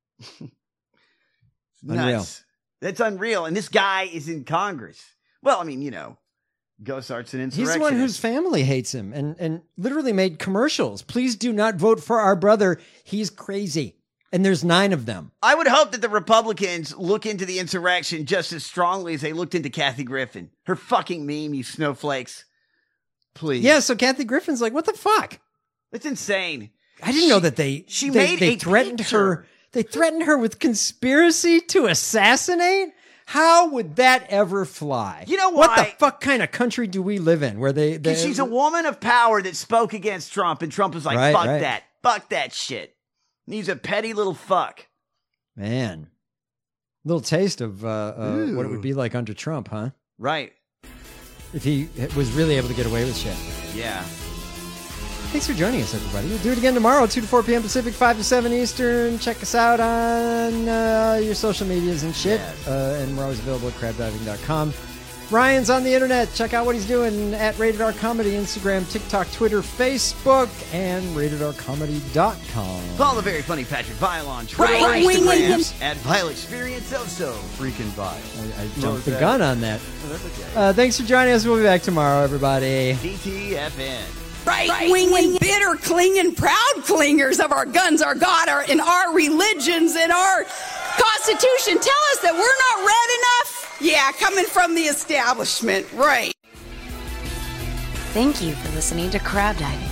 Nuts. Unreal. That's unreal. And this guy is in Congress. Well, I mean, you know, Gosart's an insurrectionist. He's the one whose family hates him and, and literally made commercials. Please do not vote for our brother. He's crazy. And there's nine of them. I would hope that the Republicans look into the insurrection just as strongly as they looked into Kathy Griffin. Her fucking meme, you snowflakes. Please. Yeah, so Kathy Griffin's like, what the fuck? That's insane. I didn't know that they she they, made they a threatened picture. her. They threatened her with conspiracy to assassinate? How would that ever fly? You know What the why? fuck kind of country do we live in where they, they Because she's a woman of power that spoke against Trump, and Trump was like, Right, fuck right. that. Fuck that shit. And he's a petty little fuck. Man. Little taste of uh, uh, what it would Ooh. be like under Trump, huh? Right. If he was really able to get away with shit. Yeah. Thanks for joining us, everybody. We'll do it again tomorrow, two to four p.m. Pacific, five to seven Eastern. Check us out on uh, your social medias and shit. Uh, and we're always available at crab diving dot com. Ryan's on the internet. Check out what he's doing at Rated R Comedy, Instagram, TikTok, Twitter, Facebook, and rated r comedy dot com. Follow the very funny Patrick Vile on Twitter Right, and wing, wing, Instagram at Vile Experience. Also, freaking Vile. I, I What jumped was the that? gun on that. Oh, that's okay. Uh, thanks for joining us. We'll be back tomorrow, everybody. D T F N. Right wing, bitter, clinging, proud clingers of our guns, our God, our, and our religions and our Constitution tell us that we're not red enough? Yeah, coming from the establishment, right. Thank you for listening to Crab Diving.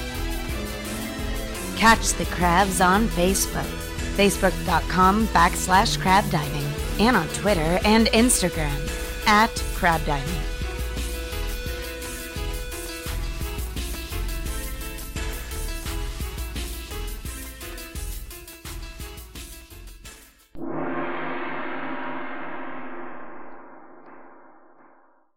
Catch the crabs on Facebook, facebook.com backslash crab diving, and on Twitter and Instagram at crab diving.